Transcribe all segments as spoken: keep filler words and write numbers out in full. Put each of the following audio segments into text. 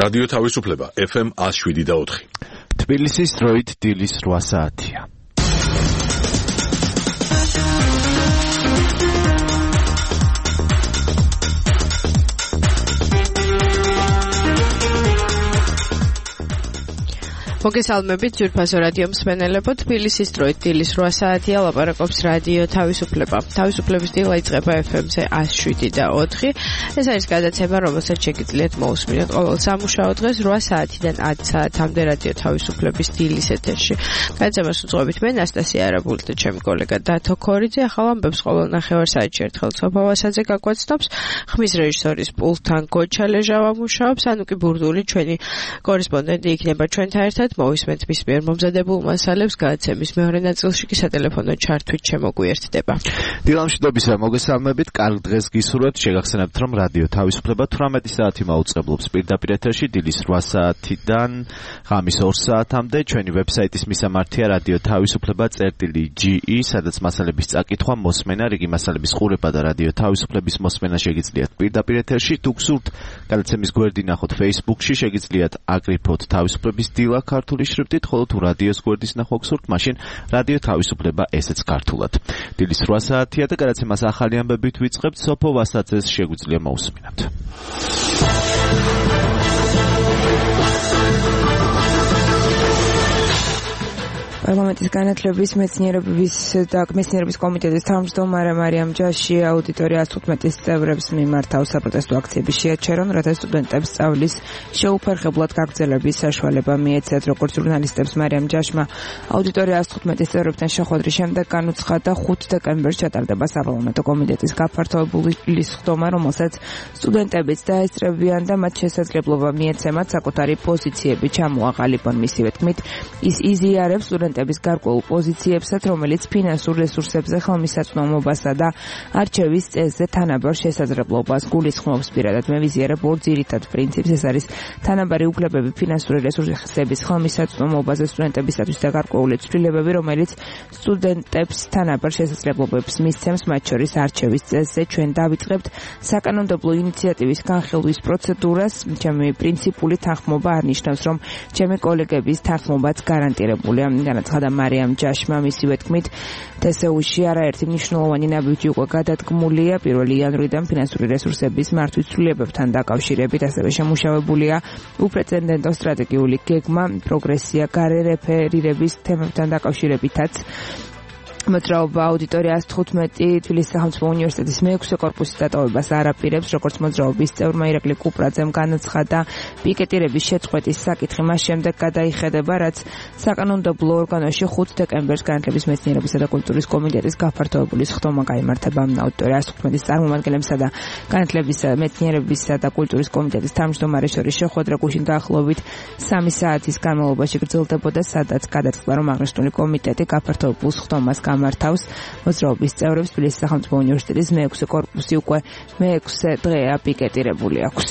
რადიო თავისუფლება ეფ ემ one oh seven და four. თბილისის დროით დილის რვა საათია. მოგესალმებით ძვირფასო რადიო მსმენელებო, თბილისის დროით დილის რვა საათია, ლაპარაკობს რადიო თავისუფლება. თავისუფლების დილა იწყება ეფ ემ-ზე one oh seven და four. ეს არის გადაცემა, რომელსაც შეგიძლიათ მოусმინოთ ყოველ სამუშაო დღეს რვა საათიდან ათი საათამდე რადიო თავისუფლების დილის ეთერში. გადაცემას უძღვებით მე ნასტასია არაბული და ჩემი კოლეგა დათო ქორიძე. ახალ ამბებს ყოველ ნახევარ საათში ერთხელ სოფავასაძე გაგვაცნობს. ხმის რეჟისორის პულტთან გოჩა ლეჟავა მუშაობს, ანუკი ბურდული ჩვენი კორესპონდენტი იქნება ჩვენთან ერთად. მოვისმენთ მის მიერ მომზადებულ მასალებს, გადაცემის მეორე ნაწილში კი სატელეფონო ჩართვით შემოგვიერთდება. დილამშვიდობისა, მოგესალმებით, კარგ დღეს გისურვებთ. შეგახსენებთ, რომ რადიო თავისუფლება თვრამეტი საათი მაუწყებლობს პირდაპირ ეთერში დილის რვა საათიდან ღამის ორ საათამდე. ჩვენი ვებსაიტის მისამართია რადიო თავისუფლება წერტილი ჯი ი, სადაც მასალების წაკითხვა, მოსმენა, რიგი მასალების ყურება და რადიო თავისუფლების მოსმენა შეგიძლიათ პირდაპირ ეთერში. თუ გსურთ გადაცემის გვერდი ნახოთ Facebook-ში, შეგიძლიათ აკრიფოთ თავისუფლების დილა ქართული შრიფტით, ხოლო თუ რადიოს გვერდის ნახვა გსურთ, მაშინ რადიო თავისუფლება ესეც ქართულად. დილის რვა საათია და გადაცემას ახალი ამბებით ვიწყებთ. სოფო ვასაძეს შეგვიძლია მოусმინოთ. პარლამენტის განათლების მეცნიერების და მეცნიერების კომიტეტის თავმჯდომარე მარიამ ჯაში აუდიტორია one fifteen წევრებს მიმართავს საპროტესტო აქციების შეაჩერონ, რათა სტუდენტებს სწავლის შეუფერხებლად გაგრძელების საშუალება მიეცათ. როგორც ჟურნალისტებს მარიამ ჯაშმა აუდიტორია one fifteen წევრებთან შეხვედრის შემდეგ განუცხადა, ხუთი დეკემბერს ჩატარდება საპარლამენტო კომიტეტის გაფართოებული სხდომა, რომელსაც სტუდენტებიც დაესწრებიან და მათ შესაძლებლობა მიეცემათ საკუთარი პოზიციები ჩამოაყალიბონ. მისივე თქმით, ის იზიარებს სტუდენტების გარკვეულ პოზიციებსაც, რომელიც ფინანსურ რესურსებზე ხელმისაწვდომობასა და არჩევის წესზე თანაბარ შესაძლებლობას გულისხმობს. პირადად მე ვიზიარებ ორ ძირითად პრინციპს, ეს არის თანაბარი უფლებები ფინანსური რესურსების ხელმისაწვდომობაზე სტუდენტებისათვის და გარკვეული ცვლილებები, რომელიც სტუდენტებს თანაბარ შესაძლებლობებს მისცემს, მათ შორის არჩევის წესზე. ჩვენ დავიწყებთ საკანონმდებლო ინიციატივის განხილვის პროცედურას. ჩემი პრინციპული თანხმობა არ ნიშნავს, რომ ჩემი კოლეგების თანხმობაც გარანტირებულია. განაცხადა მარიამ ჯაშმა. მისივე თქმით, თე ეს იუ-ში არაერთი მნიშვნელოვანი ნაბიჯი უკვე გადადგმულია. პირველი იანვრიდან ფინანსური რესურსების მართვის ცვლილებებთან დაკავშირებით, ასევე შემუშავებულია უპრეცედენტო სტრატეგიული გეგმა, პროგრესია გარე რეფერირების თემებთან დაკავშირებითაც. მოძრაობა აუდიტორია one fifteen თბილისის სახელმწიფო უნივერსიტეტის მეექვსე კორპუსის დატოვებას არ აპირებს. როგორც მოძრაობის წევრმა ირაკლი კუპრაძემ განაცხადა, პიკეტირების შეწყვეტის საკითხი მას შემდეგ გადაიხედება, რაც საკანონმდებლო ორგანოში ხუთი დეკემბერს განათლების მეცნიერებისა და კულტურის კომიტეტის გაფართოებული სხდომა გაიმართება. აუდიტორია one fifteen წარმომადგენლებსა და განათლებისა, მეცნიერებისა და კულტურის კომიტეტის თავმჯდომარეს შორის შეხვედრა გუშინ დაახლოებით სამი საათის განმავლობაში გრძელდებოდა, სადაც გადაწყდა, რომ აღნიშნული კომიტეტი გაფართოებულ სხდომას მართავს. მოძრაობის წევრებს თბილისის სახელმწიფო უნივერსიტეტის მეექვსე კორპუსი უკვე მეექვსე დღეა პიკეტირებული აქვს.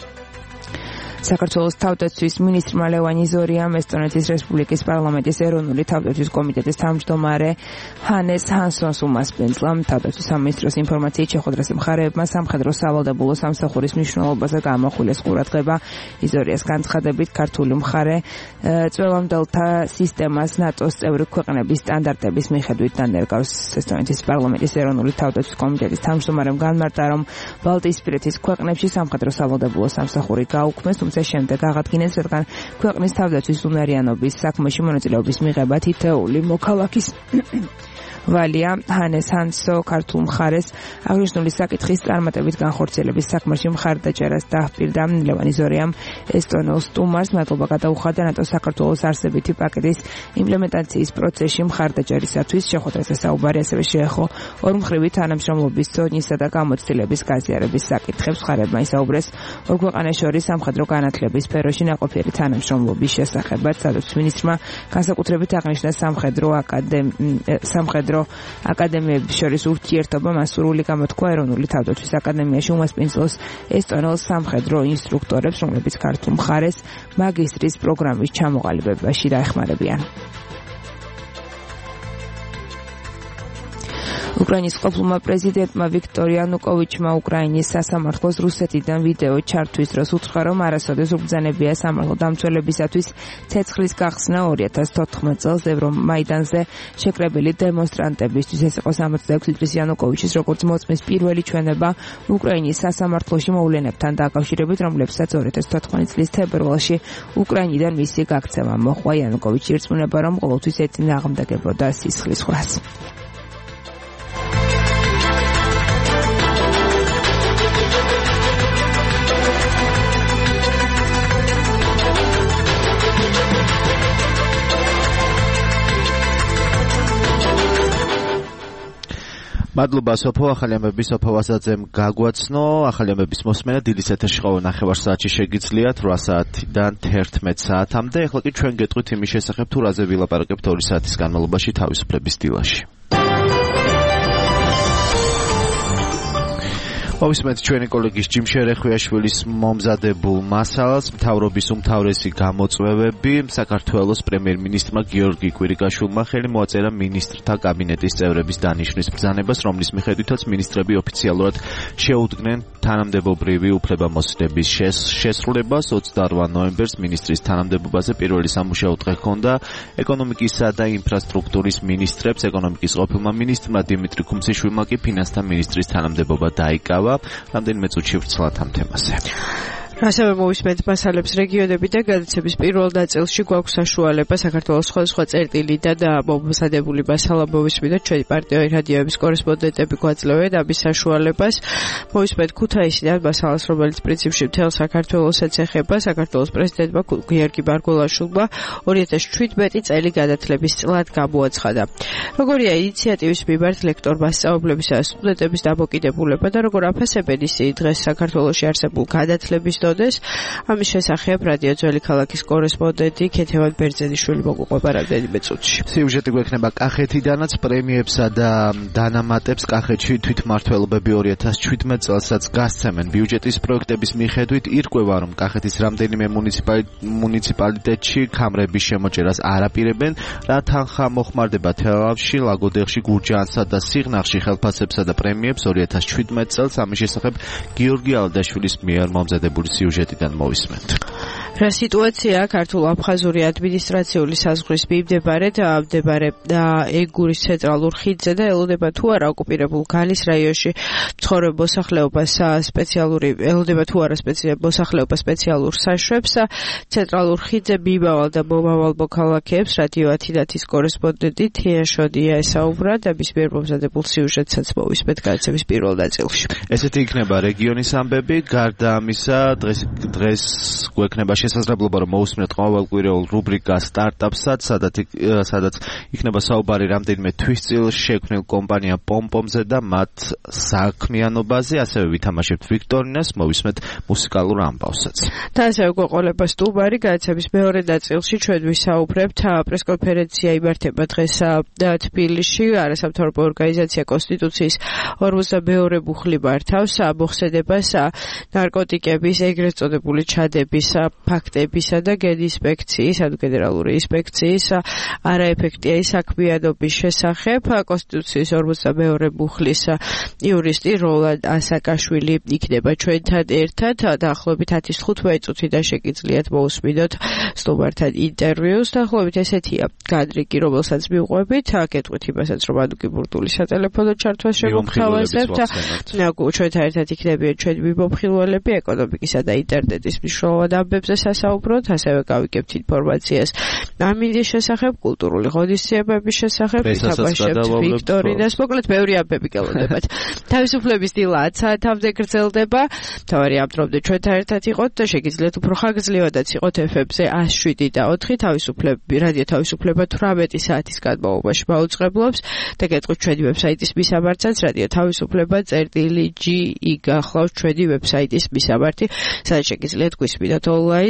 საქართველოს თავდაცვის მინისტრმა ლევან იზორიამ ესტონეთის რესპუბლიკის პარლამენტის ეროვნული თავდაცვის კომიტეტის თავმჯდომარე ჰანეს ჰანსონს უმასპინძლა. თავდაცვის სამინისტროს ინფორმაციით შეხვედრას მხარეებმა სამხედრო სავალდებულო სამსახურის მნიშვნელობაზე გამოხვილეს ყურადღება. იზორიას განცხადებით, ქართული მხარე წვევამდელთა სისტემას ნატოს წევრი ქვეყნების სტანდარტების მიხედვით დანერგავს. ესტონეთის პარლამენტის ეროვნული თავდაცვის კომიტეტის თავმჯდომარემ განმარტა, რომ ბალტიისპირეთის ქვეყნებში სამხედრო სავალდებულო სამსახური გაუქმეს, თუმცა შემდეგ აღადგინეს, რადგან ქვეყნის თავდაცვის უნარიანობის საქმეში მონაწილეობის მიღება თითოეული მოქალაქის ვალია. ჰანეს ჰანსო ქართულ მხარეს აღნიშნული საკითხის წარმატებით განხორციელების საქმეში მხარდაჭერას დაჰპირდა. ლევან იზორიამ ესტონელ სტუმარს მადლობა გადაუხადა ნატოს საქართველოს არსებითი პაკეტის იმპლემენტაციის პროცესში მხარდაჭერისათვის. შეხვედრაზე საუბარი ასევე შეეხო ორმხრივი თანამშრომლობის ზონისა და გამოცდილების გაზიარების საკითხებს. მხარეებმა ისაუბრეს ორ ქვეყანას შორის სამხედრო განათლების სფეროში ნაყოფიერი თანამშრომლობის შესახებაც. სადაც მინისტრმა განსაკუთრებით აღნიშნა სამხედრო აკადემია სამხედრო აკადემიების შორის ურთიერთობა. მას სრული გამოთქვა ეროვნული თავდაცვის აკადემიაში უმასპინძლოს ესტონელ სამხედრო ინსტრუქტორებს, რომლებიც ქართულ მხარეს მაგისტრის პროგრამის ჩამოყალიბებაში დაეხმარებიან. უკრაინის ყოფილმა პრეზიდენტმა ვიქტორ იანუკოვიჩმა უკრაინის სასამართლოს რუსეთიდან ვიდეო ჩართვის დროს უთხრა, რომ არასოდეს უბრძანებია სამართლო დამცველებისათვის ცეცხლის გახსნა ორი ათას თოთხმეტ წელს ევრომაიდანზე შეკრებილი დემონსტრანტებისთვის. ეს იყო სამოცდაექვსი წლის იანუკოვიჩის როგორც მოწმის პირველი ჩვენება უკრაინის სასამართლოში მოვლენებთან დაკავშირებით, რომლებსაც ორი ათას თოთხმეტი წლის თებერვალში უკრაინიდან მისი გაქცევა მოჰყვა. იანუკოვიჩი ირწმუნება, რომ ყოველთვის ეწინააღმდეგებოდა სისხლის ხვას. მადლობა სოფო, ახალი ამბები სოფო ვასაძემ გაგვაცნო. ახალი ამბების მოსმენა დილის ეთერში ყოველ ნახევარ საათში შეგიძლიათ რვა საათიდან თერთმეტ საათამდე. ეხლა კი ჩვენ გეტყვით იმის შესახებ, თუ რაზე ვილაპარაკებთ ორი საათის განმავლობაში თავისუფლების დილაში. მოვისმენთ ჩვენი კოლეგის ჯიმ შერეხვიაშვილის მომზადებულ მასალას. მთავრობის უმთავრესი გამოწვევები. საქართველოს პრემიერ-მინისტრმა გიორგი კვირიკაშვილმა ხელი მოაწერა მინისტრთა კაბინეტის წევრების დანიშვნის ბრძანებას, რომლის მიხედვითაც მინისტრები ოფიციალურად შეუდგნენ თანამდებობრივი უფლებამოსილების შესრულებას. ოცდაორ ნოემბერს მინისტრის თანამდებობაზე პირველი სამუშაო დღე ჰქონდა ეკონომიკისა და ინფრასტრუქტურის მინისტრებს. ეკონომიკის ყოფილმა მინისტრმა დიმიტრი ქუმციშვილმა კი ფინანსთა მინისტრის თანამდებობა დაიკავა. რამდენიმე წუთში ვრცლად ამ თემაზე. ასევე მოვისმენთ მასალებს რეგიონები და გადაცემის პირველ ნაწილში გვაქვს საშუალება საქართველოს სხვადასხვა წერტილიდან და მომზადებული მასალა მოვისმინოთ ჩვენი პარტნიორი რადიოების კორესპონდენტები გვაძლევენ ამის საშუალებას. მოვისმენთ ქუთაისიდან მასალას, რომელიც პრინციპში მთელ საქართველოსაც ეხება. საქართველოს პრეზიდენტმა გიორგი ბარგულაშვილმა ორი ათას შვიდმეტი წელი განათლების წლად გამოაცხადა. როგორია ინიციატივის მიმართ ლექტორმა სწავლებლებისა და სტუდენტების დამოკიდებულება და როგორ აფასებენ ისინი დღეს საქართველოში არსებულ განათლების ამის შესახებ რადიო ძველი ქალაქის კორესპონდენტი ქეთევან ბერძენიშვილი მოგვიყვება რამდენიმე წუთში. სიუჟეტი გვექნება კახეთიდანაც. პრემიებსა და დანამატებს კახეთში თვითმმართველობები ორი ათას შვიდმეტ წელსაც გასცემენ. ბიუჯეტის პროექტების მიხედვით ირკვევა, რომ კახეთის რამდენიმე მუნიციპალიტეტში ქამრების შემოჭერას არ აპირებენ, რა თანხა მოხმარდება თელავში, ლაგოდეხში, გურჯაანსა და სიღნაღში ხელფასებსა და პრემიებს ორი ათას შვიდმეტ წელს. ამის შესახებ გიორგი ალდაშვილის მიერ მომზადებული სიუჟეტიდან მოვისმენთ. რა სიტუაცია ქართულ-აფხაზური ადმინისტრაციული საზღვრის მიმდებარედ მდებარე ეგურის ცენტრალურ ხიდზე და ელოდება თუ არა ოკუპირებულ გალის რაიონში მცხოვრებ მოსახლეობას სპეციალური ელოდება თუ არა მოსახლეობა სპეციალურ საშვებს ცენტრალურ ხიდზე მიმავალ და მომავალ მოქალაქეებს რადიო ათინათის კორესპონდენტი თია შოდია ესაუბრა და მის მიერ მომზადებულ სიუჟეტსაც მოვისმენთ გადაცემის პირველ ნაწილში. ესეთი იქნება რეგიონის ამბები. გარდა ამისა დღეს დღეს გვექნება შესაძლებლობა რომ მოусმინოთ ყოველკვირეულ რუბრიკას სტარტაპსაც, სადაც სადაც იქნება საუბარი რამდენიმე თვის წინ შექმნილ კომპანია პომპომზე და მათ საქმიანობაზე, ასევე ვითამაშებთ ვიქტორინას, მოვისმენთ მუსიკალურ ამბავსაც. და ასევე გვეყოლება სტუმარი გადაცემის მეორე ნაწილში ჩვენ ვისაუბრებთ პრესკონფერენცია იმართება დღეს თბილისში, არასამთავრობო ორგანიზაცია კონსტიტუციის ორმოცდამეორე მუხლი მართავს მოხსენებას ნარკოტიკების ეგრეთ წოდებული ჩადების ფაქტებისა და გენინსპექციის, ანუ გენერალური ინსპექციის არაეფექტიანი საქმიანობის შესახებ. კონსტიტუციის ორმოცდამეორე მუხლის იურისტი როლანდ ასაკაშვილი იქნება ჩვენთან ერთად. დაახლოებით ათის თხუთმეტი წუთიდან შეგიძლიათ მოусმინოთ სტუმართან ინტერვიუს. დაახლოებით ესეთია განრიგი, რომელსაც მივყვებით. გეტყვით იმასაც, რომ ანუკი ბურდული სატელეფონო ჩართვას შემოგთავაზებთ. ჩვენთან ერთად იქნებიან ჩვენი მიმოხილველები ეკონომიკისა და ინტერნეტის მნიშვნელოვან ამბებზე სასაუბროთ, ასევე გავიგებთ ინფორმაციას ამინდის შესახებ, კულტურული ღონისძიებების შესახებ, ვითამაშებთ ვიქტორინას, მოკლედ ბევრი ამბები გელოდებათ. თავისუფლების დილა ათ საათამდე გრძელდება. თავარი ამ დრომდე ჩვენთან ერთად იყოთ და შეგიძლიათ უფრო ხანგრძლივადაც იყოთ ეფ ემ-ზე ას შვიდი და ოთხი თავისუფლები, რადიო თავისუფლება თვრამეტი საათის განმავლობაში მაუწყებლობს და გეტყვით ჩვენი ვებსაიტის მისამართსაც რადიო თავისუფლება წერტილი ჯი ი გახლავთ ჩვენი ვებსაიტის მისამართი, სადაც შეგიძლიათ გვისმინოთ ონლაინ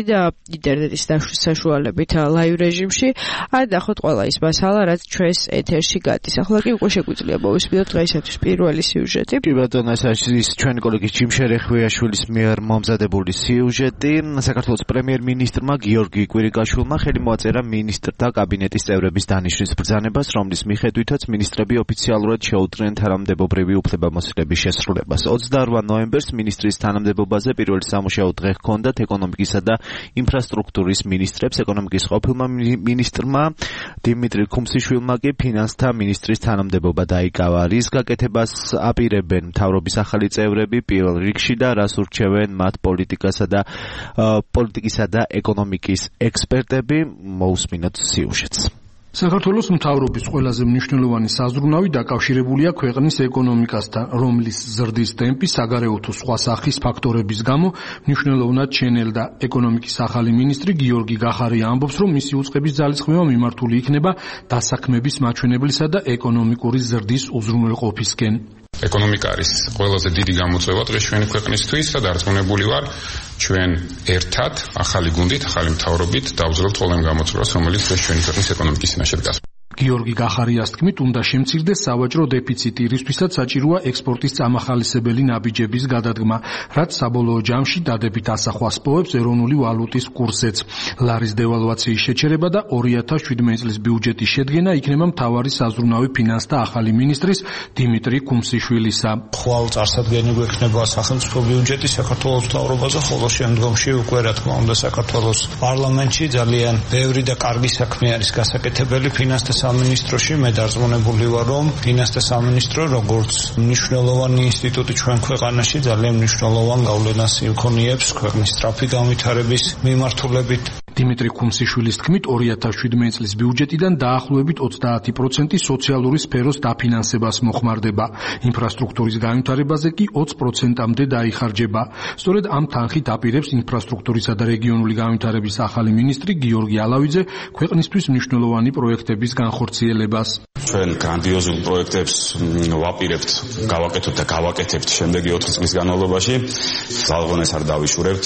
და ინტერნეტის დაშლის საშუალებით ლაივ რეჟიმში. არ ნახოთ ყველა ის მასალა, რაც ჩვენს ეთერში გადის. ახლა კი უკვე შეგვიძლია მოვისმინოთ დღეისათვის პირველი სიუჟეტი. კი ბატონო, ეს ის ჩვენი კოლეგის ჯიმ შერეხვიაშვილის მიერ მომზადებული სიუჟეტი. საქართველოს პრემიერ-მინისტრმა გიორგი კვირიკაშვილმა ხელი მოაწერა მინისტრთა კაბინეტის წევრების დანიშვნის ბრძანებას, რომლის მიხედვითაც მინისტრები ოფიციალურად შეუდგნენ თანამდებობრივი უფლებამოსილების შესრულებას. ოცდაორ ნოემბერს მინისტრის თანამდებობაზე პირველი სამუშაო დღე ჰქონდათ ეკონომიკისა და ინფრასტრუქტურის მინისტრებს. ეკონომიკის ყოფილმა მინისტრმა დიმიტრი ქუმსიშვილმა კი ფინანსთა მინისტრის თანამდებობა დაიკავა. რის გაკეთებას აპირებენ მთავრობის ახალი წევრები პირველ რიგში და რას ურჩევენ მათ პოლიტიკასა და პოლიტიკისა და ეკონომიკის ექსპერტები, მოусმინოთ სიუჟეტს. საქართველოს მთავრობის ყველაზე მნიშვნელოვანი საზრუნავი დაკავშირებულია ქვეყნის ეკონომიკასთან, რომლის ზრდის ტემპი საგარეო თუ სხვა სახის ფაქტორების გამო მნიშვნელოვნად ჩენელდა. ეკონომიკის ახალი მინისტრი გიორგი გახარია ამბობს, რომ მისი უწყების ძალისხმევა მიმართული იქნება დასაქმების მაჩვენებლისა და ეკონომიკური ზრდის უზრუნველყოფისკენ. ეკონომიკა არის ყველაზე დიდი გამოწვევა დღეს ჩვენი ქვეყნისთვის და დარწმუნებული ვარ, ჩვენ ერთად, ახალი გუნდით, ახალი მთავრობით დავძლევთ ყველა იმ გამოწვევას, რომელიც დღეს ჩვენი ქვეყნის ეკონომიკის წინაშე დგას. გიორგი გახარიას თქმით, უნდა შემცირდეს სავაჭრო დეფიციტი, რისთვისაც საჭიროა ექსპორტის წამახალისებელი ნაბიჯების გადადგმა, რაც საბოლოო ჯამში დადებით ასახვას პოვებს ეროვნული ვალუტის კურსზეც. ლარის დევალვაციის შეჩერება და ორი ათას შვიდმეტი წლის ბიუჯეტის შედგენა იქნება მთავარი საზრუნავი ფინანსთა ახალი მინისტრის დიმიტრი ქუმსიშვილისა. ხვალ წარსადგენი გვექნება სახელმწიფო ბიუჯეტი საქართველოს მთავრობაზე, ხოლო შემდგომში უკვე რა თქმა უნდა საქართველოს პარლამენტში ძალიან ბევრი და კარგი საქმე არის გასაკეთებელი ფინანსთა სამინისტროში. მე დარწმუნებული ვარ, რომ ფინანსთა სამინისტრო როგორც მნიშვნელოვანი ინსტიტუტი ჩვენ ქვეყანაში ძალიან მნიშვნელოვან გავლენას იქონიებს ქვეყნის სწრაფი განვითარების მიმართულებით. დიმიტრი ქუმსიშვილის თქმით, ორი ათას შვიდმეტი წლის ბიუჯეტიდან დაახლოებით ოცდაათი პროცენტი სოციალური სფეროს დაფინანსებას მოხმარდება. ინფრასტრუქტურის განვითარებაზე კი ოცი პროცენტამდე დაიხარჯება. სწორედ ამ თანხით აპირებს ინფრასტრუქტურისა და რეგიონული განვითარების ახალი მინისტრი გიორგი ალავიძე ქვეყნისთვის მნიშვნელოვანი პროექტების განხორციელებას. ჩვენ გრანდიოზულ პროექტებს ვაპირებთ, გავაკეთებთ და გავაკეთებთ შემდეგი ოთხი წლის განმავლობაში. ძალღონეს არ დავიშურებთ,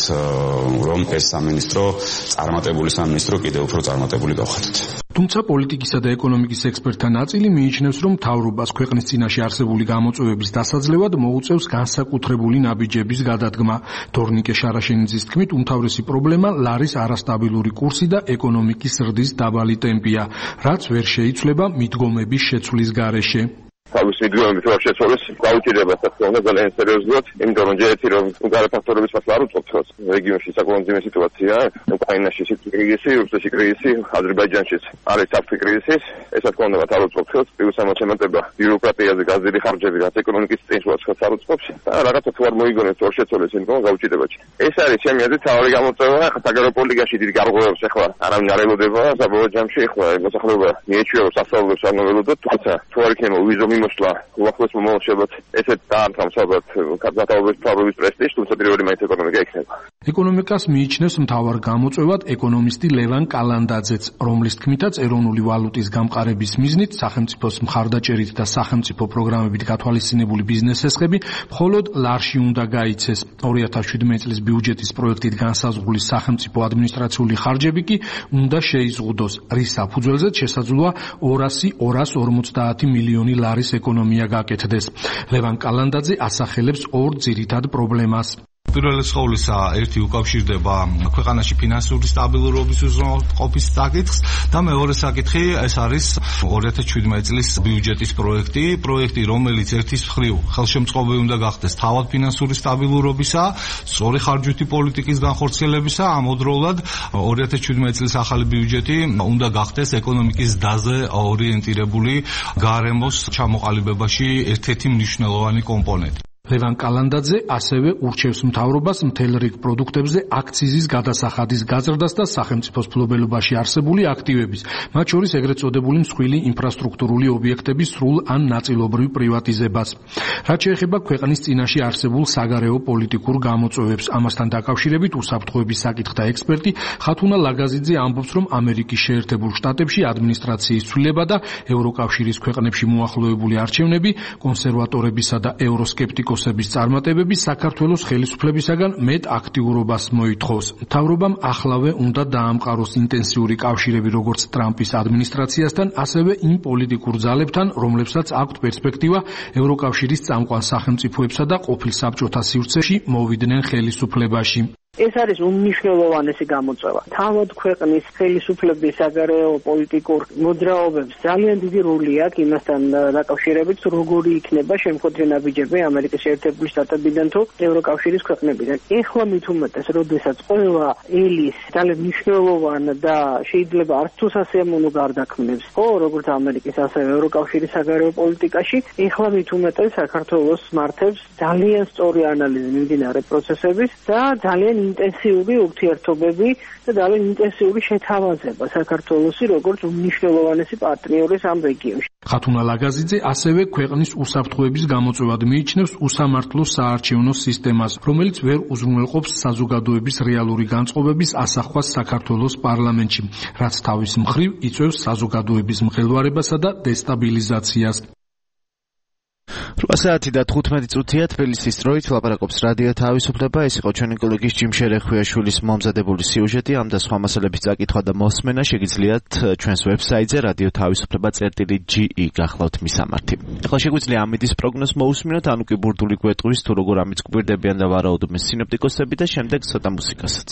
რომ ეს სამინისტრო წარმატებული სამინისტრო კიდევ უფრო წარმატებული გავხადოთ. თუმცა პოლიტიკისა და ეკონომიკის ექსპერტთა ნაწილი მიიჩნევს, რომ მთავრობას ქვეყნის წინაშე არსებული გამოწვევების დასაძლევად მოუწევს განსაკუთრებული ნაბიჯების გადადგმა. დორნიკე შარაშენიძის თქმით, უმთავრესი პრობლემა ლარის არასტაბილური კურსი და ეკონომიკის ზრდის დაბალი ტემპია, რაც ვერ შეიცვლება მიდგომების შეცვლის გარეშე. თავის მიდგომებით ვარ შეცვალეს გაუჭირება საქართველოს ძალიან სერიოზულად, იმიტომ რომ ჯერ ერთი რომ უგარე ფაქტორების მასლა არ უწყობს რეგიონში საკმაოდ ძიმე სიტუაცია, უკრაინაში კრიზისი, რუსეთში კრიზისი, აზერბაიჯანშიც არის საფრთხე კრიზისის, ეს რა თქმა უნდა არ უწყობს, პლუს ამოწმება ბიუროკრატიაზე გაზრდილი ხარჯები, რაც ეკონომიკის წინსვლას არ უწყობს და რაღაცა თუ არ მოიგონებს ორ შეცვალეს იმიტომ გაუჭირებაში. ეს არის ჩემი აზრით თავი გამოწვევა, საგარეო პოლიტიკაში დიდი გარღვევებს ახლა არავინ არ ელოდება, საბოლოო ჯამში ახლა მოსახლეობა მიეჩვევა სასწაულებს არ ნოველოდოთ, თუმცა თუ არ იქნება ვიზო მოსვლა უახლოეს მომავალშობად ესეთ დაამთავრებს ალბათ კადრატაობის ფარობის პრესტიჟს, თუმცა პირველი მაინც ეკონომიკა იქნება. ეკონომიკას მიიჩნევს მთავარ გამოწვევად ეკონომისტი ლევან კალანდაძეც, რომლის თქმითაც ეროვნული ვალუტის გამყარების მიზნით სახელმწიფოს მხარდაჭერით და სახელმწიფო პროგრამებით გათვალისწინებული ბიზნესესხები მხოლოდ ლარში უნდა გაიცეს. ორი ათას შვიდმეტი წლის ბიუჯეტის პროექტით განსაზღვრული სახელმწიფო ადმინისტრაციული ხარჯები კი უნდა შეიზღუდოს, რის საფუძველზეც შესაძლოა ორასი ორას ორმოცდაათი მილიონი ლარის ეკონომია გაკეთდეს. ლევან კალანდაძე ასახელებს ორ ძირითად პრობლემას. პირველი ყოვლისა ერთი უკავშირდება ქვეყანაში ფინანსური სტაბილურობის უზრუნველყოფის საკითხს და მეორე საკითხი ეს არის ორი ათას შვიდმეტი წლის ბიუჯეტის პროექტი, პროექტი რომელიც ერთის მხრივ ხელშემწყობი უნდა გახდეს თავად ფინანსური სტაბილურობისა, სწორი ხარჯვითი პოლიტიკის განხორციელებისა, ამავდროულად ორი ათას შვიდმეტი წლის ახალი ბიუჯეტი უნდა გახდეს ეკონომიკის დაზე ორიენტირებული გარემოს ჩამოყალიბებაში ერთ-ერთი მნიშვნელოვანი კომპონენტი. ლევან კალანდაძე ასევე ურჩევს მთავრობას მთელ რიგ პროდუქტებზე აქციზის გადასახადის გაზრდას და სახელმწიფოს მფლობელობაში არსებული აქტივების, მათ შორის ეგრეთ წოდებული მსხვილი ინფრასტრუქტურული ობიექტების სრულ ან ნაწილობრივ პრივატიზებას. რაც შეეხება ქვეყნის წინაშე არსებულ საგარეო პოლიტიკურ გამოწვევებს, ამასთან დაკავშირებით უსაფრთხოების საკითხთა ექსპერტი ხათუნა ლაგაზიძე ამბობს, რომ ამერიკის შეერთებულ შტატებში ადმინისტრაციის ცვლილება და ევროკავშირის ქვეყნებში მოახლოებული არჩევნები კონსერვატორებისა და ევროსკეპტიკოსების რესურსების წარმატებები საქართველოს ხელისუფლებისაგან მეტ აქტიურობას მოითხოვს. მთავრობამ ახლავე უნდა დაამყაროს ინტენსიური კავშირები როგორც ტრამპის ადმინისტრაციასთან, ასევე იმ პოლიტიკურ ძალებთან, რომლებსაც აქვთ პერსპექტივა ევროკავშირის წამყვან სახელმწიფოებსა და ყოფილ საბჭოთა სივრცეში მოვიდნენ ხელისუფლებაში. ეს არის უმნიშვნელოვანესი გამოწვევა. თავად ქვეყნის ხელისუფლების საგარეო პოლიტიკურ მოძრაობებს ძალიან დიდი როლი აქვს იმასთან დაკავშირებით, როგორი იქნება შემოქმედი ნაბიჯები ამერიკის შეერთებული შტატებიდან თუ ევროკავშირის ქვეყნებიდან. ეხლა მით უმეტეს, როდესაც ყველა ელის ძალიან მნიშვნელოვან და შეიძლება არც თუ სასიამოვნო გარდაქმნებს, ხო, როგორც ამერიკის, ასევე ევროკავშირის საგარეო პოლიტიკაში, ეხლა მით უმეტეს საქართველოს მართებს ძალიან სწორი ანალიზი მიმდინარე პროცესების და ძალიან ინტენსიური ურთიერთობები და ძალიან ინტენსიური შეთავაზება საქართველოსი როგორც უმნიშვნელოვანესი პარტნიორის ამ რეგიონში. ხათუნა ლაგაზიძე ასევე ქვეყნის უსაფრთხოების გამოწვევად მიიჩნევს უსამართლო საარჩევნო სისტემას, რომელიც ვერ უზრუნველყოფს საზოგადოების რეალური განწყობების ასახვას საქართველოს პარლამენტში, რაც თავის მხრივ იწვევს საზოგადოების მღელვარებასა და დესტაბილიზაციას. რვა საათი და თხუთმეტი წუთია თბილისის დროით ლაპარაკობს რადიო თავისუფლება. ეს იყო ჩვენი კოლეგის ჯიმ შერეხვიაშვილის მომზადებული სიუჟეტი. ამ და სხვა მასალების წაკითხვა და მოსმენა შეგიძლიათ ჩვენს ვებსაიტზე რადიო თავისუფლება წერტილი ჯი ი გახლავთ მისამართი. ახლა შეგვიძლია ამიდის პროგნოზს მოусმინოთ, ანუ კი ბურდული გვეტყვის თუ როგორ ამიც გვირდებიან და ვარაუდობენ სინოპტიკოსები და შემდეგ ცოტა მუსიკასაც.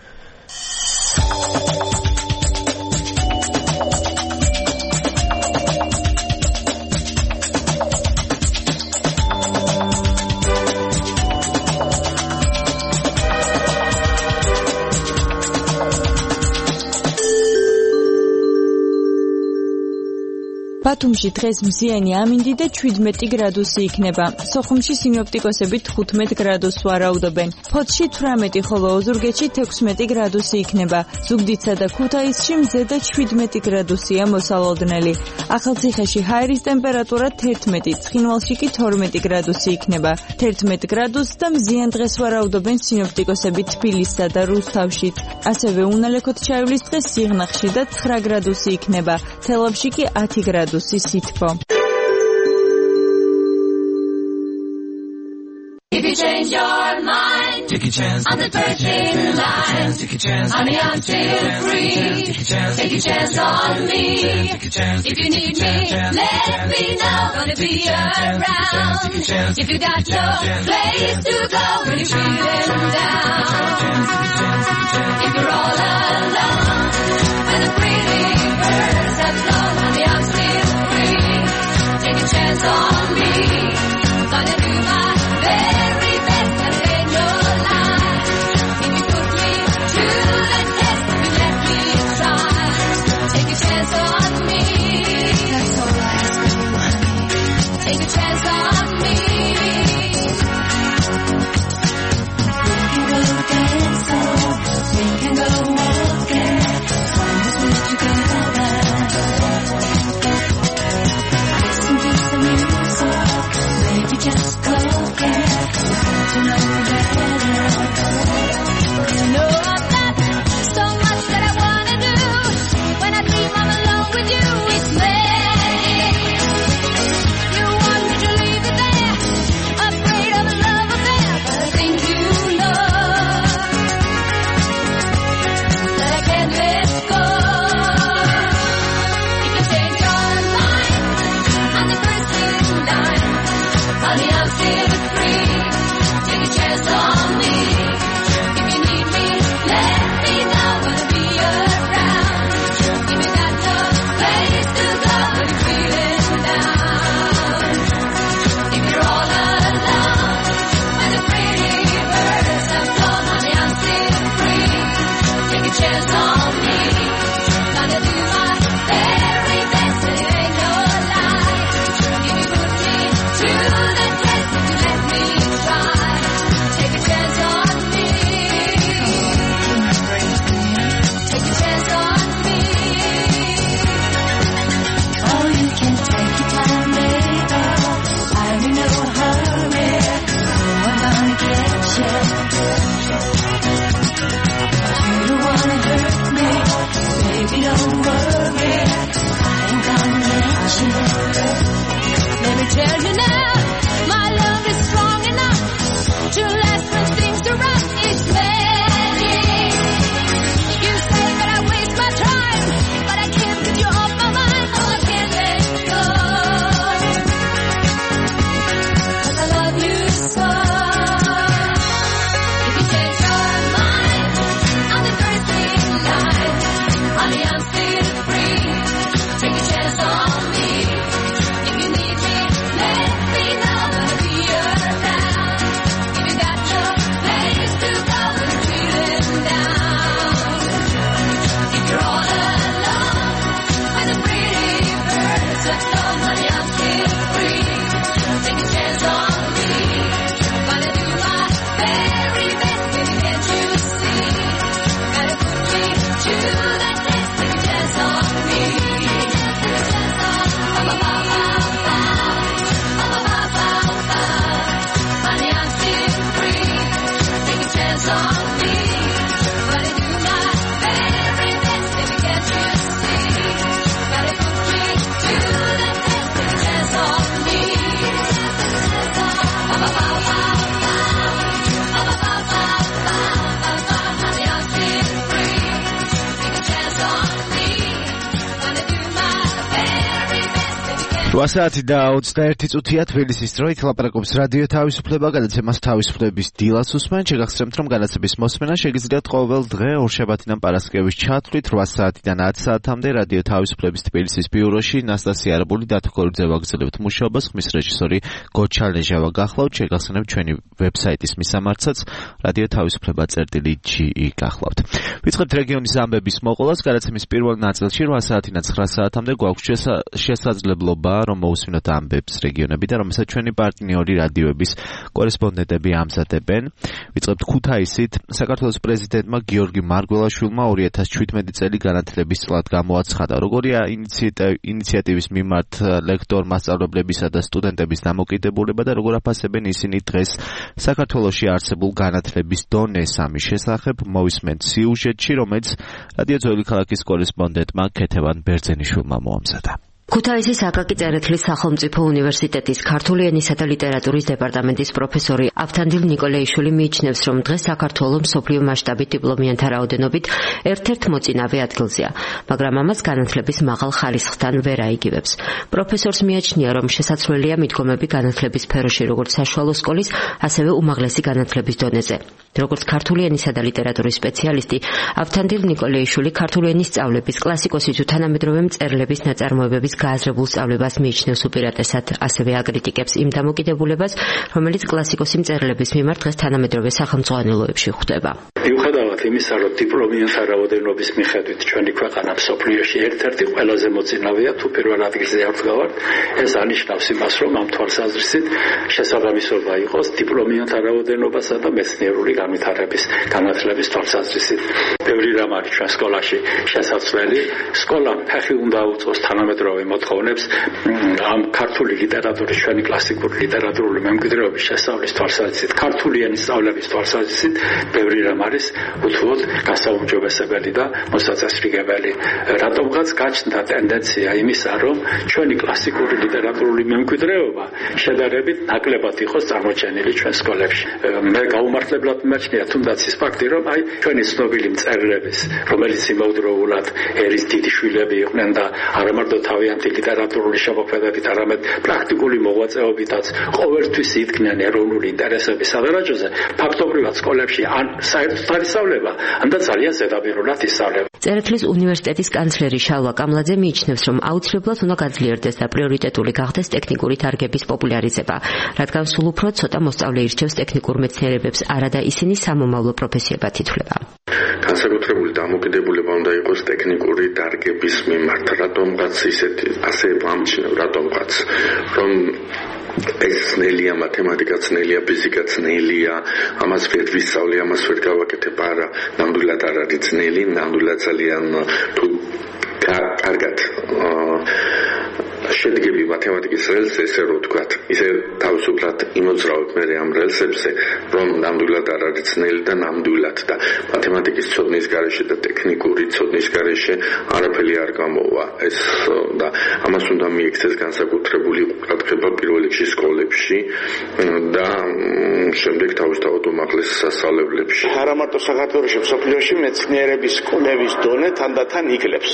ბათუმში დღეს მზიანი ამინდი და შვიდმეტი გრადუსი იქნება. სოხუმში სინოპტიკოსები თხუთმეტ გრადუსს ვარაუდობენ. ფოთში თვრამეტი, ხოლო ოზურგეთში თექვსმეტი გრადუსი იქნება. ზუგდიდსა და ქუთაისში მზედად შვიდმეტი გრადუსია მოსალოდნელი. ახალციხეში ჰაერის ტემპერატურა თერთმეტი, ცხინვალში კი თორმეტი გრადუსი იქნება. თერთმეტ გრადუსს და მზიან დღეს ვარაუდობენ სინოპტიკოსები თბილისსა და რუსთავშიც. ასევე უნალექოთ ჩაივლის დღეს სიღნაღში და ცხრა გრადუსი იქნება. თელავში კი ათი გრადუსი. Sitpo. If you change your mind, take a chance on the thirteen line. Take a chance, honey, I'm still free. Take a chance, take a chance on me. Take a chance, if you need me, let me know. Gonna be around. If you got no place to go when you're feeling down. If you're all alone and the pretty birds have flown, honey, I'm still free. Take a chance on me. Gonna do my very best and make your life. If you put me to the test, you let me try. Take a chance on me. That's all I ask of you, honey. Take a chance on me. We can go dancing, we can go walking, as long as we're together. Listen to some music, maybe just cooking. To know better. You know I've got so much that I wanna do. When I dream I'm alone with you, it's me. You want me to leave it there, afraid of a love affair, but I think you know that I can't let go. You can change your mind, I'm the first in line. Honey, I'm still free. Take a chance on me. If you need me, let me know. Gonna be around. If you got no place to go when you're feeling down. If you're all alone and the pretty birds have flown, honey, I'm still free. Take a chance on me. Gonna do my very best and it ain't no lie. If you put me to the test, you let me try. Take a chance on me. Take a chance on me. Oh, you can take your time, baby. I'm in no hurry. No one gonna get you. You don't wanna hurt me, baby. Don't worry. I ain't gonna let you. Let me tell you now, my love is strong enough. to last when things are rough. It's magic. You say that I waste my time, but I can't get you off my mind. Oh, I can't let go. 'Cause I love you so. If you change your mind on the Thursday night, honey, I'm still free. Take a chance on me. If you need me, let me know. I'll be around. If you got no place to go when you're feeling down. If you're all alone with a pretty bird, so don't, honey, I'm still free. Take a chance on me. Gonna do my very best, baby, can't you see? Gotta put me to that test. Take a chance on me. Oh, ba, ba, ba, ba. Oh, ba, ba, ba, ba. Honey, I'm still free. Take a chance on me. Gonna do my very best, baby, can't you see? Gotta put me to that test. Take a chance on me. Oh, ba, ba, ba, ba. Oh, ba, ba, ba, ba, ba, ba. Honey, I'm still free. Take a chance on me. Gonna do my very best, baby, can't რვა საათი და ოცდაერთი წუთია თბილისის დროით ლაპარაკობს რადიო თავისუფლება, გადაცემას თავისუფლების დილას უსმენ. შეგახსენებთ, რომ განაცემის მოსმენა შეგიძლიათ ყოველ დღე ორშაბათიდან პარასკევის ჩათვლით რვა საათიდან ათ საათამდე რადიო თავისუფლების თბილისის ბიუროში. ნასტასია არაბული, დათო კორიძე ვაგრძელებთ მუშაობას, ხმის რეჟისორი გოჩალეჟავა გახლავთ. შეგახსენებთ ჩვენი ვებსაიტის მისამართსაც რადიო თავისუფლება წერტილი ჯი ი გახლავთ. ვიწყებთ რეგიონის ამბების მოყოლას. გადაცემის პირველ ნაწილში რვა საათიდან ცხრა საათამდე გვაქვს შესა- შესაძლებლობა რომ მოусმინოთ ამბებს რეგიონებიდან, რომელსაც ჩვენი პარტნიორი რადიოების კორესპონდენტები ამზადებენ. ვიწყებთ ქუთაისით. საქართველოს პრეზიდენტმა გიორგი მარგველაშვილმა ორი ათას შვიდმეტი წელი განათლების წლად გამოაცხადა. როგორია ინიციატი- ინიციატივის მიმართ ლექტორ მასწავლებლებისა და სტუდენტების დამოკიდებულება და როგორ აფასებენ ისინი დღეს საქართველოში არსებულ განათლების დონეს, ამის შესახებ მოვისმენთ სიუჟეტში, რომელიც რადიო ძველი ქალაქის კორესპონდენტმა ქეთევან ბერძენიშვილმა მოამზადა. ქუთაისის აკაკი წერეთლის სახელმწიფო უნივერსიტეტის ქართული ენისა და ლიტერატურის დეპარტამენტის პროფესორი ავთანდილ ნიკოლეიშვილი მიიჩნევს, რომ დღეს საქართველო მსოფლიო მასშტაბით დიპლომიანთა რაოდენობით ერთ-ერთ მოწინავე ადგილზეა, მაგრამ ამას განათლების მაღალ ხარისხთან ვერ აიგივებს. პროფესორს მიაჩნია, რომ შესაძლებელია მიდგომები განათლების სფეროში როგორც საშუალო სკოლის, ასევე უმაღლესი განათლების დონეზე. როგორც ქართული ენისა და ლიტერატურის სპეციალისტი, ავთანდილ ნიკოლეიშვილი ქართული ენის სწავლების, კლასიკოსი თუ თანამედროვე მწერლების ნაწარმოებების გააზრებულ სწავლებას მიიჩნევს უპირატესად, ასევე აკრიტიკებს იმ დამოკიდებულებას, რომელიც კლასიკოსი მწერლების მიმართ დღეს თანამედროვე სახელმძღვანელოებში ხვდება. მიუხედავად იმისა, რომ დიპლომიანთა რაოდენობის მიხედვით ჩვენი ქვეყანა მსოფლიოში ერთ-ერთი ყველაზე მოწინავეა, თუ პირველ ადგილზე არ ვდგავართ, ეს ანიშნავს იმას, რომ ამ თვალსაზრისით შესაბამისობა იყოს დიპლომიანთა რაოდენობასა და მეცნიერული განვითარების განათლების თვალსაზრისით. ბევრი რამ არის ჩვენ სკოლაში შესაძლებელი. სკოლამ ფეხი უნდა უწყოს თანამედროვე მოთხოვნებს ამ ქართული ლიტერატურის, ჩვენი კლასიკური ლიტერატურული მემკვიდრეობის შესწავლის თვალსაზრისით, ქართული ენის სწავლების თვალსაზრისით ბევრი რამ არის უთუოდ გასაუმჯობესებელი და მოსაწესრიგებელი. რატომღაც გაჩნდა ტენდენცია იმისა, რომ ჩვენი კლასიკური ლიტერატურული მემკვიდრეობა შედარებით ნაკლებად იყოს წარმოჩენილი ჩვენ სკოლებში. მე გაუმართლებლად მიმაჩნია თუნდაც ის ფაქტი, რომ აი ჩვენი ცნობილი მწერლების, რომელიც იმავდროულად ერის დიდი შვილები იყვნენ და არამარტო თავიანთი ლიტერატურული შემოქმედებით, არამედ პრაქტიკული მოღვაწეობითაც ყოველთვის იდგნენ ეროვნული ინტერესების სადარაჯოზე, ფაქტობრივად სკოლებში ან საერთოდ არ ისწავლება, ან და ძალიან ზედაპირულად ისწავლება. წერეთლის უნივერსიტეტის კანცლერი შალვა კამლაძე მიიჩნევს, რომ აუცილებლად უნდა გაძლიერდეს და პრიორიტეტული გახდეს ტექნიკური თარგების პოპულარიზება, რადგან სულ უფრო ცოტა მოსწავლე ირჩევს ტექნიკურ მეცნიერებებს, არადა ისინი სამომავლო პროფესიებად ითვლება. განსაკუთრებული დამოკიდებულება უნდა იყოს ტექნიკური დარგების მიმართ, რატომღაც ისეთი ასე ვამჩნევ, რატომღაც რომ ეს ძნელია, მათემატიკა ძნელია, ფიზიკა ძნელია, ამას ვერ ვისწავლე, ამას ვერ გავაკეთებ, არა, ნამდვილად არ არის ძნელი, ნამდვილად ძალიან თუ კარგად შედგები მათემატიკის რელსზე, ესე რომ ვთქვათ, ისე თავისუფლად იმოძრავებ მე ამ რელსებზე, რომ ნამდვილად არ არის ძნელი და ნამდვილად და მათემატიკის ცოდნის გარეშე და ტექნიკური ცოდნის გარეშე არაფერი არ გამოვა. ეს და ამას უნდა მიექცეს განსაკუთრებული ყურადღება პირველ რიგში სკოლებში და შემდეგ თავისთავად უმაღლეს სასწავლებლებში. არა მარტო საქართველოში, მსოფლიოში მეცნიერების კვლევის დონე თანდათან იკლებს.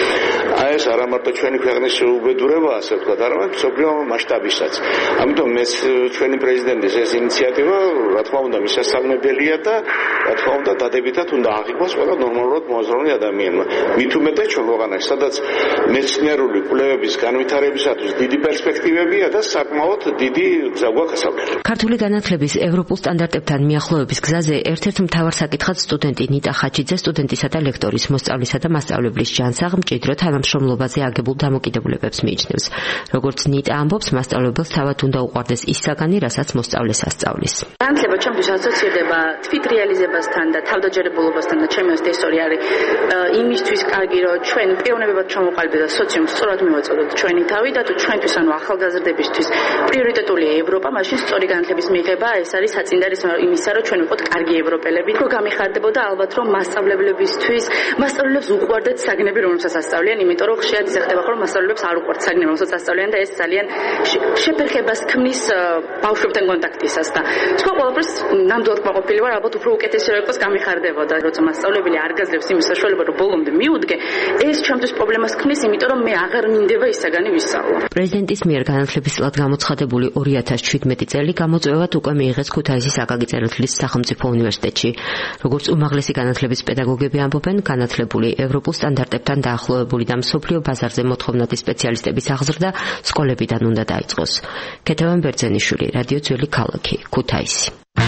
აი ეს არა მარტო ჩვენი ქვეყნის უბედურებაა, ასე ვთქვათ, არამედ მსოფლიო მასშტაბისაც. ამიტომ მე ჩვენი პრეზიდენტის ეს ინიციატივა, რა თქმა უნდა, მისასალმებელია და რა თქმა უნდა, დადებითად უნდა აღიქვას ყველა ნორმალურად მოაზროვნე ადამიანმა. მით უმეტეს ჩვენ ქვეყანაში, სადაც მეცნიერული კვლევების განვითარებისათვის დიდი პერსპექტივებია და საკმაოდ დიდი გზა გვაქვს ასწავლელი. ქართული განათლების ევროპულ სტანდარტებთან მიახლოების გზაზე ერთ-ერთ მთავარ საკითხად სტუდენტი ნიტა ხაჩიძე სტუდენტისა და ლექტორის, მოსწავლისა და მასწავლებლის ჯანსაღ მჭიდრო თანამშრომლობაზე აგებულ დამოკიდებულებებს მიიჩნევს. როგორც ნიტა ამბობს, მასწავლებელს თავად უნდა უყვარდეს ის საგანი, რასაც მოსწავლეს ასწავლის. განათლება ჩემთვის ასოცირდება თვით რეალიზებასთან და თავდაჯერებულობასთან და ჩემი აზრით ეს ორი არის იმისთვის კარგი, რომ ჩვენ პიროვნებებად ჩამოყალიბდეთ და სოციუმს სწორად მივაწოდოთ ჩვენი თავი და თუ ჩვენთვის ანუ ახალგაზრდებისთვის პრიორიტეტულია ევროპა, მაშინ სწორი განათლების მიღება ეს არის საწინდარი იმისა, რომ ჩვენ ვიყოთ კარგი ევროპელები. რო გამიხარდებოდა ალბათ რომ მასწავლებლებისთვის, მასწავლებლებს უყვარდეთ საგნები, რომელსაც ასწავლიან, იმიტომ რომ ხშირად ისე ხდება, რომ მასწავლებლებს არ უყვართ საგნები, რომელსაც ასწავლიან და ეს ძალიან შეფერხებას ქმნის ბავშვებთან კონტაქტისას და სხვა ყველაფერს ნამდვილად კმაყოფილი ვარ, ალბათ უფრო უკეთესი რო იყოს გამიხარდებოდა, როცა მასწავლებელი არ გაძლევს იმის საშუალება, რომ ბოლომდე მიუდგე, ეს ჩემთვის პრობლემას ქმნის, იმიტომ რომ მე აღარ მინდება ის საგანი ვისწავლო. პრეზიდენტის მიერ განათლების წლად გამოცხადებული ორი ათას შვიდმეტი წელი გამოწვევად უკვე მიიღეს ქუთაისის აკაკი წერეთლის სახელმწიფო უნივერსიტეტში. როგორც უმაღლესი განათლების პედაგოგები ამბობენ, განათლებული ევროპულ სტანდარტებთან დაახლოებული და მსოფლიო ბაზარზე მოთხოვნადი სპეციალისტების აღზრდა სკოლებიდან უნდა დაიწყოს. ქეთევან ბერძენიშვილი, რადიო ძველი ქალაქი, ქუთაისი.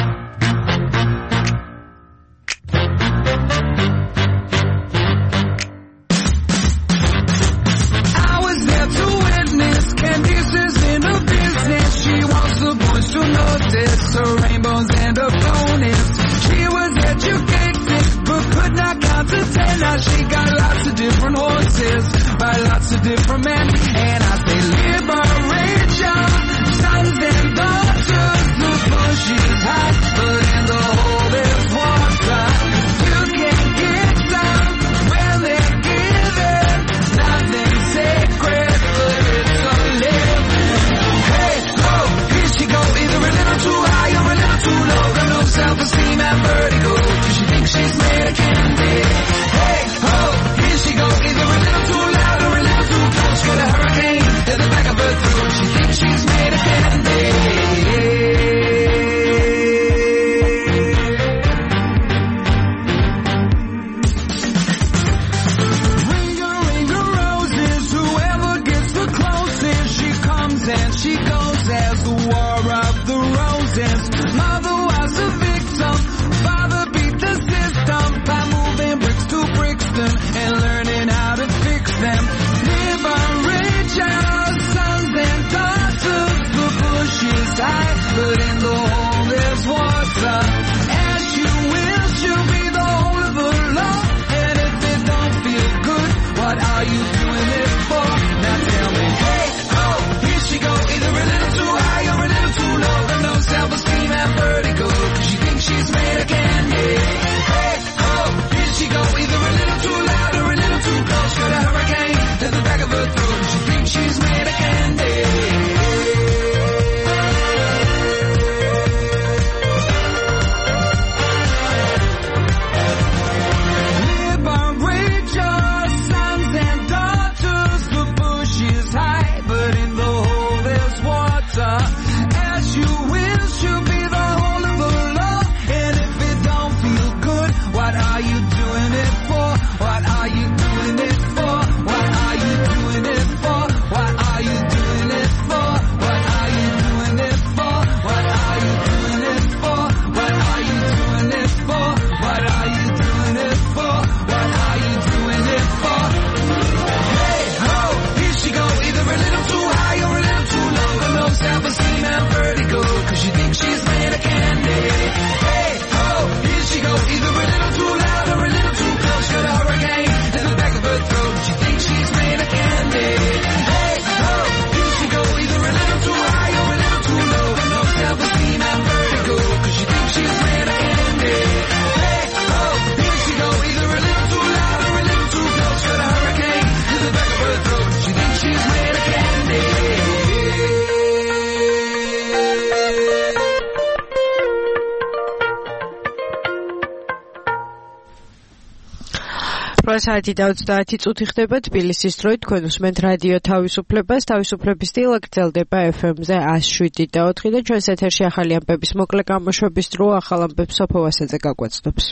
Now she got lots of different horses by lots of different men, and I say liberate your sons and daughters. The bush is hot, but in the hole there's water. You can get some when they're given. Nothing sacred, but it's a living. Hey, oh, here she go, either a little too high or a little too low. Got no self-esteem and vertigo, 'cause she thinks she's made of candy. Oh, here she goes, either a little too loud or a little too close. Got a hurricane in the back of her throat. She thinks she's made of candy. Ringer, ringer, roses. Whoever gets the closest, she comes and she goes as the war of the roses. Mother was a victim, father beat the system by moving bricks to Brixton and learning how to fix them. Liberate your sons and daughters. The bush is high, but in the hole there's water. As you wish, you'll be the whole of the law. And if it don't feel good, what are you doing it for? Now tell me, hey, oh, here she go, either a little too high or a little too low. Got no self-esteem and vertigo, 'cause she thinks she's made of candy. Hey, oh, here she go, either a little too loud or a little too close. Got a hurricane in the back of her throat. She thinks she's made of candy. Liberate your sons and daughters. The bush is high, but in the hole there's water. As you wish, you'll be the whole of the law. And if it don't feel good, what are you doing it for? What are you doing it for? What are you doing it for? What are you doing it for? What are you doing it for? What are you doing it for? What are you doing it for? What are you doing it for? What are you doing it for? Hey, ho, here she go, either a little too high or a little too low. Got no self-esteem and vertigo. რვა საათი და ოცდაათი წუთი ხდება თბილისის დროით. თქვენ უსმენთ რადიო თავისუფლებას. თავისუფლების დილა გრძელდება ეფ ემ-ზე εκατო შვიდი და ოთხი და ჩვენს ეთერში ახალი ამბების მოკლე გამოშვების დრო. ახალ ამბებს სოფო ვასაძე გაგვაცნობს.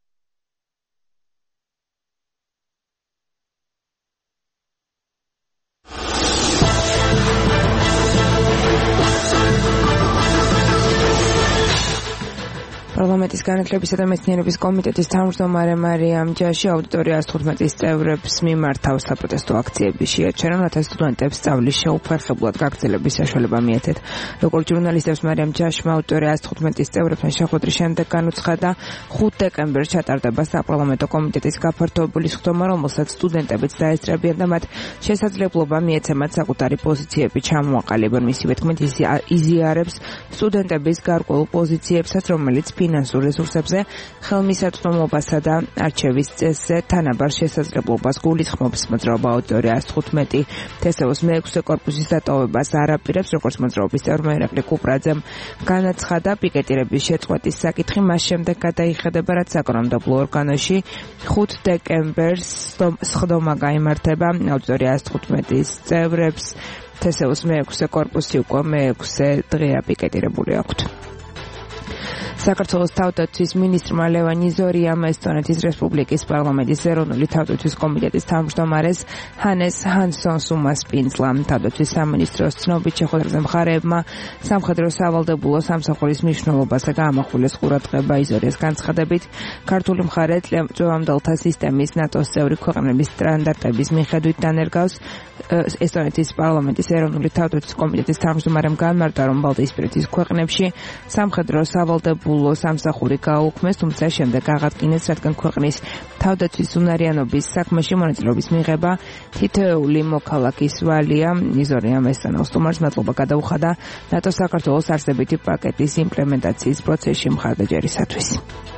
პარლამენტის განათლებისა და მეცნიერების კომიტეტის თავმჯდომარე მარიამ ჯაში აუდიტორიას თხუთმეტის წევრებს მიმართ საპროტესტო აქციები შეაჩერა, რათა სტუდენტებს სწავლის შეუფერხებლად გაგრძელების საშუალება მიეცეთ. როგორც ჟურნალისტებს მარიამ ჯაშმა აუდიტორიას თხუთმეტის წევრებთან შეხვედრის შემდეგ განუცხადა, ხუთი დეკემბერს ჩატარდება საპარლამენტო კომიტეტის გაფართოებული სხდომა, რომელსაც სტუდენტებიც დაესწრებიან და მათ შესაძლებლობა მიეცემათ საკუთარი პოზიციები ჩამოაყალიბონ. მისივე თქმით, იზიარებს სტუდენტების გარკვეულ პოზიციებსაც, რომელიც ფინანსურ რესურსებზე, ხელმისაწვდომობასა და არჩევის წესზე თანაბარ შესაძლებლობას გულისხმობს. მოძრაობა აუდიტორიას თხუთმეტი თესეოს მეექვსე კორპუსის დატოვებას არ აპირებს, როგორც მოძრაობის წევრმა ირაკლი კუპრაძემ განაცხადა. პიკეტირების შეწყვეტის საკითხი მას შემდეგ გადაიხედება, რაც საკანონმდებლო ორგანოში ხუთი დეკემბერს სხდომა გაიმართება. აუდიტორიას თხუთმეტის წევრებს თესეოს მეექვსე კორპუსი უკვე მეექვსე დღეა პიკეტირებული აქვთ. საქართველოს თავდაცვის მინისტრმა ლევან იზორიამ ესტონეთის რესპუბლიკის პარლამენტის ეროვნული თავდაცვის კომიტეტის თავმჯდომარეს ჰანეს ჰანსონს უმასპინძლა. თავდაცვის სამინისტროს ცნობით შეხვედრაზე მხარეებმა სამხედრო სავალდებულო სამსახურის მნიშვნელობასა გაამახვილეს ყურადღება. იზორიას განცხადებით, ქართული მხარე წვევამდელთა სისტემის ნატოს წევრი ქვეყნების სტანდარტების მიხედვით დანერგავს. ესტონეთის პარლამენტის ეროვნული თავდაცვის კომიტეტის თავმჯდომარემ განმარტა, რომ ბალტიისპირეთის ქვეყნებში სამხედრო სავალდებულო სამსახური გააუქმეს, თუმცა შემდეგ აღადგინეს, რადგან ქვეყნის თავდაცვის უნარიანობის საქმეში მონაწილეობის მიღება თითოეული მოქალაქის ვალია. იზორიამ ესტონელ სტუმარს მადლობა გადაუხადა ნატო საქართველოს არსებითი პაკეტის იმპლემენტაციის პროცესში მხარდაჭერისათვის.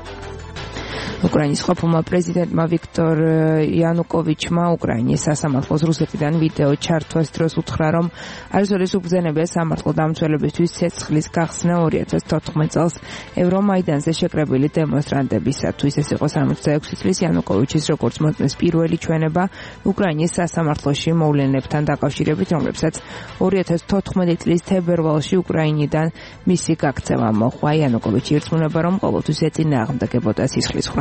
უკრაინის ყოფილმა პრეზიდენტმა ვიქტორ იანუკოვიჩმა უკრაინის სასამართლოს რუსეთიდან ვიდეო ჩართვას დროს უთხრა, რომ არის ორი უბრძანებია სამართლო დამცველებისთვის ცეცხლის გახსნა ორი ათას თოთხმეტ წელს ევრომაიდანზე შეკრებილი დემონსტრანტებისათვის. ეს იყო სამოცდაექვსი წლის იანუკოვიჩის როგორც მოწმეს პირველი ჩვენება უკრაინის სასამართლოში მოვლენებთან დაკავშირებით, რომლებსაც ორი ათას თოთხმეტი წლის თებერვალში უკრაინიდან მისი გაქცევა მოხდა. იანუკოვიჩი ირწმუნება, რომ ყოველთვის ეწინააღმდეგებოდა სისხლის ხრას.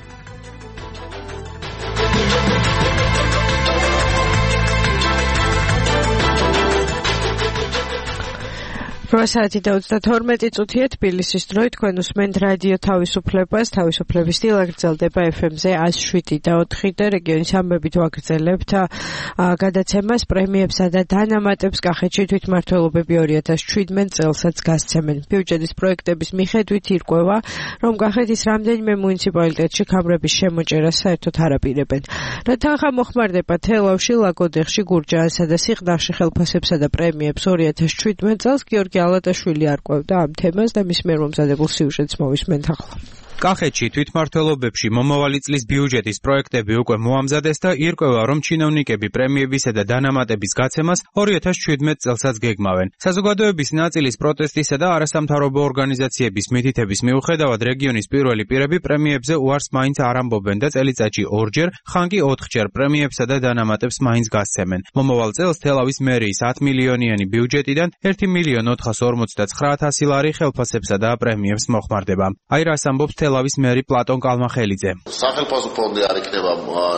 რვა საათი და ოცდათორმეტი წუთია თბილისის დროით. თქვენ უსმენთ რადიო თავისუფლებას. თავისუფლების დილა გრძელდება ეფ ემ-ზე εκατო შვიდი და ოთხი და რეგიონის ამბებით ვაგრძელებთ გადაცემას. პრემიებსა და დანამატებს კახეთში თვითმმართველობები ორი ათას შვიდმეტ წელსაც გასცემენ. ბიუჯეტის პროექტების მიხედვით ირკვევა, რომ კახეთის რამდენიმე მუნიციპალიტეტში ქამრების შემოჭერას საერთოდ არ აპირებენ. რათა ახლა მოხმარდება თელავში, ლაგოდეხში, გურჯაანსა და სიღნაღში ხელფასებსა და პრემიებს ორი ათას შვიდმეტ წელს გიორგი ალატაშვილი არკვევდა ამ თემას და მის მიერ მომზადებულ სიუჟეტს მოვისმენთ ახლა. კახეთში თვითმმართველობებში მომავალი წლის ბიუჯეტის პროექტები უკვე მოამზადეს და ირკვევა, რომ ჩინოვნიკები პრემიებისა და დანამატების გაცემას ორი ათას შვიდმეტ წელსაც გეგმავენ. საზოგადოების ნაწილის პროტესტისა და არასამთავრობო ორგანიზაციების მითითების მიუხედავად რეგიონის პირველი პირები პრემიებზე უარს მაინც არ ამბობენ და წელიწადში ორჯერ, ხან კი ოთხჯერ პრემიებსა და დანამატებს მაინც გასცემენ. მომავალ წელს თელავის მერიის ათი მილიონიანი ბიუჯეტიდან ერთი მილიონი ოთხას ორმოცდაცხრა ათასი ლარი ხელფასებსა და პრემიებს მოხმარდება. აირას ამბობს თელავის მერი პლატონ კალმახელიძე. სახელმწიფო ფონდი არ იქნება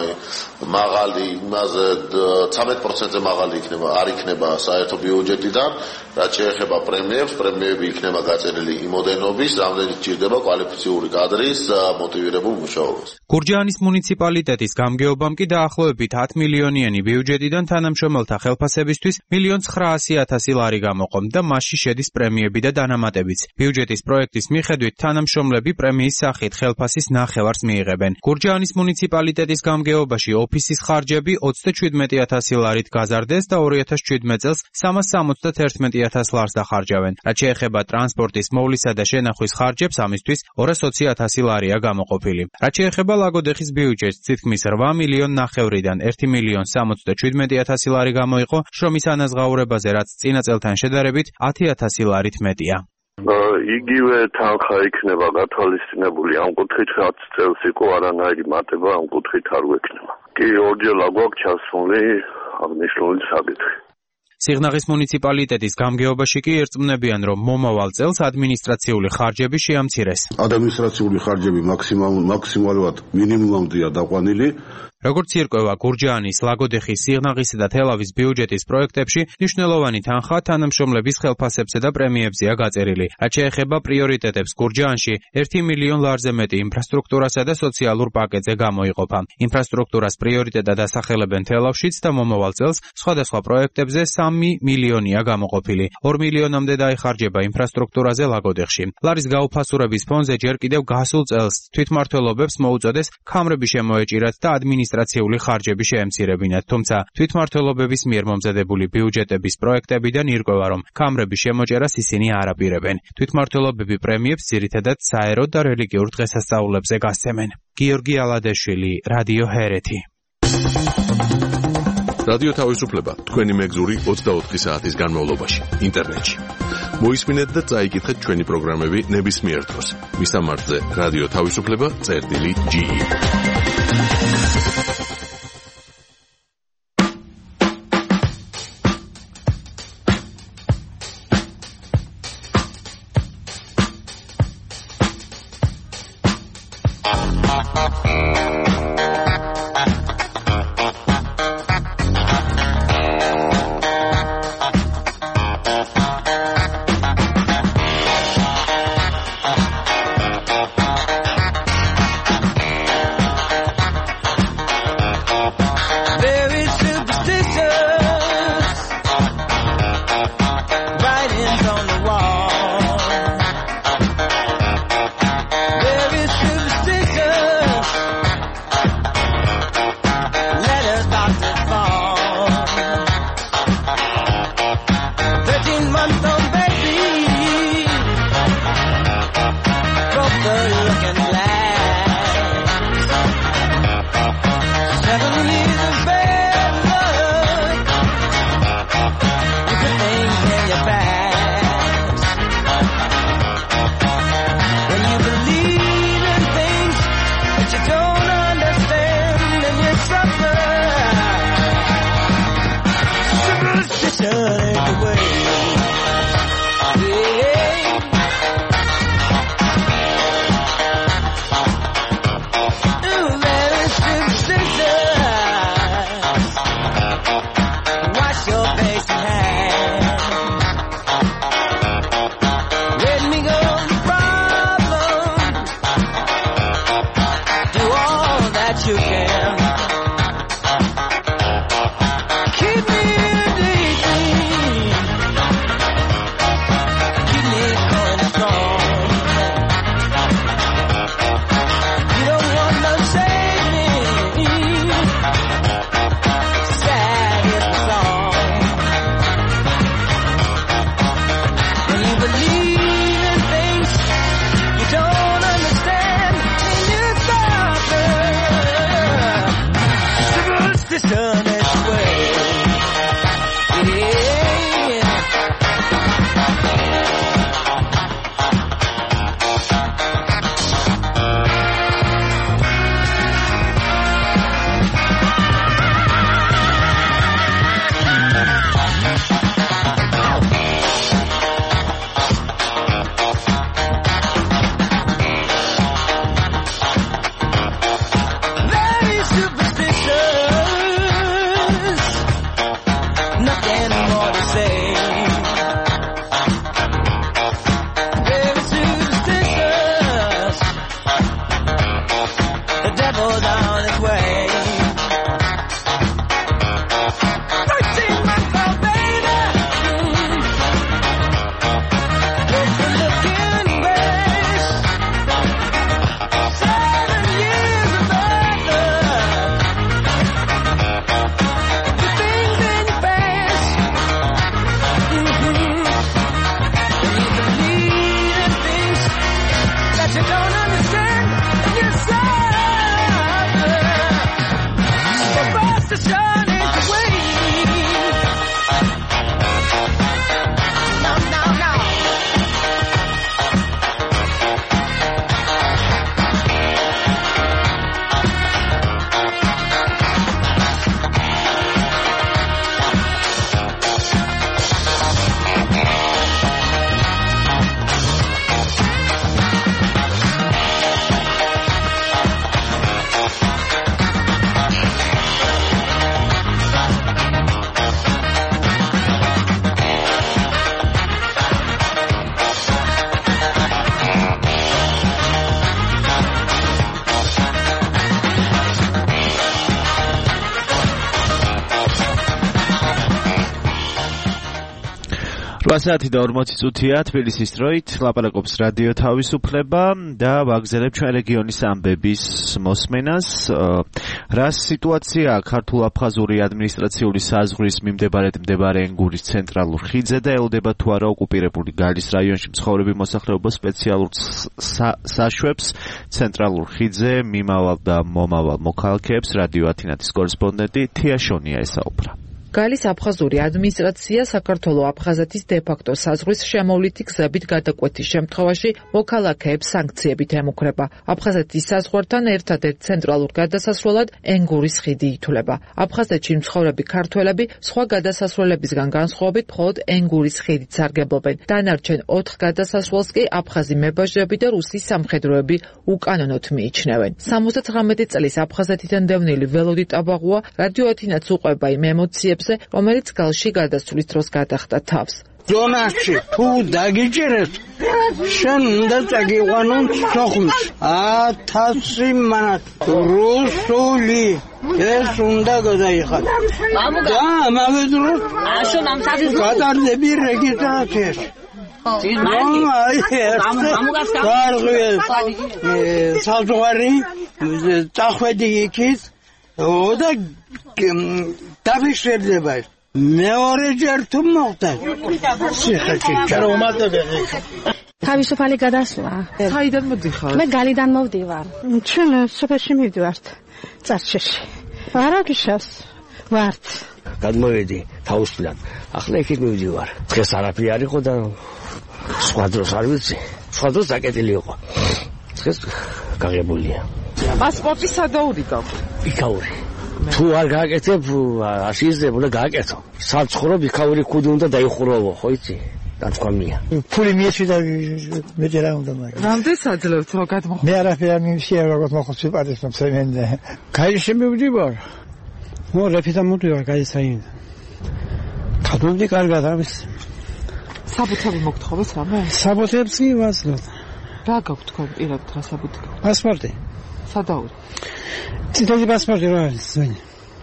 მაღალი, იმაზე ცხრამეტ პროცენტზე მაღალი იქნება, არ იქნება საერთო ბიუჯეტიდან, რაც შეეხება პრემიებს, პრემიები იქნება გაწერილი იმოდენობის, რამდენიც ჭირდება კვალიფიციური კადრის მოტივირებულ მუშაობას. გურჯაანის მუნიციპალიტეტის გამგეობამ კი დაახლოებით ათი მილიონიანი ბიუჯეტიდან თანამშრომელთა ხელფასებისთვის მილიონ ცხრაასი ათასი ლარი გამოყო და მასში შედის პრემიები და დანამატებიც. ბიუჯეტის პროექტის მიხედვით თანამშრომლები პრემიის სახით ხელფასის ნახევარს მიიღებენ. გურჯაანის მუნიციპალიტეტის გამგეობაში ოფისის ხარჯები ოცდაშვიდმეტი ათასი ლარით გაზარდეს და ორი ათას შვიდმეტ წელს სამას სამოცდათერთმეტი ათას ლარს დახარჯავენ. რაც შეეხება ტრანსპორტის მოვლისა და შენახვის ხარჯებს, ამისთვის ორას ოცი ათასი ლარია გამოყოფილი. რაც შეეხება ლაგოდეხის ბიუჯეტს, თითქმის რვა მილიონ ნახევრიდან ერთი მილიონ სამოცდაშვიდმეტი ათასი ლარი გამოიყო, შრომის ანაზღაურებაზე, რაც წინა წელთან შედარებით ათი ათასი ლარით მეტია. იგივე თანხა იქნება გათვალისწინებული ამ კუთხით რაც წელს იყო არანაირი მატება ამ კუთხით არ გვექნება. კი ორჯერ აგვაქვს ჩასული აღნიშნული საკითხი. სიღნაღის მუნიციპალიტეტის გამგეობაში კი ერწმუნებიან, რომ მომავალ წელს ადმინისტრაციული ხარჯები შეამცირეს. ადმინისტრაციული ხარჯები მაქსიმალურად მინიმუმამდეა დაყვანილი. როგორც ირკვევა გურჯაანის, ლაგოდეხის, სიღნაღისა და თელავის ბიუჯეტის პროექტებში მნიშვნელოვანი თანხა თანამშრომლების ხელფასებზე და პრემიებზეა გაწერილი. რაც შეეხება პრიორიტეტებს გურჯაანში, ერთი მილიონ ლარზე მეტი ინფრასტრუქტურასა და სოციალურ პაკეტზე გამოიყოფა. ინფრასტრუქტურას პრიორიტეტად ასახელებენ თელავშიც და მომავალ წელს სხვადასხვა პროექტებზე სამი მილიონია გამოყოფილი. ორ მილიონამდე დაიხარჯება ინფრასტრუქტურაზე ლაგოდეხში. ლარის გაუფასურების ფონზე ჯერ კიდევ გასულ წელს თვითმმართველობებს მოუწოდეს ქამრები შემოეჭირათ და ადმინისტრაციული ხარჯები შეემცირებინათ, თუმცა თვითმმართველობების მიერ მომზადებული ბიუჯეტების პროექტებიდან ირკვევა, რომ ქამრების შემოჭერას ისინი არ აპირებენ. თვითმმართველობები პრემიებს ძირითადად საერო და რელიგიურ დღესასწაულებზე გასცემენ. გიორგი ალადეშვილი, რადიო ჰერეთი. რადიო თავისუფლება თქვენი მეგზური ოცდაოთხი საათის განმავლობაში ინტერნეტში. მოისმინეთ და წაიკითხეთ ჩვენი პროგრამები ნებისმიერ დროს. მისამართზე რადიო თავისუფლება წერტილი ჯი. Very superstitious. რვა და ორმოცი წუთია თბილისის დროით ლაპარაკობს რადიო თავისუფლება და ვაგზელებ ჩვენ რეგიონის ამბების მოსმენას. რა სიტუაცია ქართულ-აფხაზური ადმინისტრაციული საზღვრის მიმდებარედ მდებარე ენგურის ცენტრალურ ხიდზე და ელოდება თუ არა ოკუპირებული გალის რაიონში მცხოვრები მოსახლეობა სპეციალურ საშვებს ცენტრალურ ხიდზე მიმავალ და მომავალ მოქალაქეებს რადიო ათინათის კორესპონდენტი თია შონია ესაუბრა. გალის აფხაზური ადმინისტრაცია საქართველო-აფხაზეთის დე-ფაქტო საზღვრის შემოვლითი გზებით გადაკვეთის შემთხვევაში მოქალაქეებს სანქციებით ემუქრება. აფხაზეთის საზღვართან ერთადერთ ცენტრალურ გადასასვლელად ენგურის ხიდი ითვლება. აფხაზეთში მცხოვრები ქართველები სხვა გადასასვლელებისგან განსხვავებით მხოლოდ ენგურის ხიდით სარგებლობენ. დანარჩენ ოთხ გადასასვლელს კი აფხაზი მებაჟები და რუსი სამხედროები უკანონოდ მიიჩნევენ. სამოცდათვრამეტი წლის აფხაზეთიდან დევნილი ველოდი ტაბაღუა რადიო ათინათს უყვება იმ ემოციებს, რომელიც გალში გადასვლის დროს გადახდა თავს. ზონაში თუ დაგიჭერეს, შენ უნდა წაგიყვანონ სოხუმს. ათასი მანათ რუსული ეს უნდა გადაიხადო. და ამავე დროს გადარდები რეგისტრაციაში. საზღვარი წახვედი იქით და დაფიქსირდება. მეორე ჯერ თუ მოხდა სიხეთში ჩარომატებელი თავისუფალი გადასვლა. საიდან მოდიხარ? მე გალიდან მოვდივარ. ჩვენ სოფელში მივდივართ წარჩეში. არაგიშას ვართ. გადმოვედი თავისუფლად. ახლა იქით მივდივარ. დღეს არაფერი არ იყო და სხვა დროს არ ვიცი. სხვა დროს აკეტილი იყო. დღეს გაღებულია. პასპორტი სადაური გაქვს? იქაური. თუ არ გააკეთებ, არ შეიძლება და გააკეთო. საცხოვრებ იქაური კუდი უნდა დაიხურავო, ხო იცი? დათქვამია. ფული მიეცი და მეტი რა უნდა მაგ. რამდენს აძლევთ რომ გადმოხო? მე არაფერი არ მივშია როგორც მოხოცი პარტიზნებს მენდე. გაიში მივდივარ. ნუ რეფიტა მოვდივარ გაისაინდა. გადმოვდი კარგად არის. საბუთები მოგთხოვეთ რამე? საბუთებს კი ვაცნობ. რა გაქვთ თქვენ პირად რა საბუთი? პასპორტი. სადაური? ციტოზი პასპორტი რა არის ზონი?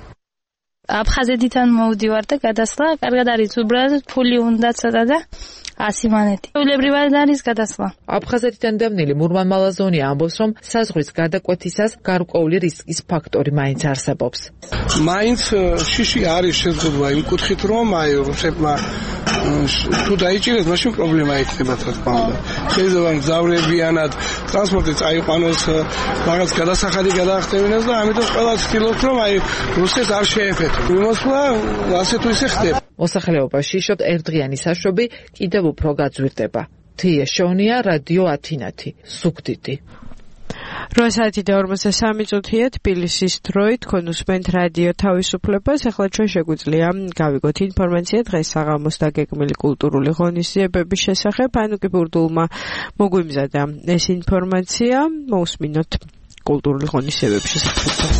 აფხაზეთიდან მოვდივარ და გადასვლა კარგად არის, უბრალოდ ფული უნდა ცოტა და ასი მანეთი. ულებრივად არის გადასვლა. აფხაზეთიდან დევნილი მურმან მალაზონია ამბობს, რომ საზღვრის გადაკვეთისას გარკვეული რისკის ფაქტორი მაინც არსებობს. მაინც შიში არის შეზღუდვა იმ კუთხით, რომ აი რუსებმა თუ დაიჭირეს, მაშინ პრობლემა იქნება რა თქმა უნდა. შეიძლება მგზავრებიანად ტრანსპორტი წაიყვანოს, რაღაც გადასახადი გადაახტევინოს და ამიტომ ყველა ცდილობს, რომ აი რუსებს არ შეეფეთო. მიმოსვლა ასე თუ ისე ხდება. მოსახლეობაში შოთ ერთდღიანი საშვები კიდევ უფრო გაძვირდება. თია შონია, რადიო ათინათი, ზუგდიდი. რვა საათი და ორმოცდასამი წუთია თბილისის დროით, თქვენ უსმენთ რადიო თავისუფლებას. ახლა ჩვენ შეგვიძლია გავიგოთ ინფორმაცია დღეს საღამოს დაგეგმილი კულტურული ღონისძიებების შესახებ. ანუ კი ბურდულმა მოგვიმზადა ეს ინფორმაცია. მოусმინოთ კულტურული ღონისძიებების შესახებ.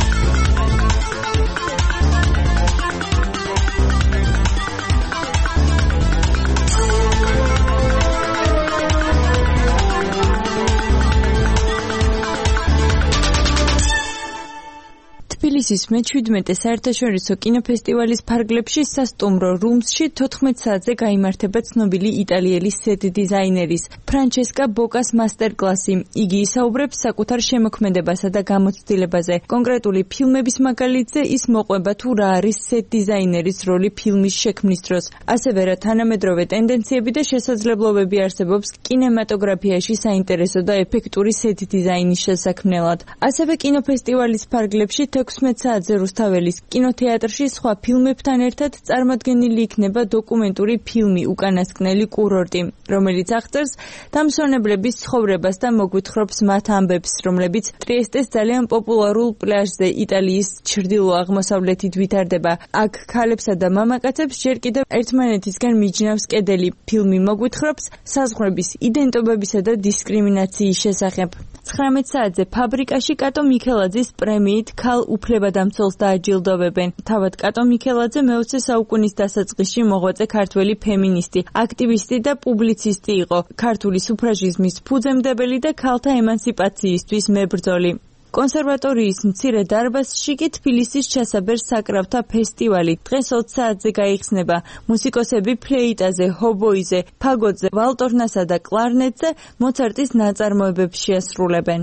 თბილისის მეჩვიდმეტე საერთაშორისო კინოფესტივალის ფარგლებში სასტუმრო რუმსში თოთხმეტ საათზე გაიმართება ცნობილი იტალიელი სეტ დიზაინერის ფრანჩესკა ბოკას მასტერკლასი. იგი ისაუბრებს საკუთარ შემოქმედებასა და გამოცდილებაზე. კონკრეტული ფილმების მაგალითზე ის მოყვება თუ რა არის სეტ დიზაინერის როლი ფილმის შექმნის დროს. ასევე რა თანამედროვე ტენდენციები და შესაძლებლობები არსებობს კინემატოგრაფიაში საინტერესო და ეფექტური სეტ დიზაინის შესაქმნელად. ასევე კინოფესტივალის ფარგლებში თექვსმეტ საათზე რუსთაველის კინოთეატრში სხვა ფილმებთან ერთად წარმოდგენილი იქნება დოკუმენტური ფილმი უკანასკნელი კურორტი, რომელიც აღწერს დამსვენებლების ცხოვრებას და მოგვითხრობს მათ ამბებს, რომლებიც ტრიესტეს ძალიან პოპულარულ პლაჟზე იტალიის ჩრდილო-აღმოსავლეთით ვითარდება. აქ ქალებსა და მამაკაცებს ჯერ კიდევ ერთმანეთისგან მიჯნავს კედელი. ფილმი მოგვითხრობს საზღვრების იდენტობებისა და დისკრიმინაციის შესახებ. ცხრამეტ საათზე ფაბრიკაში კატო მიქელაძის პრემიით ქალ უფლებადამცველს დააჯილდოვებენ. თავად კატო მიქელაძე მეოცე საუკუნის დასაწყისში მოღვაწე ქართველი ფემინისტი, აქტივისტი და პუბლიცისტი იყო. ქართული სუფრაჟიზმის ფუძემდებელი და ქალთა ემანციპაციისთვის მებრძოლი. კონსერვატორიის მცირე დარბაზში კი თბილისის ჩასაბერ საკრავთა ფესტივალი დღეს ოც საათზე გაიხსნება. მუსიკოსები ფლეიტაზე, ჰობოიზე, ფაგოტზე, ვალტორნასა და კლარნეტზე მოცარტის ნაწარმოებებს შეასრულებენ.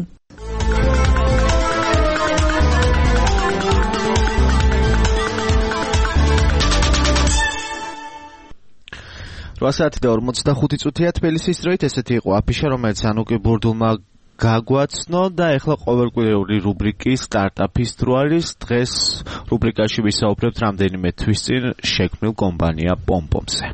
რვა საათი და ორმოცდახუთი წუთია თბილისის დროით. ესეთი იყო აფიშა, რომელიც ანუკი ბურდულმა გაგვაცნო და ეხლა ყოველკვირეული რუბრიკის სტარტაპის დრო არის. დღეს რუბრიკაში ვისაუბრებთ რამდენიმე თვის წინ შექმნილ კომპანია პომპომზე.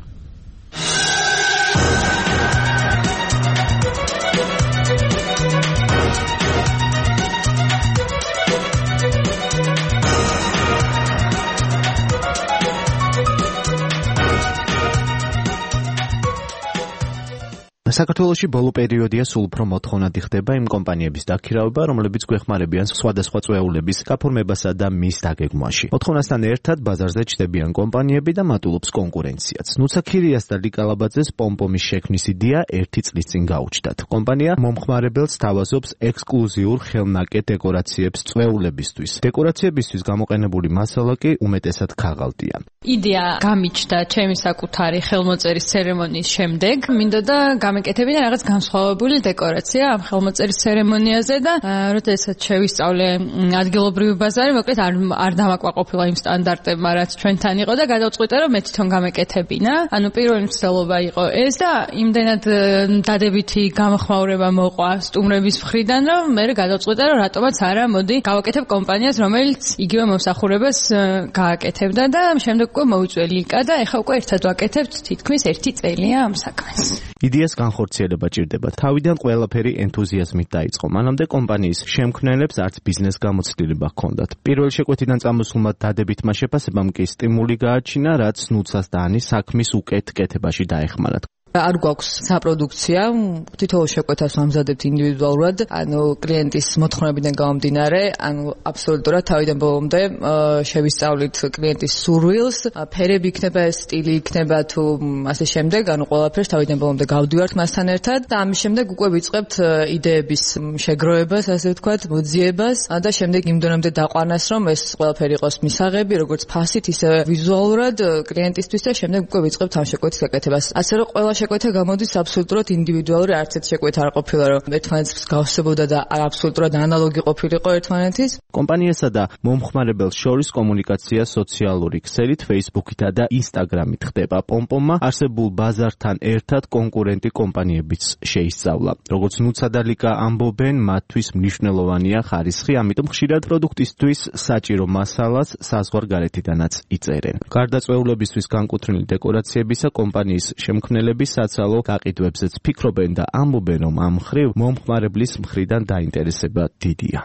საქართველოში ბოლო პერიოდია სულ უფრო მოთხოვნადი ხდება იმ კომპანიების დაქირავება, რომლებიც გვეხმარებიან სხვადასხვა წვეულების გაფორმებასა და მის დაგეგმვაში. მოთხოვნასთან ერთად ბაზარზე ჩნდებიან კომპანიები და მატულობს კონკურენციაც. ნუცა ქირიას და ლიკალაბაძეს პომპომის შექმნის იდეა ერთი წლის წინ გაუჩნდათ. კომპანია მომხმარებელს თავაზობს ექსკლუზიურ ხელნაკეთ დეკორაციებს წვეულებისთვის. დეკორაციებისთვის გამოყენებული მასალა კი უმეტესად ქაღალდია. იდეა გამიჩნდა ჩემი საკუთარი ხელმოწერის ცერემონიის შემდეგ. მინდა და გამეკეთებინა რაღაც განსხვავებული დეკორაცია ამ ხელმოწერის ცერემონიაზე და როდესაც შევისწავლე ადგილობრივი ბაზარი, მოკლედ არ არ დამაკმაყოფილა იმ სტანდარტებმა, რაც ჩვენთან იყო და გადავწყვიტე, რომ მე თვითონ გამეკეთებინა. ანუ პირველი მცდელობა იყო ეს და იმდენად დადებითი გამოხმაურება მოყვა სტუმრების მხრიდან, რომ მე გადავწყვიტე, რომ რატომაც არა, მოდი გავაკეთებ კომპანიას, რომელიც იგივე მომსახურებას გააკეთებდა და შემდეგ უკვე მოვიწვე ლიკა და ეხლა უკვე ერთად ვაკეთებთ თითქმის ერთი წელია ამ საქმეს. იდეას განხორციელება ჭირდება. თავიდან ყველაფერი ენთუზიაზმით დაიწყო. მანამდე კომპანიის შემქმნელებს არც ბიზნეს გამოცდილება ჰქონდათ. პირველ შეკვეთიდან წამოსულმა დადებითმა შეფასებამ კი სტიმული გააჩინა, რაც ნუცას და ანის საქმის უკეთ კეთებაში დაეხმარათ. არ გვაქვს საპროდუქცია, თითოეულ შეკვეთას ვამზადებთ ინდივიდუალურად, ანუ კლიენტის მოთხოვნებიდან გამომდინარე, ანუ აბსოლუტურად თავიდან ბოლომდე შევისწავლით კლიენტის სურვილს, ფერები იქნება, სტილი იქნება თუ ასე შემდეგ, ანუ ყველაფერს თავიდან ბოლომდე გავდივართ მასთან ერთად და ამის შემდეგ უკვე ვიწყებთ იდეების შეგროვებას, ასე ვთქვათ, მოძიებას და შემდეგ იმ დონემდე დაყვანას, რომ ეს ყველაფერი იყოს მისაღები, როგორც ფასით, ისე ვიზუალურად კლიენტისთვის და შემდეგ უკვე ვიწყებთ ამ შეკვეთის გაკეთებას. ასე რომ ყველა შეკვეთა გამოდის აბსოლუტურად ინდივიდუალური, არც ერთ შეკვეთა არ ყოფილა, რომ ერთმანეთს მსგავსებოდა და აბსოლუტურად ანალოგი ყოფილიყო ერთმანეთის. კომპანიასა და მომხმარებელს შორის კომუნიკაცია სოციალური ქსელით, Facebook-ითა და Instagram-ით ხდება. პომპომმა არსებულ ბაზართან ერთად კონკურენტი კომპანიებიც შეისწავლა. როგორც ნუცა და ლიკა ამბობენ, მათთვის მნიშვნელოვანია ხარისხი, ამიტომ ხშირად პროდუქტისთვის საჭირო მასალას საზღვარგარეთიდანაც იწერენ. გარდა წვეულებისთვის განკუთვნილი დეკორაციებისა, კომპანიის შემქმნელები საცალო გაყიდვებზეც ფიქრობენ და ამბობენ, რომ ამ მხრივ მომხმარებლის მხრიდან დაინტერესება დიდია.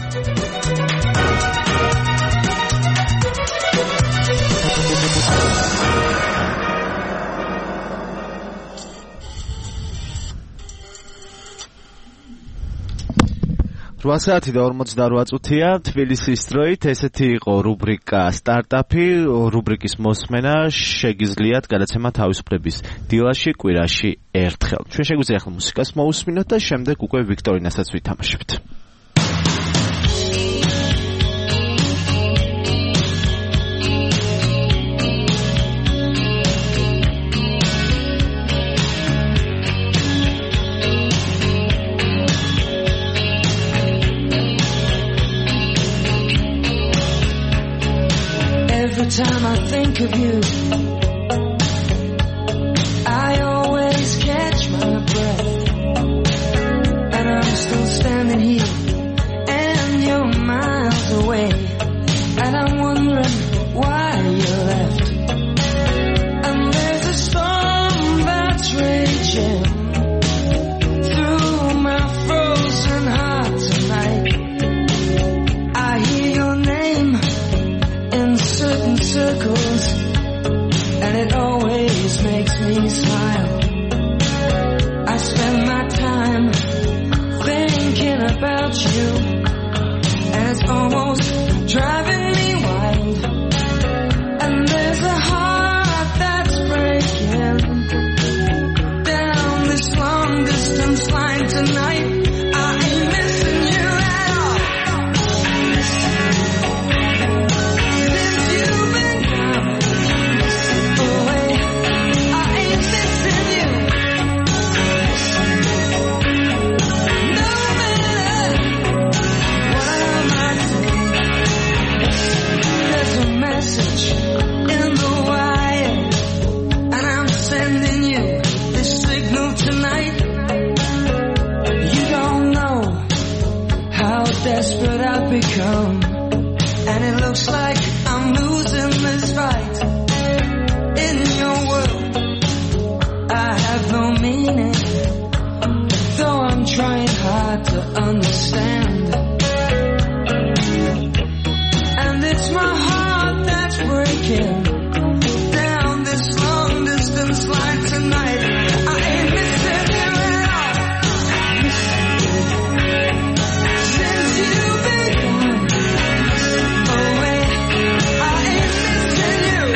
რვა საათი და ორმოცდარვა წუთია თბილისის დროით. ესეთი იყო რუბრიკა სტარტაპი. რუბრიკის მოსმენა შეგიძლიათ გადაცემა თავისუფლების დილაში კვირაში ერთხელ. ჩვენ შეგვიძლია ახლა მუსიკას მოусმინოთ და შემდეგ უკვე ვიქტორინასაც ვითამაშებთ. Every time I think of you, I always catch my breath, and I'm still standing here, and you're miles away, and I'm wondering why you left, and there's a storm that's raging through my frozen heart tonight. I hear your name in certain circles, I've become, and it looks like I'm losing this fight. In your world, I have no meaning, though I'm trying hard to understand. And it's my heart that's breaking down this long distance line tonight. I ain't missing you at all. Since you've been gone away, I ain't missing you.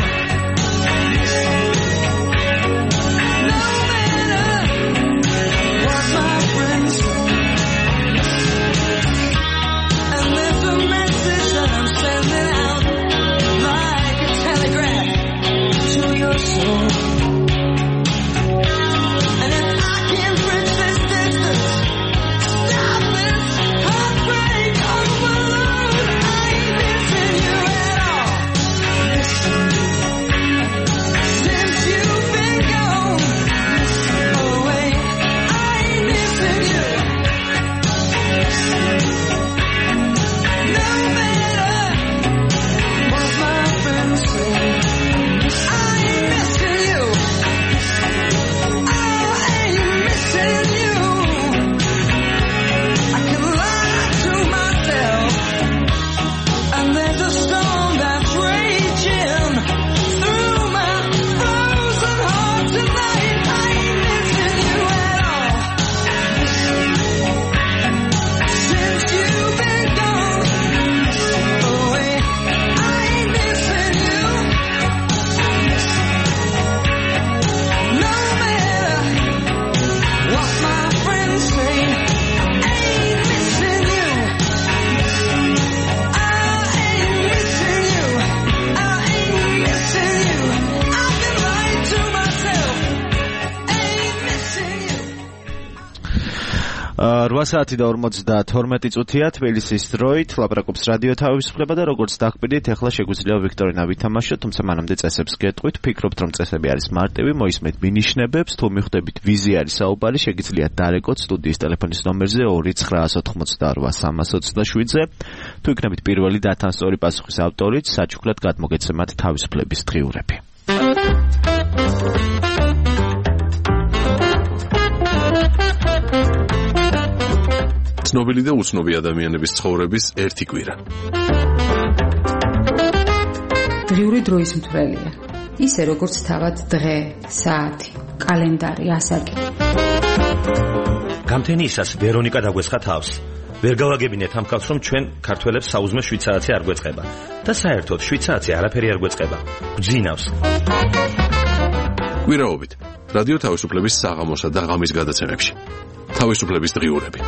No matter what my friends say, and there's a message that I'm sending out like a telegraph to your soul. And if I can bridge this distance, stop this heartbreak overload, I ain't missing you at all. Since you've been gone away, I ain't missing you. No matter what my friends say, I ain't missing you. I ain't missing you. I can lie to myself, and there's a storm that's raging through my frozen heart tonight. I ain't missing you at all. Since you've been gone away, I ain't missing you. No matter what my friends say, I ain't missing you. I ain't missing you. I ain't missing you. I've been lying to myself. Ain't missing you. რვა საათი და ორმოცდათორმეტი წუთია თბილისის დროით ლაპარაკობს რადიო თავისუფლება და როგორც დაგკვირდით ახლა შეგვიძლია ვიქტორინა ვითამაშოთ, თუმცა მანამდე წესებს გეტყვით. ფიქრობთ რომ წესები არის მარტივი, მოისმენთ მინიშნებებს, თუ მიხვდებით ვიზი არის საუბარი, შეგიძლიათ დარეკოთ სტუდიის ტელეფონის ნომერზე ორი ცხრაას ოთხმოცდაორვა სამას ოცდაშვიდზე. თუ იქნებით პირველი და თან სწორი პასუხის ავტორით, საჩუქრად გადმოგეცემათ თავისუფლების დღიურები. ცნობილი და უცნობი ადამიანების ცხოვრების ერთი კვირა. დღიური დროის მთვრელია. ისე როგორც თავად დღე, საათი, კალენდარი, ასაკი. გამთენიისას ვერონიკა დაგვესხა თავს. ვერ გავაგებინეთ ამ კაცს, რომ ჩვენ ქართველებს საუზმე შვიცარიცი არ გვეწყება და საერთოდ შვიცარიცი არაფერი არ გვეწყება. გძინავს. კვირაობით რადიო თავისუფლების საღამოსა და ღამის გადაცემებში. თავისუფლების დღიურები.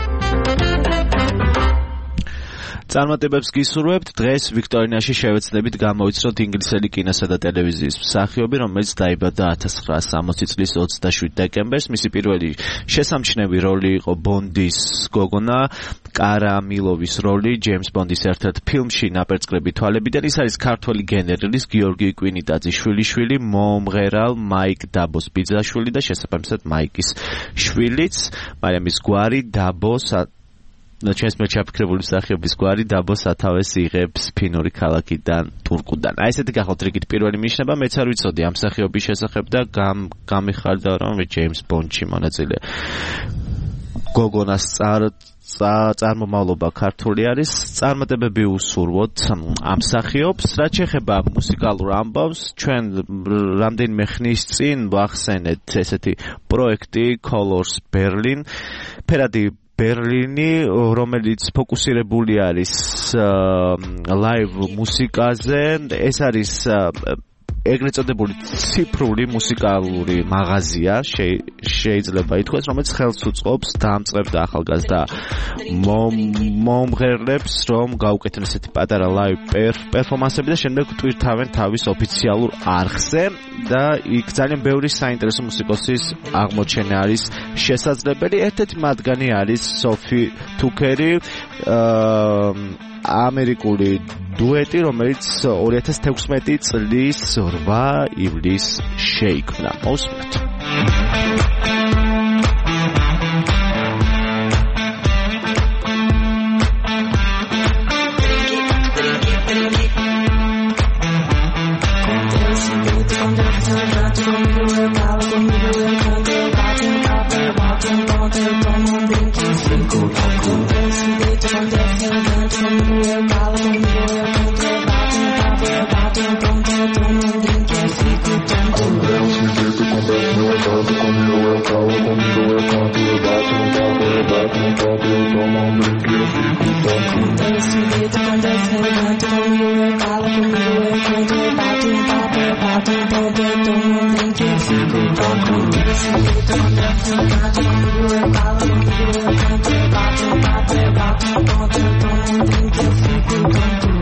წარმატებებს გისურვებთ. დღეს ვიქტორინაში შევეცდებით გამოვიცნოთ ინგლისელი კინოსა და ტელევიზიის მსახიობი, რომელიც დაიბადა ათას ცხრაას სამოცი წლის ოცდაშვიდ დეკემბერს. მისი პირველი შესამჩნევი როლი იყო ბონდის გოგონა, კარა მილოვის როლი ჯეიმს ბონდის ერთ-ერთ ფილმში ნაპერწკლები თვალებიდან. ის არის ქართველი გენერლის გიორგი კვინიტაძის შვილიშვილი, მომღერალ მაიკ დაბოს ბიძაშვილი და შესაბამისად მაიკის შვილიც. მარიამის გვარი დაბოს და ჩვენს მე ჩაფიქრებული მსახიობის გვარი დაბო სათავეს იღებს ფინური ქალაქიდან ტურკუდან. აი ესეთი გახოთ რიგით პირველი მინიშნება. მეც არ ვიცოდი ამ მსახიობის შესახებ და გამიხარდა რომ ჯეიმს ბონდში მონაწილე გოგონას წარ წარმომავლობა ქართული არის. წარმატებები უსურვოთ ამ მსახიობს. რაც შეეხება მუსიკალურ ამბავს, ჩვენ რამდენიმე ხნის წინ ვახსენეთ ესეთი პროექტი Colors Berlin, ფერადი ბერლინი, რომელიც ფოკუსირებული არის ლაივ მუსიკაზე. ეს არის ეგრეთ წოდებული ციფრული მუსიკალური მაღაზია, შეიძლება ითქვას, რომელიც ხელს უწყობს დამწყებ და ახალგაზრდა მომღერლებს, რომ გაუკეთონ ესეთი პატარა ლაივ პერფორმანსები და შემდეგ ტვირთავენ თავის ოფიციალურ არხზე და იქ ძალიან ბევრი საინტერესო მუსიკოსის აღმოჩენა არის შესაძლებელი. ერთ-ერთი მათგანი არის სოფი თუკერი, ამერიკული დუეტი, რომელიც ორი ათას თექვსმეტი წლის რვა ივლისს შეიქმნა. მოსმენთ. ponte, toma um drink e fico tonto. Desce, deito, acontece, eu canto comigo, eu calo comigo, eu canto, eu bato no papo, eu bato no ponto, eu tomo um drink e fico tonto. Desce, deito, acontece, eu canto comigo, eu calo comigo, eu canto, eu bato no papo, eu bato no papo, eu tomo um drink e fico tonto. Desce, deito, acontece, eu canto comigo, eu calo comigo, eu canto, eu bato no papo, eu bato no ponto, eu tomo um drink e fico tonto. Desce, deito, acontece, eu canto comigo, eu calo comigo, eu canto, eu bato no papo, eu bato no ponto, eu tomo um drink e fico tonto.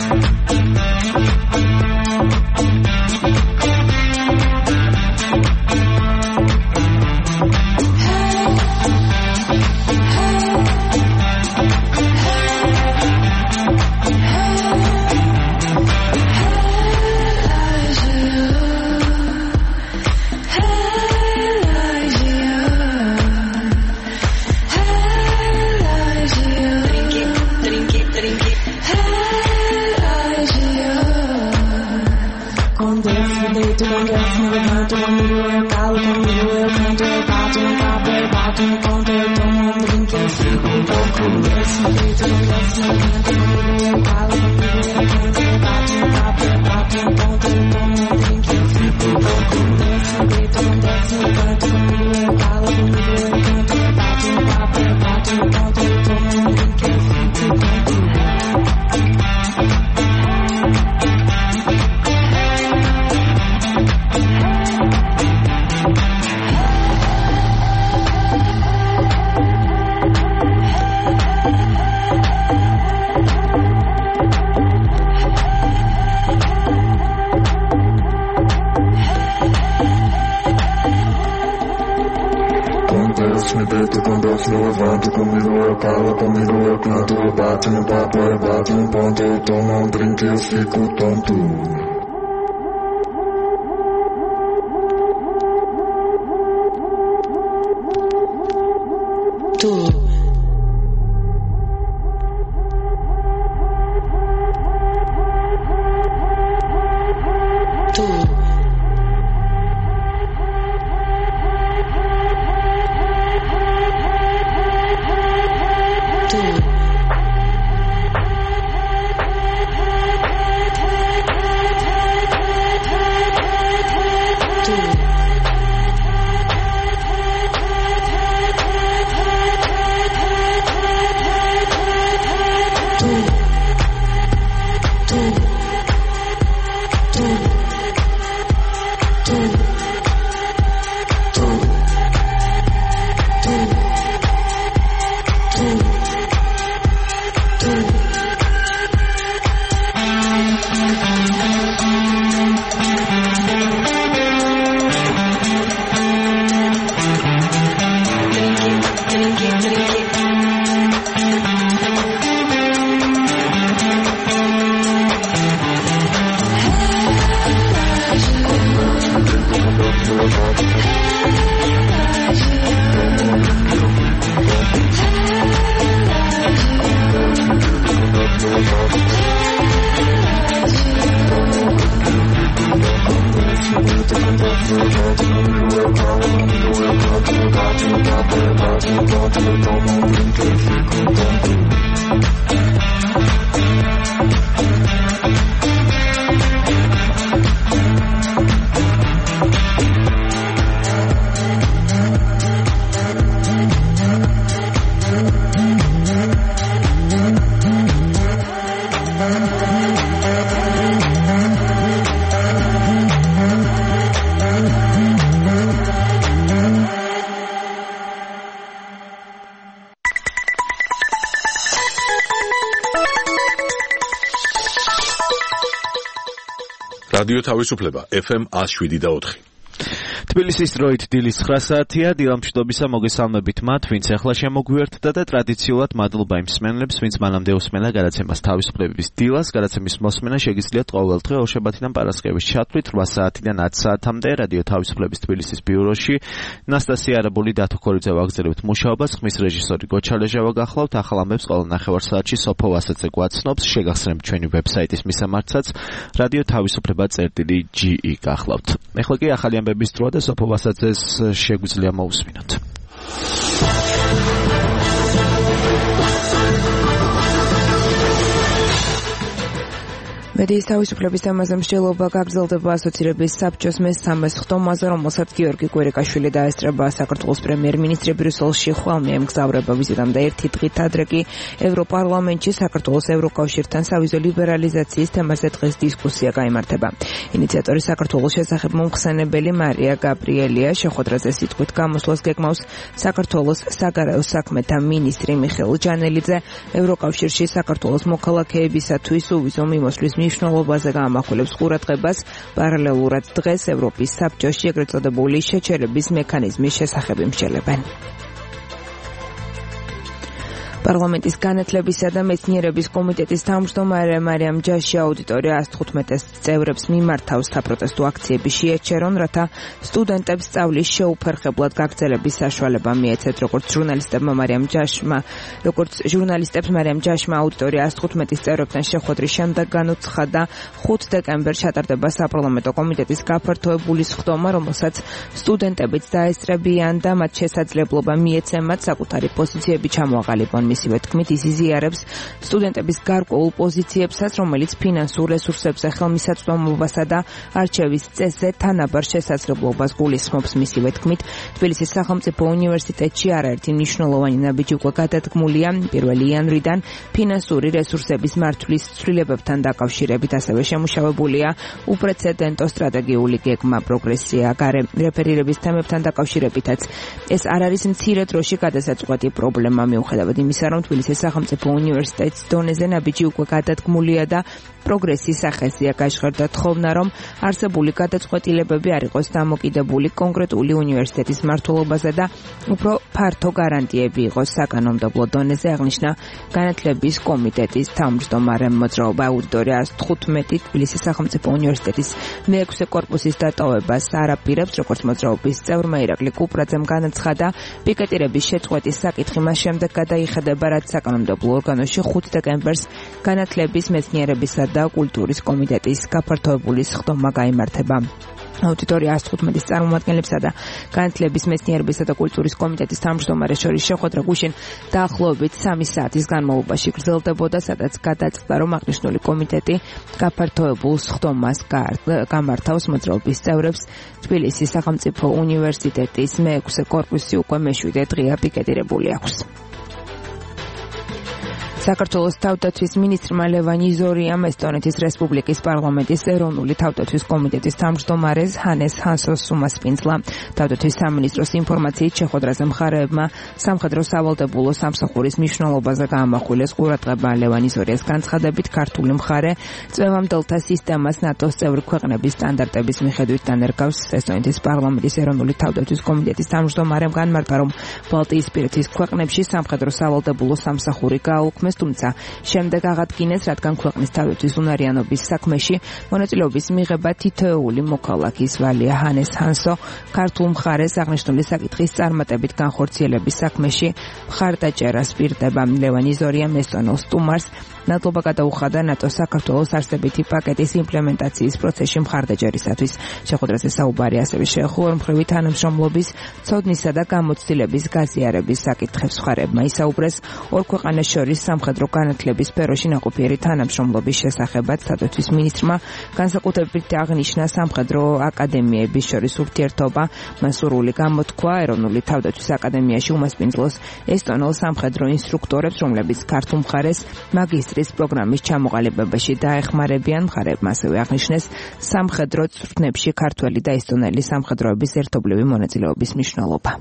Eu fico tonto. რადიო თავისუფლება ეფ ემ one oh seven და four. თბილისის დროით დილის nine საათია. დილამშვიდობისა მოგესალმებით მათ, ვინც ახლა შემოგვიერთდა და ტრადიციულად მადლობა იმ მსმენელებს, ვინც მანამდე უსმენა გადაცემას თავისუფლების დილას. გადაცემის მოსმენა შეგიძლიათ ყოველდღე ორშაბათიდან პარასკევის ჩათვლით eight საათიდან ten საათამდე რადიო თავისუფლების თბილისის ბიუროში. ნასტასია არაბული დათო ქორიძე ვაგზავნებთ მუშაობას, ხმის რეჟისორი გოჩალეჟავა გახლავთ. ახალ ამბებს ყოველ ნახევარ საათში სოფო ვასაძე გვაცნობს. შეგახსენებთ ჩვენი ვებსაიტის მისამართსაც რადიო თავისუფლება წერტილი ჯი ი გახლავთ. ეხლა კი ახალი ამბების დროა და სოფო ვასაძეს შეგვიძლია მოусმინოთ. მედიის თავისუფლების თემაზე მსჯელობა გაგრძელდება ასოცირების საბჭოს მესამე სხდომაზე, რომელსაც გიორგი კვირიკაშვილი დაესწრება. საქართველოს პრემიერ-მინისტრი ბრიუსელში ხვალ მიემგზავრება ვიზიტამდე ერთი დღით ადრე კი ევროპარლამენტში საქართველოს ევროკავშირთან სავიზო ლიბერალიზაციის თემაზე დღეს დისკუსია გაიმართება. ინიციატორი საქართველოს შესახებ მომხსენებელი მარია გაბრიელია. შეხვედრაზე სიტყვით გამოსვლას გეგმავს საქართველოს საგარეო საქმეთა მინისტრი მიხეილ ჯანელიძე. ევროკავშირში საქართველოს მოქალაქეებისათვის უვიზო მიმოსვლის მნიშვნელობაზე გაამახვილებს ყურადღებას. პარალელურად დღეს ევროპის საბჭოში ეგრეთ წოდებული შეჩერების მექანიზმის შესახებ იმსჯელებენ. პარლამენტის განათლებისა და მეცნიერების კომიტეტის თავმჯდომარე მარიამ ჯაში აუდიტორია ას თხუთმეტ წევრებს მიმართავს საპროტესტო აქციები შეეჩერონ, რათა სტუდენტებს სწავლის შეუფერხებლად გაგრძელების საშუალება მიეცეთ. როგორც ჟურნალისტებმა მარიამ ჯაშმა, როგორც ჟურნალისტებს მარიამ ჯაშმა აუდიტორია ას თხუთმეტის წევრებთან შეხვედრის შემდეგ განუცხადა, ხუთი დეკემბერს ჩატარდება საპარლამენტო კომიტეტის გაფართოებული სხდომა, რომელსაც სტუდენტებიც დაესწრებიან და მათ შესაძლებლობა მიეცემათ საკუთარი პოზიციები ჩამოაყალიბონ. მისივე თქმით, ის იზიარებს სტუდენტების გარკვეულ პოზიციებსაც, რომელიც ფინანსურ რესურსებზე ხელმისაწვდომობასა და არჩევის წესზე თანაბარ შესაძლებლობას გულისხმობს. მისივე თქმით, თბილისის სახელმწიფო უნივერსიტეტში არაერთი მნიშვნელოვანი ნაბიჯი უკვე გადადგმულია. პირველი იანვრიდან ფინანსური რესურსების მართვლის ცვლილებებთან დაკავშირებით ასევე შემუშავებულია უპრეცედენტო სტრატეგიული გეგმა პროგრესია გარე რეფერირების თემებთან დაკავშირებითაც. ეს არ არის მცირე დროში გადასაწყვეტი პრობლემა, მიუხედავად იმისა, რომ თბილისის სახელმწიფო უნივერსიტეტის დონეზე ნაბიჯი უკვე გადადგმულია და პროგრესის სახეზია გაჟღერდა თხოვნა, რომ არსებული გადაწყვეტილებები არ იყოს დამოკიდებული კონკრეტული უნივერსიტეტის მმართველობაზე და უფრო ფართო გარანტიები იყოს საკანონმდებლო დონეზე, აღნიშნა განათლების კომიტეტის თავმჯდომარე. მოძრაობა აუდიტორია ას თხუთმეტი თბილისის სახელმწიფო უნივერსიტეტის მეექვსე კორპუსის დატოვებას არაპირებს, როგორც მოძრაობის წევრმა ირაკლი კუპრაძემ განაცხადა. პიკეტირების შეწყვეტის საკითხი მას შემდეგ გადაიხედება, რაც საკანონმდებლო ორგანოში ხუთი დეკემბერს განათლების, მეცნიერებისა და კულტურის კომიტეტის გაფართოებული სხდომა გაიმართება. აუდიტორია ას თხუთმეტის წარმომადგენლებსა და განათლების, მეცნიერებისა და კულტურის კომიტეტის თავმჯდომარეს შორის შეხვედრა გუშინ დაახლოებით სამი საათის განმავლობაში გრძელდებოდა, სადაც გადაწყდა, რომ აღნიშნული კომიტეტი გაფართოებულ სხდომას გამართავს. მოძრაობის წევრებს თბილისის სახელმწიფო უნივერსიტეტის მეექვსე კორპუსი უკვე მეშვიდე დღეა პიკეტირებული აქვს. საქართველოს თავდაცვის მინისტრმა ლევან იზორიამ ესტონეთის რესპუბლიკის პარლამენტის ეროვნული თავდაცვის კომიტეტის თავმჯდომარეს ჰანეს ჰანსოს უმასპინძლა. თავდაცვის სამინისტროს ინფორმაციით შეხვედრაზე მხარეებმა სამხედრო სავალდებულო სამსახურის მნიშვნელობაზე გაამახვილეს ყურადღება. ლევან იზორიას განცხადებით, ქართული მხარე წვევამდელთა სისტემას ნატოს წევრი ქვეყნების სტანდარტების მიხედვით დანერგავს. ესტონეთის პარლამენტის ეროვნული თავდაცვის კომიტეტის თავმჯდომარემ განმარტა, რომ ბალტიისპირეთის ქვეყნებში სამხედრო სავალდებულო სამსახური გააუქმეს, თუმცა შემდეგ აღადგინეს, რადგან ქვეყნის თავდაცვის უნარიანობის საქმეში მონაწილეობის მიღება თითოეული მოქალაქის ვალია. ჰანეს ჰანსო ქართულ მხარეს აღნიშნული საკითხის წარმატებით განხორციელების საქმეში მხარდაჭერას პირდება. ლევან იზორიამ ესტონელ სტუმარს მადლობა გადაუხადა ნატოს საქართველოს არსებითი პაკეტის იმპლემენტაციის პროცესში მხარდაჭერისათვის. შეხვედრაზე საუბარი ასევე შეეხო ორმხრივი თანამშრომლობის, ცოდნისა და გამოცდილების გაზიარების საკითხებს. მხარეებმა ისაუბრეს ორ ქვეყანას შორის სამხედრო განათლების სფეროში ნაყოფიერი თანამშრომლობის შესახებაც. თავდაცვის მინისტრმა განსაკუთრებით აღნიშნა სამხედრო აკადემიების შორის ურთიერთობა. მან სურვილი გამოთქვა ეროვნული თავდაცვის აკადემიაში უმასპინძლოს ესტონელ სამხედრო ინსტრუქტორებს, რომლებიც ქართულ მხარეს მაგისტრის პროგრამის ჩამოყალიბებაში დაეხმარებიან. მხარეებმა ასევე აღნიშნეს სამხედრო წვრთნებში ქართველი და ესტონელი სამხედროების ერთობლივი მონაწილეობის მნიშვნელობა.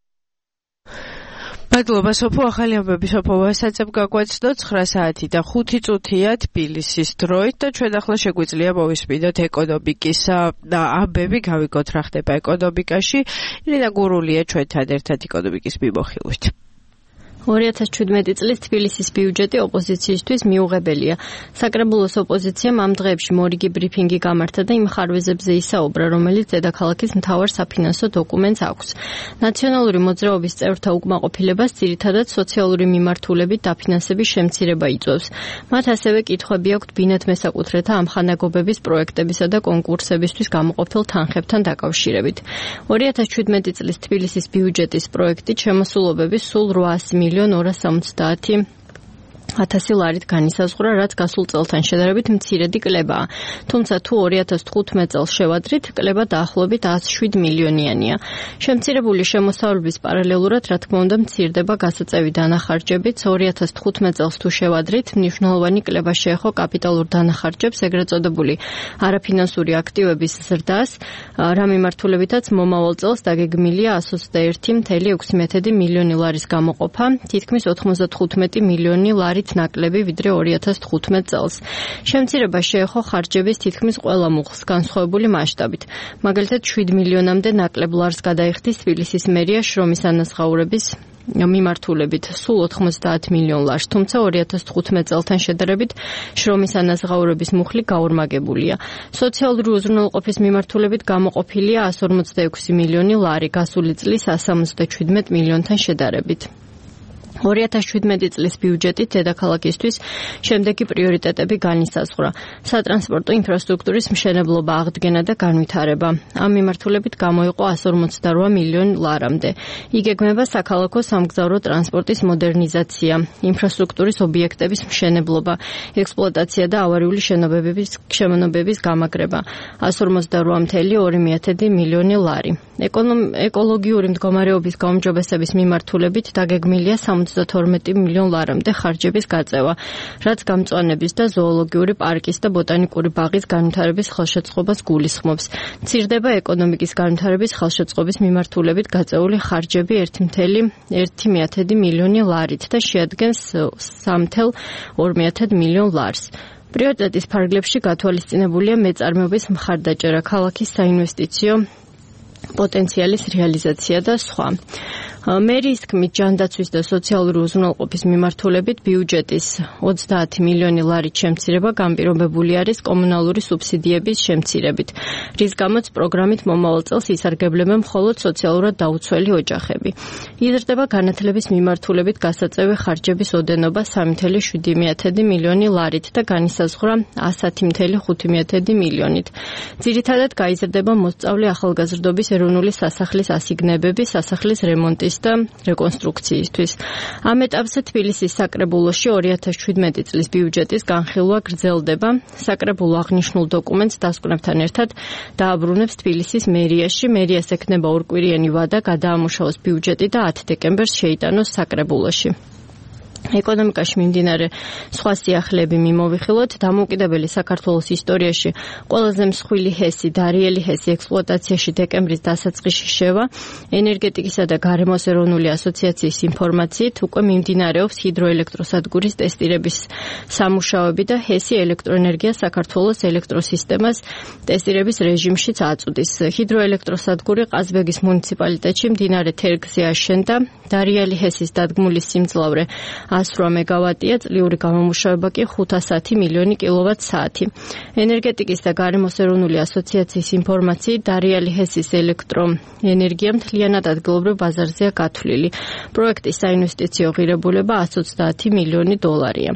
მადლობა სოფო. ახალი ამბები სოფო ვასაცებ გაგვაცნო ცხრა საათი და ხუთი წუთია თბილისის დროით და ჩვენ ახლა შეგვიძლია მოვისმინოთ ეკონომიკის ამბები, გავიგოთ რა ხდება ეკონომიკაში. ირინა გურულია ჩვენთან ერთად ეკონომიკის მიმოხილვით. ორი ათას შვიდმეტი წლის თბილისის ბიუჯეტი ოპოზიციისთვის მიუღებელია. საკრებულოს ოპოზიციამ ამ დღეებში მორიგი ბრიფინგი გამართა და იმ ხარვეზებზე ისაუბრა, რომელიც დედაქალაქის მთავარ საფინანსო დოკუმენტს აქვს. ნაციონალური მოძრაობის წევრთა უკმაყოფილებას ძირითადად სოციალური მიმართულებით დაფინანსების შემცირება იწვევს. მათ ასევე კითხვები აქვთ ბინათ მესაკუთრეთა ამხანაგობების პროექტებისა და კონკურსებისთვის გამოყოფილ თანხებთან დაკავშირებით. ორი ათას შვიდმეტი წლის თბილისის ბიუჯეტის პროექტით შემოსულობები სულ რვაასი მილიონ ორასი ოცდაათი ათასი ლარით განისაზღვრა, რაც გასულ წელთან შედარებით მცირედი კლებაა. თუმცა თუ ორი ათას თხუთმეტ წელს შევადრით, კლება დაახლოებით ათს შვიდ მილიონიანია. შემცირებული შემოსავლების პარალელურად, რა თქმა უნდა, მცირდება გასაწევი დანახარჯებიც. ორი ათას თხუთმეტ წელს თუ შევადრით, მნიშვნელოვანი კლება შეეხო კაპიტალურ დანახარჯებს, ეგრეთ წოდებული არაფინანსური აქტივების ზრდას, რა მიმართულებითაც მომავალ წელს დაგეგმილია ას ოცდაერთი მცდარი ექვსი მილიონი ლარის გამოყოფა, თითქმის ოთხმოცდათხუთმეტი მილიონი ლარი ნაკლები ვიდრე ორი ათას თხუთმეტ წელს. შემცირება შეეხო ხარჯების თითქმის ყველა მუხლს განსხვავებული მასშტაბით. მაგალითად, შვიდ მილიონამდე ნაკლებ ლარს გადაიხდის თბილისის მერია შრომის ანაზღაურების მიმართულებით, სულ ოთხმოცდაათ მილიონ ლარს, თუმცა ორი ათას თხუთმეტ წელთან შედარებით შრომის ანაზღაურების მუხლი გაორმაგებულია. სოციალური უზრუნველყოფის მიმართულებით გამოყოფილია ას ორმოცდაექვსი მილიონი ლარი, გასული წლის ას ორმოცდაჩვიდმეტ მილიონთან შედარებით. ორი ათას შვიდმეტი წლის ბიუჯეტით დედაქალაქისთვის შემდეგი პრიორიტეტები განისაზღვრა: სატრანსპორტო ინფრასტრუქტურის მშენებლობა, აღდგენა და განვითარება. ამ მიმართულებით გამოიყო ას ორმოცდარვა მილიონი ლარამდე. იგეგმება საქალაქო სამგზავრო ტრანსპორტის მოდერნიზაცია, ინფრასტრუქტურის ობიექტების მშენებლობა, ექსპლუატაცია და ავარიული შენობების შემონობების გამაგრება. ას ორმოცდარვა მცდარი ორი მილიონი ლარი. ეკოლოგიური მდგომარეობის გაუმჯობესების მიმართულებით დაგეგმილია სამოცდათორმეტი მილიონ ლარამდე ხარჯების გაწევა, რაც გამწვანების და ზოოლოგიური პარკის და ბოტანიკური ბაღის განვითარების ხელშეწყობას გულისხმობს. მცირდება ეკონომიკის განვითარების ხელშეწყობის მიმართულებით გაწეული ხარჯები ერთი მცდარი მილიონი ლარით და შეადგენს სამი მცდარი ორი მილიონ ლარს. პრიორიტეტის ფარგლებში გათვალისწინებულია მეწარმეობის მხარდაჭერა, ქალაქის საინვესტიციო პოტენციალის რეალიზაცია და სხვა. მერიის თქმით, ჯანდაცვის და სოციალური უზრუნველყოფის მიმართულებით ბიუჯეტის ოცდაათი მილიონი ლარით შემცირება განპირობებული არის კომუნალური სუბსიდიების შემცირებით, რის გამოც პროგრამით მომავალ წელს ისარგებლებენ მხოლოდ სოციალურად დაუცველი ოჯახები. იზრდება განათლების მიმართულებით გასაწევი ხარჯების ოდენობა სამი მცდარი შვიდი მილიონი ლარით და განისაზღვრა ასი მცდარი ხუთი მილიონით. ძირითადად გაიზრდება მოსწავლე ახალგაზრდობის ეროვნული სასახლის ასიგნებები, სასახლის რემონტის და რეკონსტრუქციისთვის. ამ ეტაპზე თბილისის საკრებულოში ორი ათას შვიდმეტი წლის ბიუჯეტის განხილვა გრძელდება. საკრებულო აღნიშნულ დოკუმენტს დასკვნებთან ერთად დააბრუნებს თბილისის მერიაში. მერიას ექნება ორკვირიანი ვადა გადაამუშავოს ბიუჯეტი და ათი დეკემბერს შეიტანოს საკრებულოში. ეკონომიკაში მიმდინარე სხვა სიახლეები მიმოვიხილოთ. დამოუკიდებელი საქართველოს ისტორიაში ყველაზე მსხვილი ჰესი, დარიელი ჰესი ექსპლუატაციაში დეკემბრის დასაწყისში შევა. ენერგეტიკისა და გარემოს ეროვნული ასოციაციის ინფორმაციით უკვე მიმდინარეობს ჰიდროელექტროსადგურის ტესტირების სამუშაოები და ჰესი ელექტროენერგია საქართველოს ელექტროსისტემას ტესტირების რეჟიმშიც აწვდის. ჰიდროელექტროსადგური ყაზბეგის მუნიციპალიტეტში მდინარე თერგზე აშენდა. დარიელი ჰესის დადგმული სიმძლავრე ას რვა მეგავატია, წლიური გამომუშავება კი ხუთასათი მილიონი კილოვატ-საათი. ენერგეტიკის და გარემოს ეროვნული ასოციაციის ინფორმაციით, დარიელი ჰესის ელექტროენერგია მთლიანად ადგილობრივ ბაზარზეა გათვლილი. პროექტის საინვესტიციო ღირებულება ას ოცდაათი მილიონი დოლარია.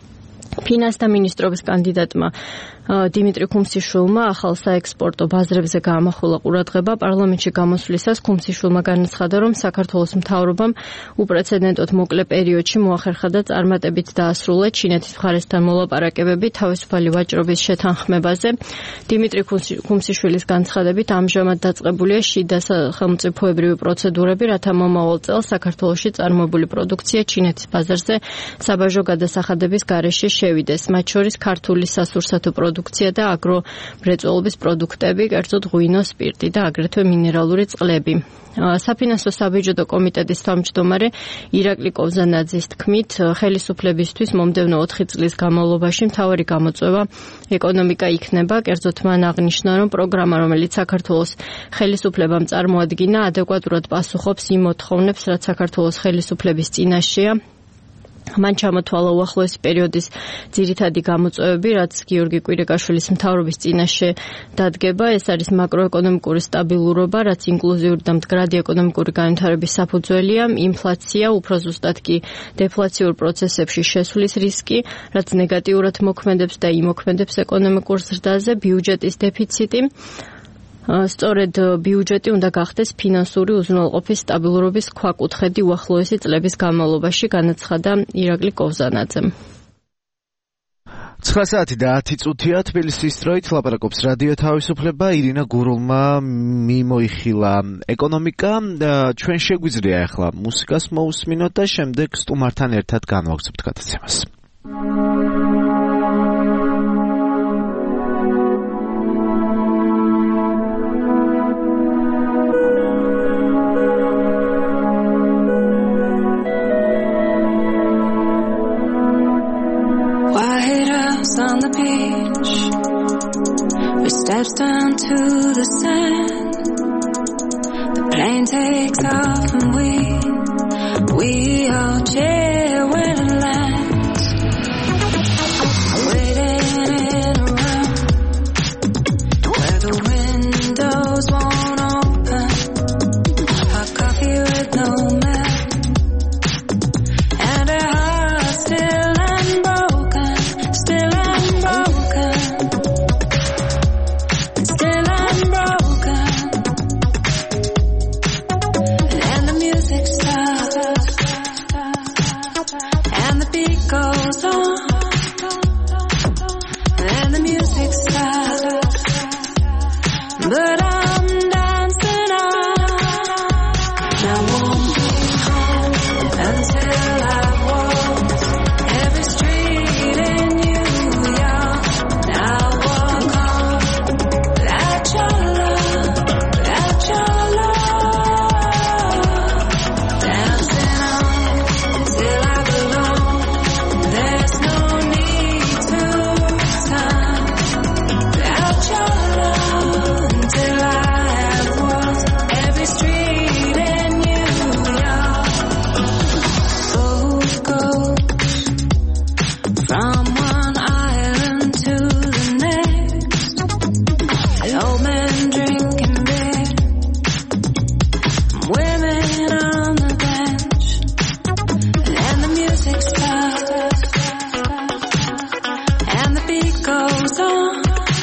ფინანსთა მინისტრობის კანდიდატმა დიმიტრი ქუმსიშვილმა ახალ საექსპორტო ბაზრებზე გაამახვილა ყურადღება. პარლამენტში გამოსვლისას ქუმსიშვილმა განაცხადა, რომ საქართველოს მთავრობამ უპრეცედენტოდ მოკლე პერიოდში მოახერხა და წარმატებით დაასრულა ჩინეთის მხარესთან მოლაპარაკებები თავისუფალი ვაჭრობის შეთანხმებაზე. დიმიტრი ქუმსიშვილის განცხადებით, ამჟამად დაწყებულია შიდა სახელმწიფოებრივი პროცედურები, რათა მომავალ წელს საქართველოში წარმოებული პროდუქცია ჩინეთის ბაზარზე საბაჟო გადასახადების გარეშე შევიდეს, მათ შორის ქართული სასურსათო პროდუქცია და აგრომრეწველობის პროდუქტები, კერძოდ ღვინო, სპირტი და აგრეთვე მინერალური წყლები. საფინანსო საბიუჯეტო კომიტეტის თავმჯდომარე ირაკლი კოვზანაძის თქმით, ხელისუფლებისთვის მომდევნო ოთხი წლის განმავლობაში მთავარი გამოწვევა ეკონომიკა იქნება, კერძოდ მან აღნიშნა, რომ პროგრამა, რომელიც საქართველოს ხელისუფლებამ წარმოადგინა, ადეკვატურად პასუხობს იმ მოთხოვნებს, რაც საქართველოს ხელისუფლების წინაშეა. მან ჩამოთვალა უახლოესი პერიოდის ძირითადი გამოწვევები, რაც გიორგი კვირიკაშვილის მთავრობის წინაშე დადგება. ეს არის მაკროეკონომიკური სტაბილურობა, რაც ინკლუზიური და მდგრადი ეკონომიკური განვითარების საფუძველია, ინფლაცია, უფრო ზუსტად კი დეფლაციურ პროცესებში შესვლის რისკი, რაც ნეგატიურად მოქმედებს და იმოქმედებს ეკონომიკურ ზრდაზე, ბიუჯეტის დეფიციტი. სწორედ ბიუჯეტი უნდა გახდეს ფინანსური უზრუნველყოფის სტაბილურობის ქვაკუთხედი უახლოესი წლების განმავლობაში, განაცხადა ირაკლი კოვზანაძემ. ცხრა საათი და ათი წუთია თბილისის დროით ლაპარაკობს რადიო თავისუფლება. ირინა გურულმა მიმოიხილა ეკონომიკა. ჩვენ შეგვიძლია ახლა მუსიკას მოусმინოთ და შემდეგ სტუმართან ერთად განვაგრძობთ გადაცემას. On the beach, we steps down to the sand. The plane takes off and we, we all cheer when it lands. Waiting in a room where the windows won't open. Hot coffee with no milk, and a heart still unbroken, still unbroken, still unbroken. And the music starts, and the beat goes on, and the music starts, but I'm dancing on. I won't be home until I've walked every street in New York. I'll walk on without your love, without your love. Dancing on till I belong. There's no need to time without your love until I have walked every street in New York. Gold, gold. From one island to the next, the old man drinking beer, women on the bench, and the music starts, and the beat goes on,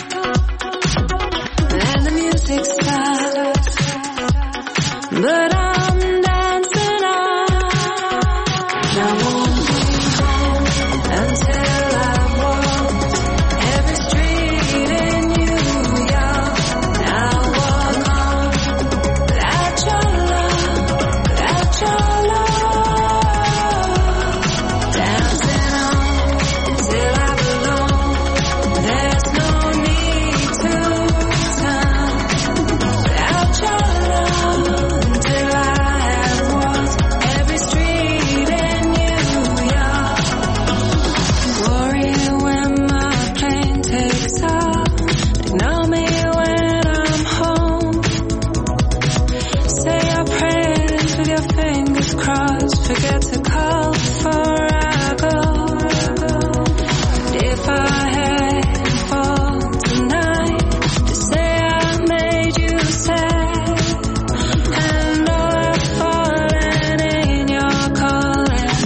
and the music starts, but I'm dancing on. I won't be home until I've walked every street in New York. I'll walk on without your love, without your love. Dancing on till I belong. There's no need to time without your love until I have walked every street in New York. Worry when my plane takes off, ignore me when I'm home. Say your prayers with your fingers crossed, forget to call before I go. If I had fall tonight, just say I made you sad, and all I've fallen in your calling.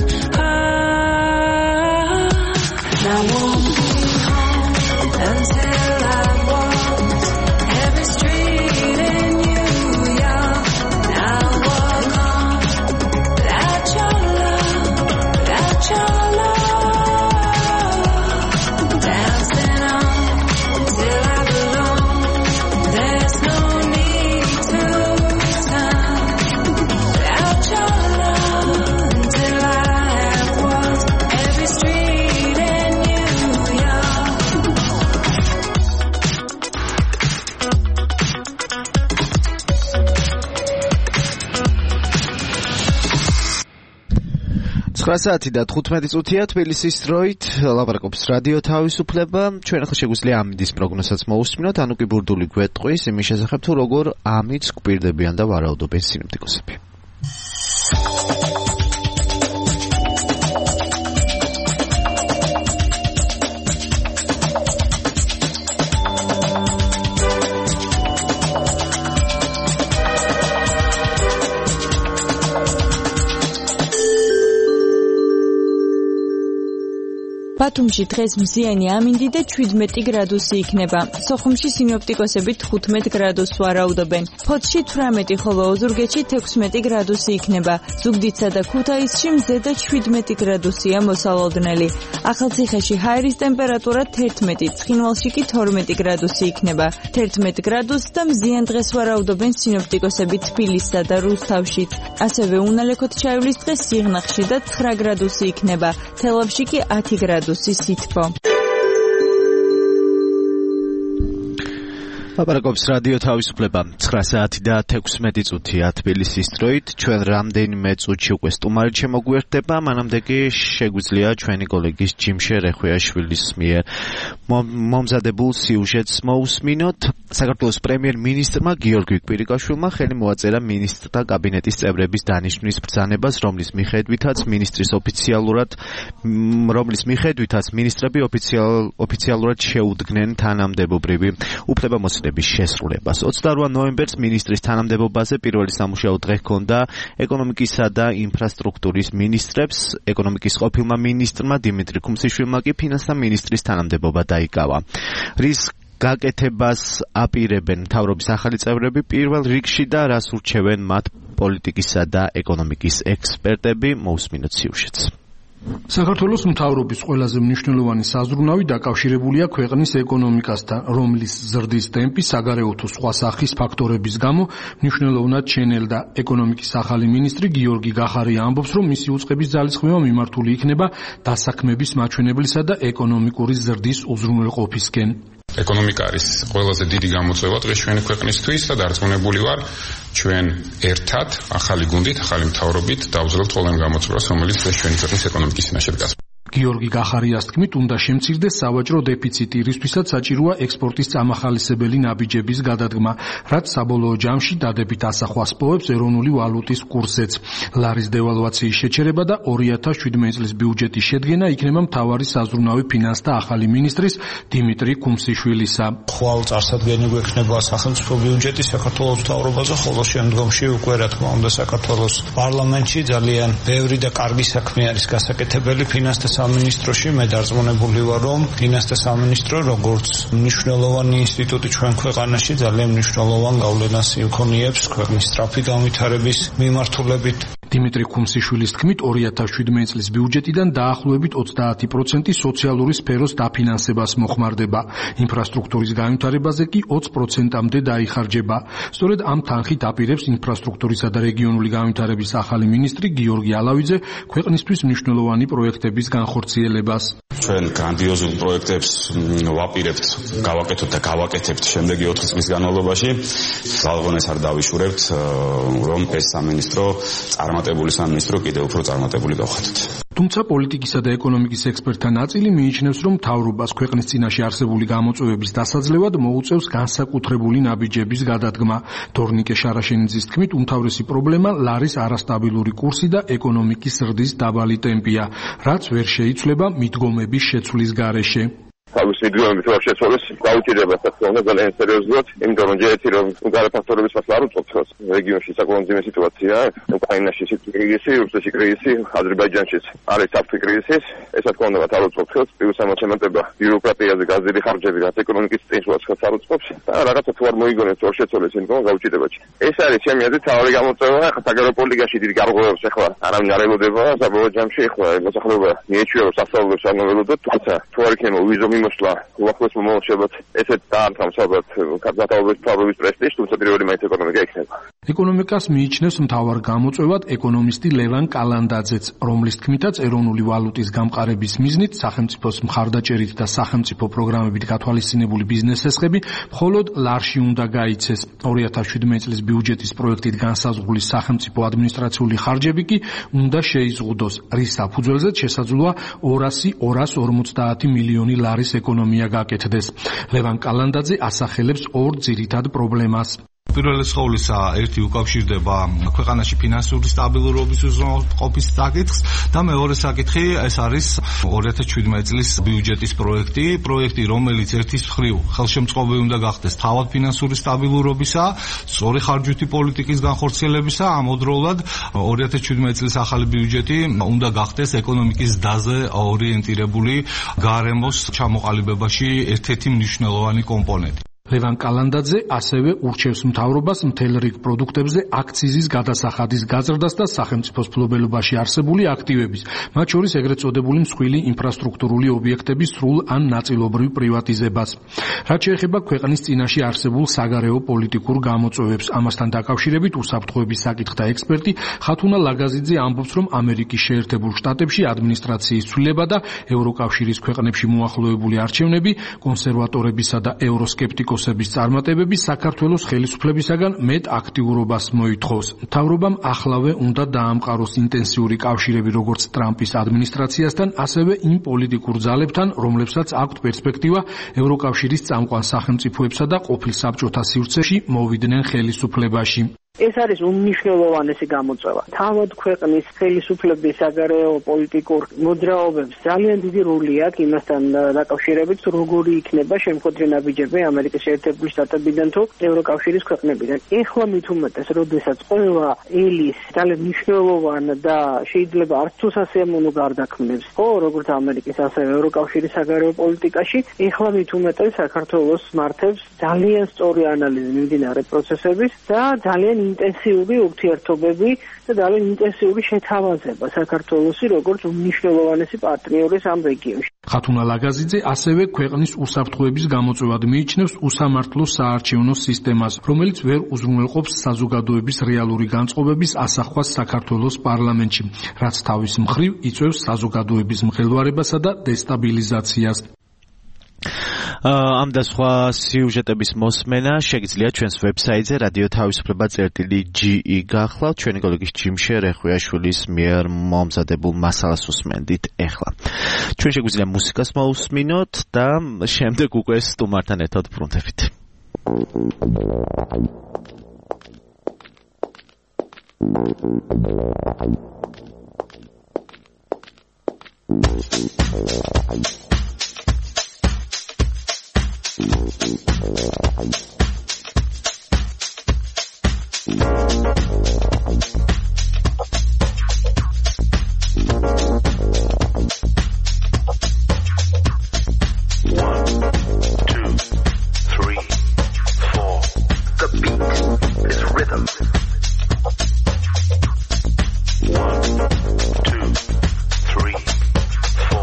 Ah, I won't be home until I've walked every street in New York. I'll walk on without your love, without your love. Dancing on till I belong. There's no need to time without your love until I have walked every street in New York. ცხრა საათი და თხუთმეტი წუთია თბილისის დროით ლაპარაკობს რადიო თავისუფლება. ჩვენ ახლა შეგვიძლია ამინდის პროგნოზსაც მოусმინოთ, ანუ კი ბურდული გვეტყვის იმის შესახებ თუ როგორ ამიც გვპირდებიან და ვარაუდობენ სინოპტიკოსები. ბათუმში დღეს მზიანი ამინდი და შვიდმეტი გრადუსი იქნება. სოხუმში სინოპტიკოსები თხუთმეტ გრადუსს ვარაუდობენ. ფოთში თვრამეტი, ხოლო ოზურგეთში თექვსმეტი გრადუსი იქნება. ზუგდიდსა და ქუთაისში მზე და შვიდმეტი გრადუსია მოსალოდნელი. ახალციხეში ჰაერის ტემპერატურა თერთმეტი, ცხინვალში კი თორმეტი გრადუსი იქნება. თერთმეტ გრადუსს და მზიან დღეს ვარაუდობენ სინოპტიკოსები თბილისსა და რუსთავშიც. ასევე უნალექოთ ჩაივლის დღე სიღნაღში და ცხრა გრადუსი იქნება. თელავში კი ათი გრადუსი სითბო. ლაპარაკობს რადიო თავისუფლება. ცხრა საათი და თექვსმეტი წუთია თბილისის დროით. ჩვენ რამდენიმე წუთში უკვე სტუმარი შემოგვერდება, მანამდე კი შეგვიძლია ჩვენი კოლეგის ჯიმშე რეხვიაშვილის მიერ მომზადებულ სიუჟეტს მოусმინოთ. საქართველოს პრემიერ-მინისტრმა გიორგი კვირიკაშვილმა ხელი მოაწერა მინისტრთა კაბინეტის წევრების დანიშვნის ბრძანებას, რომლის მიხედვითაც მინისტრის ოფიციალურად რომლის მიხედვითაც მინისტრები ოფიციალურად შეუდგნენ თანამდებობრივი უფლებამოსილების შესრულებას. ოცდარვა ნოემბერს მინისტრის თანამდებობაზე პირველი სამუშაო დღე ჰქონდა ეკონომიკისა და ინფრასტრუქტურის მინისტრებს. ეკონომიკის ყოფილმა მინისტრმა დიმიტრი ქუმსიშვილმა კი ფინანსთა მინისტრის თანამდებობა დაიკავა. რის გაკეთებას აპირებენ მთავრობის ახალი წევრები პირველ რიგში და რას ურჩევენ მათ პოლიტიკისა და ეკონომიკის ექსპერტები, მოусმინოთ სიუჟეტს. საქართველოს მთავრობის ყველაზე მნიშვნელოვანი საზრუნავი დაკავშირებულია ქვეყნის ეკონომიკასთან, რომლის ზრდის ტემპი საგარეო თუ სხვა სახის ფაქტორების გამო მნიშვნელოვნად ჩენელდა. ეკონომიკის ახალი მინისტრი გიორგი გახარია ამბობს, რომ მისი უწყების ძალისხმევა მიმართული იქნება დასაქმების მაჩვენებლისა და ეკონომიკური ზრდის უზრუნველყოფისკენ. ეკონომიკა არის ყველაზე დიდი გამოწვევა დღეს ჩვენი ქვეყნისთვის და დარწმუნებული ვარ, ჩვენ ერთად, ახალი გუნდით, ახალი მთავრობით დავძლევთ ყველა იმ გამოწვევას, რომელიც დღეს ჩვენი ქვეყნის ეკონომიკის წინაშე დგას. გიორგი გახარიას თქმით, უნდა შემცირდეს სავაჭრო დეფიციტი, რისთვისაც საჭიროა ექსპორტის წამახალისებელი ნაბიჯების გადადგმა, რაც საბოლოო ჯამში დადებით ასახვას პოვებს ეროვნული ვალუტის კურსზეც. ლარის დევალვაციის შეჩერება და ორი ათას შვიდმეტი წლის ბიუჯეტის შედგენა იქნება მთავარი საზრუნავი ფინანსთა ახალი მინისტრის დიმიტრი ქუმსიშვილისა. ხვალ წარსადგენი გვექნება სახელმწიფო ბიუჯეტი საქართველოს მთავრობაზე, ხოლო შემდგომში უკვე რა თქმა უნდა საქართველოს პარლამენტში ძალიან ბევრი და კარგი საქმე არის გასაკეთებელი ფინანსთა სამინისტროში. მე დარწმუნებული ვარ, რომ ფინანსთა სამინისტრო როგორც მნიშვნელოვანი ინსტიტუტი ჩვენ ქვეყანაში ძალიან მნიშვნელოვან გავლენას იქონიებს ქვეყნის სწრაფი განვითარების მიმართულებით. დიმიტრი ქუმსიშვილის თქმით, ორი ათას შვიდმეტი წლის ბიუჯეტიდან დაახლოებით ოცდაათი პროცენტი სოციალური სფეროს დაფინანსებას მოხმარდება. ინფრასტრუქტურის განვითარებაზე კი ოცი პროცენტამდე დაიხარჯება. სწორედ ამ თანხით აპირებს ინფრასტრუქტურისა და რეგიონული განვითარების ახალი მინისტრი გიორგი ალავიძე ქვეყნისთვის მნიშვნელოვანი პროექტების განხორციელებას. ჩვენ გრანდიოზულ პროექტებს ვაპირებთ, გავაკეთოთ და გავაკეთებთ შემდეგი ოთხი წლის განმავლობაში. ზალღონეს არ დავიშურებთ, რომ ეს სამინისტრო წარმატებული სამინისტრო კიდევ უფრო წარმატებული გავხადოთ. თუმცა პოლიტიკისა და ეკონომიკის ექსპერტთა ნაწილი მიიჩნევს, რომ მთავრობას ქვეყნის წინაშე არსებული გამოწვევების დასაძლევად მოუწევს განსაკუთრებული ნაბიჯების გადადგმა. თორნიკე შარაშენიძის თქმით, უმთავრესი პრობლემა ლარის არასტაბილური კურსი და ეკონომიკის ზრდის დაბალი ტემპია, რაც ვერ შეიცვლება მიდგომების შეცვლის გარეშე. თავის მიდგომების ვერ შეცვალეს გაუჭირდება საქართველოს ძალიან სერიოზულად, იმიტომ რომ ჯერ ერთი რომ უგარე ფაქტორების მასლა არ უწყობს რეგიონში საკმაოდ ძიმე სიტუაცია, უკრაინაში კრიზისი, რუსეთში კრიზისი, აზერბაიჯანშიც არის საფრთხე კრიზისის, ეს რა თქმა უნდა არ უწყობს, პირველ სამოცემატება ბიუროკრატიაზე გაზრდილი ხარჯები, რაც ეკონომიკის წინსვლას არ უწყობს და რაღაცა თუ არ მოიგონებს ვერ შეცვალეს იმკომ გაუჭირდებაში. ეს არის ჩემი აზრით თავი გამოწვევა, ახლა საგარეო პოლიტიკაში დიდი გარღვევებს ახლა არავინ არ ელოდება, საბოლოო ჯამში ახლა მოსახლეობა მიეჩვევა სასწავლებლებს არ მოველოდოთ, თუმცა თუ არ იქნება ვიზო მოსვლა უახლოეს მომავალშობად ესეთ დაამთავრებს ალბათ საქართველოს მთავრობის პრესტიჟს, თუმცა პირველი მაინც ეკონომიკა იქნება. ეკონომიკას მიიჩნევს მთავარ გამოწვევად ეკონომისტი ლევან კალანდაძეც, რომლის თქმითაც ეროვნული ვალუტის გამყარების მიზნით სახელმწიფოს მხარდაჭერით და სახელმწიფო პროგრამებით გათვალისწინებული ბიზნესესხები მხოლოდ ლარში უნდა გაიცეს. ორი ათას შვიდმეტი წლის ბიუჯეტის პროექტით განსაზღვრული სახელმწიფო ადმინისტრაციული ხარჯები კი უნდა შეიზღუდოს, რის საფუძველზეც შესაძლოა ორასი ორას ორმოცდაათი მილიონი ლარის ეკონომია გაკეთდეს. ლევან კალანდაძე ასახელებს ორ ძირითად პრობლემას. პირველი სხეულისა ერთი უკავშირდება ქვეყანაში ფინანსური სტაბილურობის უზრუნველყოფის საკითხს და მეორე საკითხი ეს არის ორი ათას შვიდმეტი წლის ბიუჯეტის პროექტი, პროექტი რომელიც ერთის მხრივ ხელშემწყობი უნდა გახდეს თავად ფინანსური სტაბილურობისა, სწორი ხარჯვითი პოლიტიკის განხორციელებისა, ამავდროულად ორი ათას შვიდმეტი წლის ახალი ბიუჯეტი უნდა გახდეს ეკონომიკის დაზე ორიენტირებული გარემოს ჩამოყალიბებაში ერთ-ერთი მნიშვნელოვანი კომპონენტი. ლევან კალანდაძე ასევე ურჩევს მთავრობას მთელ რიგ პროდუქტებზე აქციზის გადასახადის გაზრდას და სახელმწიფოს მფლობელობაში არსებული აქტივების, მათ შორის ეგრეთ წოდებული მსხვილი ინფრასტრუქტურული ობიექტების სრულ ან ნაწილობრივ პრივატიზებას. რაც შეეხება ქვეყნის წინაშე არსებულ საგარეო პოლიტიკურ გამოწვევებს, ამასთან დაკავშირებით უსაფრთხოების საკითხთა ექსპერტი ხათუნა ლაგაზიძე ამბობს, რომ ამერიკის შეერთებულ შტატებში ადმინისტრაციის ცვლილება და ევროკავშირის ქვეყნებში მოახლოებული არჩევნები კონსერვატორებისა და ევროსკეპტიკოსების წარმატებები საქართველოს ხელისუფლებისაგან მეტ აქტიურობას მოითხოვს. მთავრობამ ახლავე უნდა დაამყაროს ინტენსიური კავშირები როგორც ტრამპის ადმინისტრაციასთან, ასევე იმ პოლიტიკურ ძალებთან, რომლებსაც აქვთ პერსპექტივა ევროკავშირის წამყვან სახელმწიფოებსა და ყოფილ საბჭოთა სივრცეში მოვიდნენ ხელისუფლებაში. ეს არის უმნიშვნელოვანესი გამოწვევა. თავად ქვეყნის ხელისუფლების საგარეო პოლიტიკურ მოძრაობებს ძალიან დიდი როლი აქვს იმასთან დაკავშირებით, როგორი იქნება შემოქმედი ნაბიჯები ამერიკის შეერთებული შტატებიდან თუ ევროკავშირის ქვეყნებიდან. ეხლა მით უმეტეს, როდესაც ყველა ელის ძალიან მნიშვნელოვან და შეიძლება არც თუ სასიამოვნო გარდაქმნებს, ხო, როგორც ამერიკის, ასევე ევროკავშირის საგარეო პოლიტიკაში, ეხლა მით უმეტეს საქართველოს მართებს ძალიან სწორი ანალიზი მიმდინარე პროცესების და ძალიან ინტენსიური ურთიერთობები და ძალიან ინტენსიური შეთავაზება საქართველოსი როგორც უმნიშვნელოვანესი პარტნიორის ამ რეგიონში. ხათუნა ლაგაზიძე ასევე ქვეყნის უსაფრთხოების გამოწვევად მიიჩნევს უსამართლო საარჩევნო სისტემას, რომელიც ვერ უზრუნველყოფს საზოგადოების რეალური განწყობების ასახვას საქართველოს პარლამენტში, რაც თავის მხრივ იწვევს საზოგადოების მღელვარებასა და დესტაბილიზაციას. ამ და სხვა სიუჟეტების მოსმენა შეგიძლიათ ჩვენს ვებსაიტზე რადიო თავისუფლება წერტილი ჯი გახლავთ. ჩვენი კოლეგის ჯიმშე რეხვიაშვილის მიერ მომზადებულ მასალას უსმენდით ეხლა. ჩვენ შეგვიძლია მუსიკას მოусმინოთ და შემდეგ უკვე სტუმართან ერთად ბრუნდებით.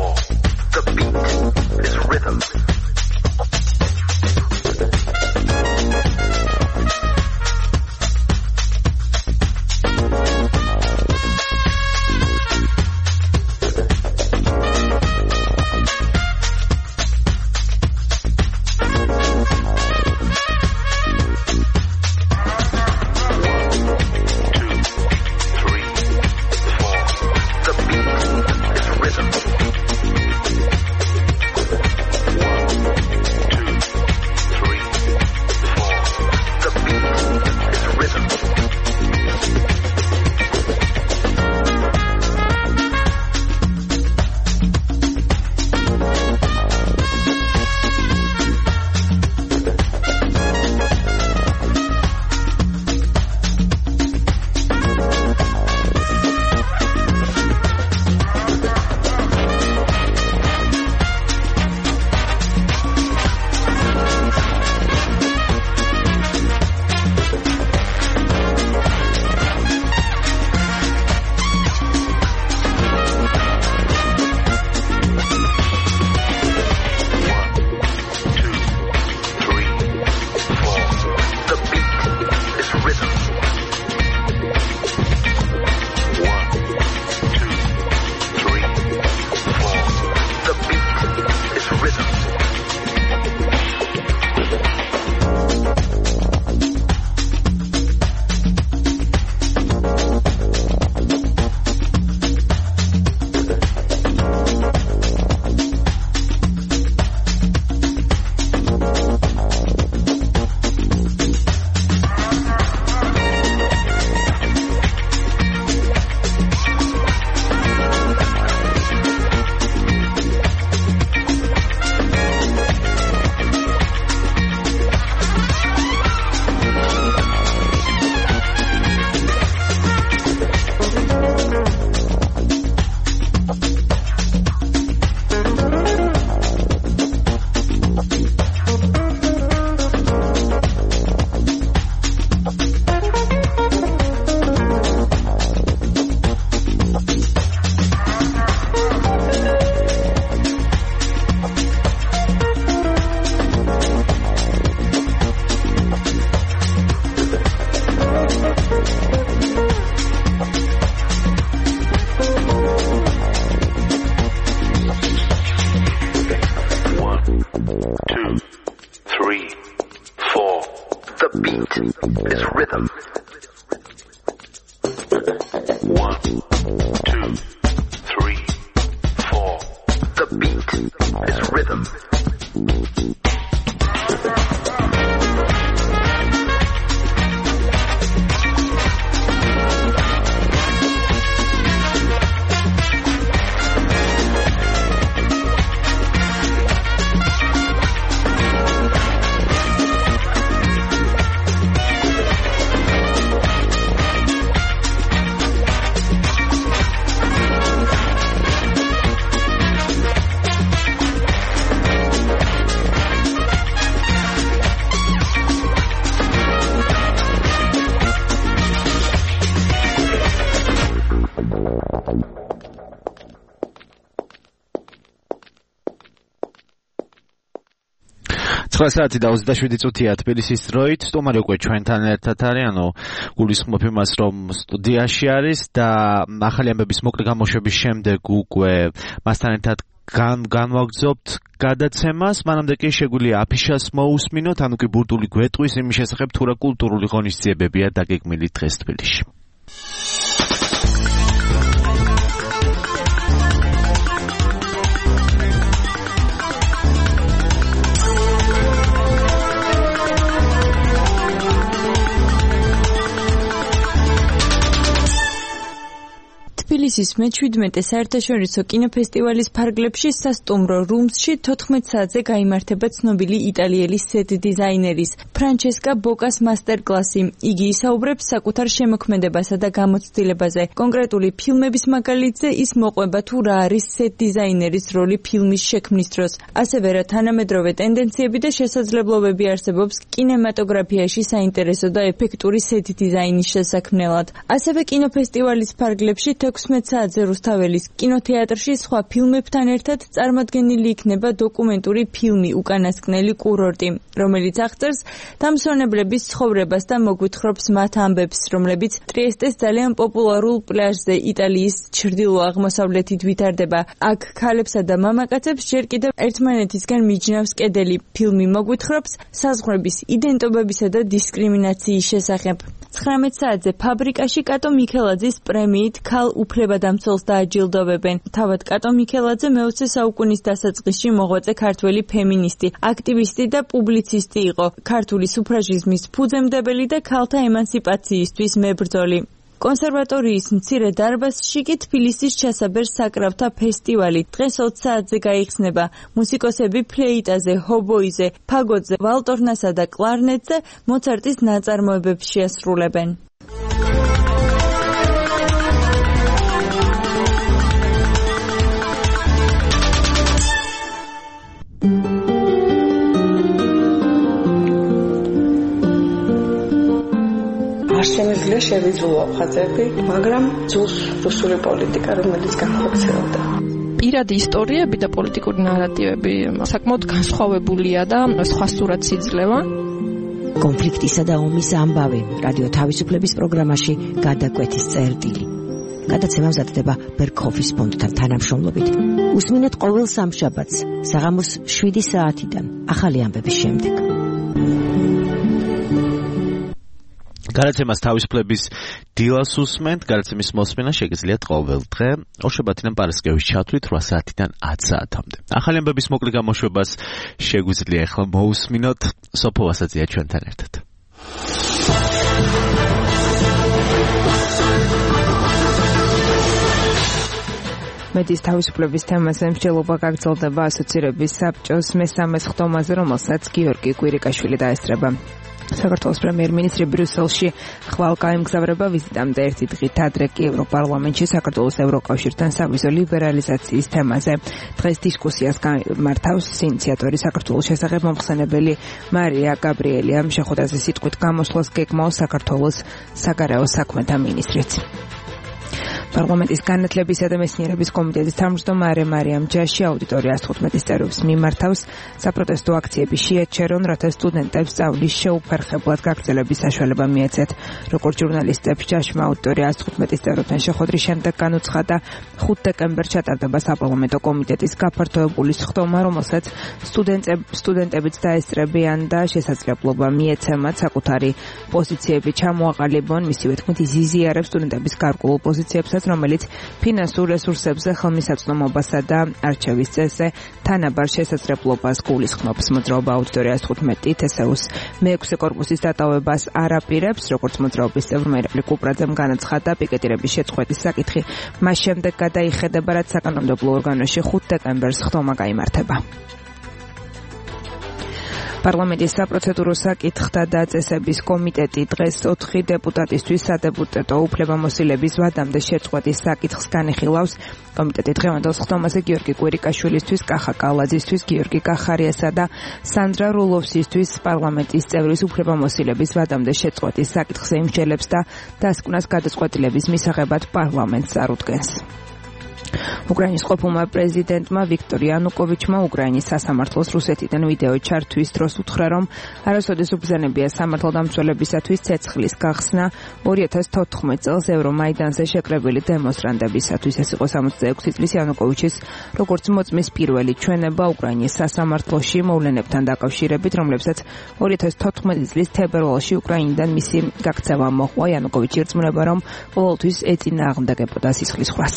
The beat is rhythm. rhythm. One, two, three, four. The beat is rhythm. ცხრა საათი და ოცდაშვიდი წუთია თბილისის დროით. სტუმარი უკვე ჩვენთან ერთად არის, ანუ გულისხმობ იმას, რომ სტუდიაში არის და ახალი ამბების მოკლე გამოშვების შემდეგ უკვე მასთან ერთად გან განვაგრძობთ გადაცემას. მანამდე კი შეგვიძლია აფიშას მოусმინოთ, ანუ კი ბურთული გვეტყვის იმის შესახებ, თუ რა კულტურული ღონისძიებებია დაგეგმილი დღეს თბილისში. თბილისის მეჩვიდმეტე საერთაშორისო კინოფესტივალის ფარგლებში სასტუმრო რუმსში თოთხმეტ საათზე გაიმართება ცნობილი იტალიელი სეტ დიზაინერის ფრანჩესკა ბოკას მასტერკლასი. იგი ისაუბრებს საკუთარ შემოქმედებასა და გამოცდილებაზე. კონკრეტული ფილმების მაგალითზე ის მოყვება თუ რა არის სეტ დიზაინერის როლი ფილმის შექმნის დროს. ასევე რა თანამედროვე ტენდენციები და შესაძლებლობები არსებობს კინემატოგრაფიაში საინტერესო და ეფექტური სეტ დიზაინის შესაქმნელად. ასევე კინოფესტივალის ფარგლებში თექვსმეტ საათზე რუსთაველის კინოთეატრში სხვა ფილმებთან ერთად წარმოდგენილი იქნება დოკუმენტური ფილმი უკანასკნელი კურორტი, რომელიც აღწერს დამსვენებლების ცხოვრებას და მოგვითხრობს მათ ამბებს, რომლებიც ტრიესტეს ძალიან პოპულარულ პლაჟზე იტალიის ჩრდილო-აღმოსავლეთით ვითარდება. აქ ქალებსა და მამაკაცებს ჯერ კიდევ ერთმანეთისგან მიჯნავს კედელი. ფილმი მოგვითხრობს საზღვრების იდენტობებისა და დისკრიმინაციის შესახებ. ცხრამეტ საათზე ფაბრიკაში კატო მიქელაძის პრემიით ქალ უფლებადამცველს დააჯილდოვებენ. თავად კატო მიქელაძე მეოცე საუკუნის დასაწყისში მოღვაწე ქართველი ფემინისტი, აქტივისტი და პუბლიცისტი იყო. ქართული სუფრაჟიზმის ფუძემდებელი და ქალთა ემანსიპაციისთვის მებრძოლი. კონსერვატორიის მცირე დარბაზში კი თბილისის ჩასაბერ საკრავთა ფესტივალი დღეს ოც საათზე გაიხსნება. მუსიკოსები ფლეიტაზე, ჰობოიზე, ფაგოტზე, ვალტორნასა და კლარნეტზე მოცარტის ნაწარმოებებს შეასრულებენ. არ შემიძლია შევიძულო აფხაზები, მაგრამ ძულს რუსული პოლიტიკა, რომელიც განხორციელდა. პირადი ისტორიები და პოლიტიკური ნარატივები საკმაოდ განსხვავებულია და სხვა სურათს იძლევა. კონფლიქტისა და ომის ამბავი რადიო თავისუფლების პროგრამაში გადაკვეთის წერტილი. გადაცემა მზადდება ბერქოფის ფონდთან თანამშრომლობით. უსმინეთ ყოველ სამშაბათს საღამოს შვიდი საათიდან ახალი ამბების შემდეგ. გადაცემას თავისუფლების დილას უსმენთ. გადაცემის მოსმენა შეგიძლიათ ყოველ დღე ორშაბათიდან პარასკევის ჩათვლით რვა საათიდან ათ საათამდე. ახალი ამბების მოკლე გამოშვებას შეგვიძლია ახლა მოусმინოთ. სოფო ვასაძეა ჩვენთან ერთად. მედიის თავისუფლების თემაზე მსჯელობა გაგრძელდება ასოცირების საბჭოს მესამე ხტომაზე, რომელსაც გიორგი კვირიკაშვილი დაესწრება. საქართველოს პრემიერ-მინისტრი ბრიუსელში ხვალ გაემგზავრება ვიზიტამდე ერთი დღით ადრე კი ევროპარლამენტში საქართველოს ევროკავშირთან სავიზო ლიბერალიზაციის თემაზე. დღეს დისკუსიას გამართავს ინიციატორი საქართველოს შესახებ მომხსენებელი მარია გაბრიელიამ შეხვედრაზე სიტყვით გამოსვლას გეგმავს საქართველოს საგარეო საქმეთა მინისტრიც. პარლამენტის განათლებისა და მეცნიერების კომიტეტის თავმჯდომარე მარიამ ჯაში აუდიტორია თხუთმეტის წევრებს მიმართავს საპროტესტო აქციები შეაჩერონ, რათა სტუდენტებს სწავლის შეუფერხებლად გაგრძელების საშუალება მიეცეთ. როგორც ჟურნალისტებს ჯაშმა აუდიტორია თხუთმეტის წევრებთან შეხვედრის შემდეგ განუცხადა, ხუთი დეკემბერს ჩატარდება საპარლამენტო კომიტეტის გაფართოებული სხდომა, რომელსაც სტუდენტებიც დაესწრებიან და შესაძლებლობა მიეცემათ საკუთარი პოზიციები ჩამოაყალიბონ. მისივე თქმით, იზიზიარებს სტუდენტების გარკვეულ პოზიციებსაც, რომელიც ფინანსურ რესურსებზე, ხელმისაწვდომობასა და არჩევის წესზე თანაბარ შესაძლებლობას გულისხმობს. მოძრაობა აუდიტორიას თხუთმეტი თესეუს მეექვსე კორპუსის დატოვებას არ აპირებს, როგორც მოძრაობის წევრ მერაბლი კუპრაძემ განაცხადა, პიკეტირების შეწყვეტის საკითხი მას შემდეგ გადაიხედება, რაც საკანონმდებლო ორგანოში ხუთი დეკემბერს ხდომა გაიმართება. პარლამენტის საპროცედურო საკითხთა და წესების კომიტეტი დღეს ოთხი დეპუტატისთვის სადეპუტატო უფლებამოსილების ვადამდე შეწყვეტის საკითხს განიხილავს. კომიტეტი დღევანდელ სხდომაზე გიორგი კვირიკაშვილისთვის, კახა კალაძისთვის, გიორგი კახარიასა და სანდრა რულოვსისთვის პარლამენტის წევრის უფლებამოსილების ვადამდე შეწყვეტის საკითხზე იმსჯელებს და დასკვნას გადაწყვეტილების მისაღებად პარლამენტს წარუდგენს. უკრაინის ყოფილმა პრეზიდენტმა ვიქტორ იანუკოვიჩმა უკრაინის სასამართლოს რუსეთიდან ვიდეო ჩართვის დროს უთხრა, რომ არასოდეს უბრძანებია სამართალდამცველებისათვის ცეცხლის გახსნა ორი ათას თოთხმეტ წელს ევრომაიდანზე შეკრებილი დემონსტრანტებისათვის. ეს იყო სამოცდა ექვსი წლის იანუკოვიჩის როგორც მოწმის პირველი ჩვენება უკრაინის სასამართლოში მოვლენებთან დაკავშირებით, რომლებსაც ორი ათას თოთხმეტი წლის თებერვალში უკრაინიდან მისი გაქცევა მოჰყვა. იანუკოვიჩი ირწმუნება, რომ ყოველთვის ეწინააღმდეგებოდა სისხლის ხრას.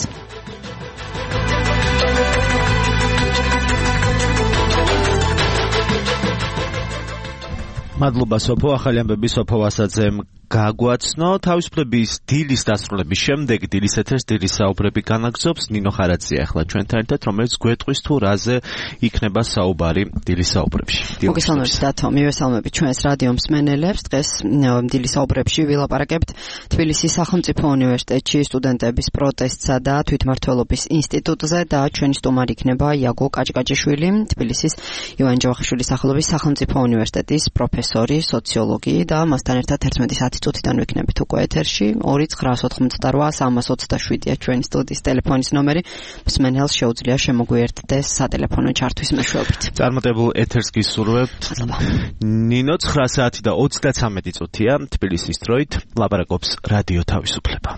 მადლობა სოფო, ახალი ამბები სოფო ვასაძემ გაგვაცნო. თავისუფლების დილის დასრულების შემდეგ დილის ეთერს დილის საუბრები განაგრძობს ნინო ხარაძე ახლა ჩვენთან ერთად, რომელიც გვეტყვის თუ რაზე იქნება საუბარი დილის საუბრებში. მოგესალმებით დათო, მივესალმებით ჩვენს რადიო მსმენელებს. დღეს დილის საუბრებში ვილაპარაკებთ თბილისის სახელმწიფო უნივერსიტეტში სტუდენტების პროტესტსა და თვითმმართველობის ინსტიტუტზე და ჩვენი სტუმარი იქნება იაგო კაჭკაჭიშვილი, თბილისის ივან ჯავახიშვილის სახელობის სახელმწიფო უნივერსიტეტის პროფესორი, სოციოლოგი და მასთან ერთად ერთმეტი საათი წუთიდან ვიქნებით უკვე ეთერში. ორი ცხრაას ოთხმოცდარვა სამას ოცდაშვიდია ჩვენი სტუდიის ტელეფონის ნომერი. მსმენელს შეუძლია შემოგვიერთდეს სატელეფონო ჩართვის მეშვეობით. წარმატებულ ეთერს გისურვებთ. ნინო ცხრა საათი და ოცდაცამეტი წუთია თბილისის დროით ლაპარაკობს რადიო თავისუფლება.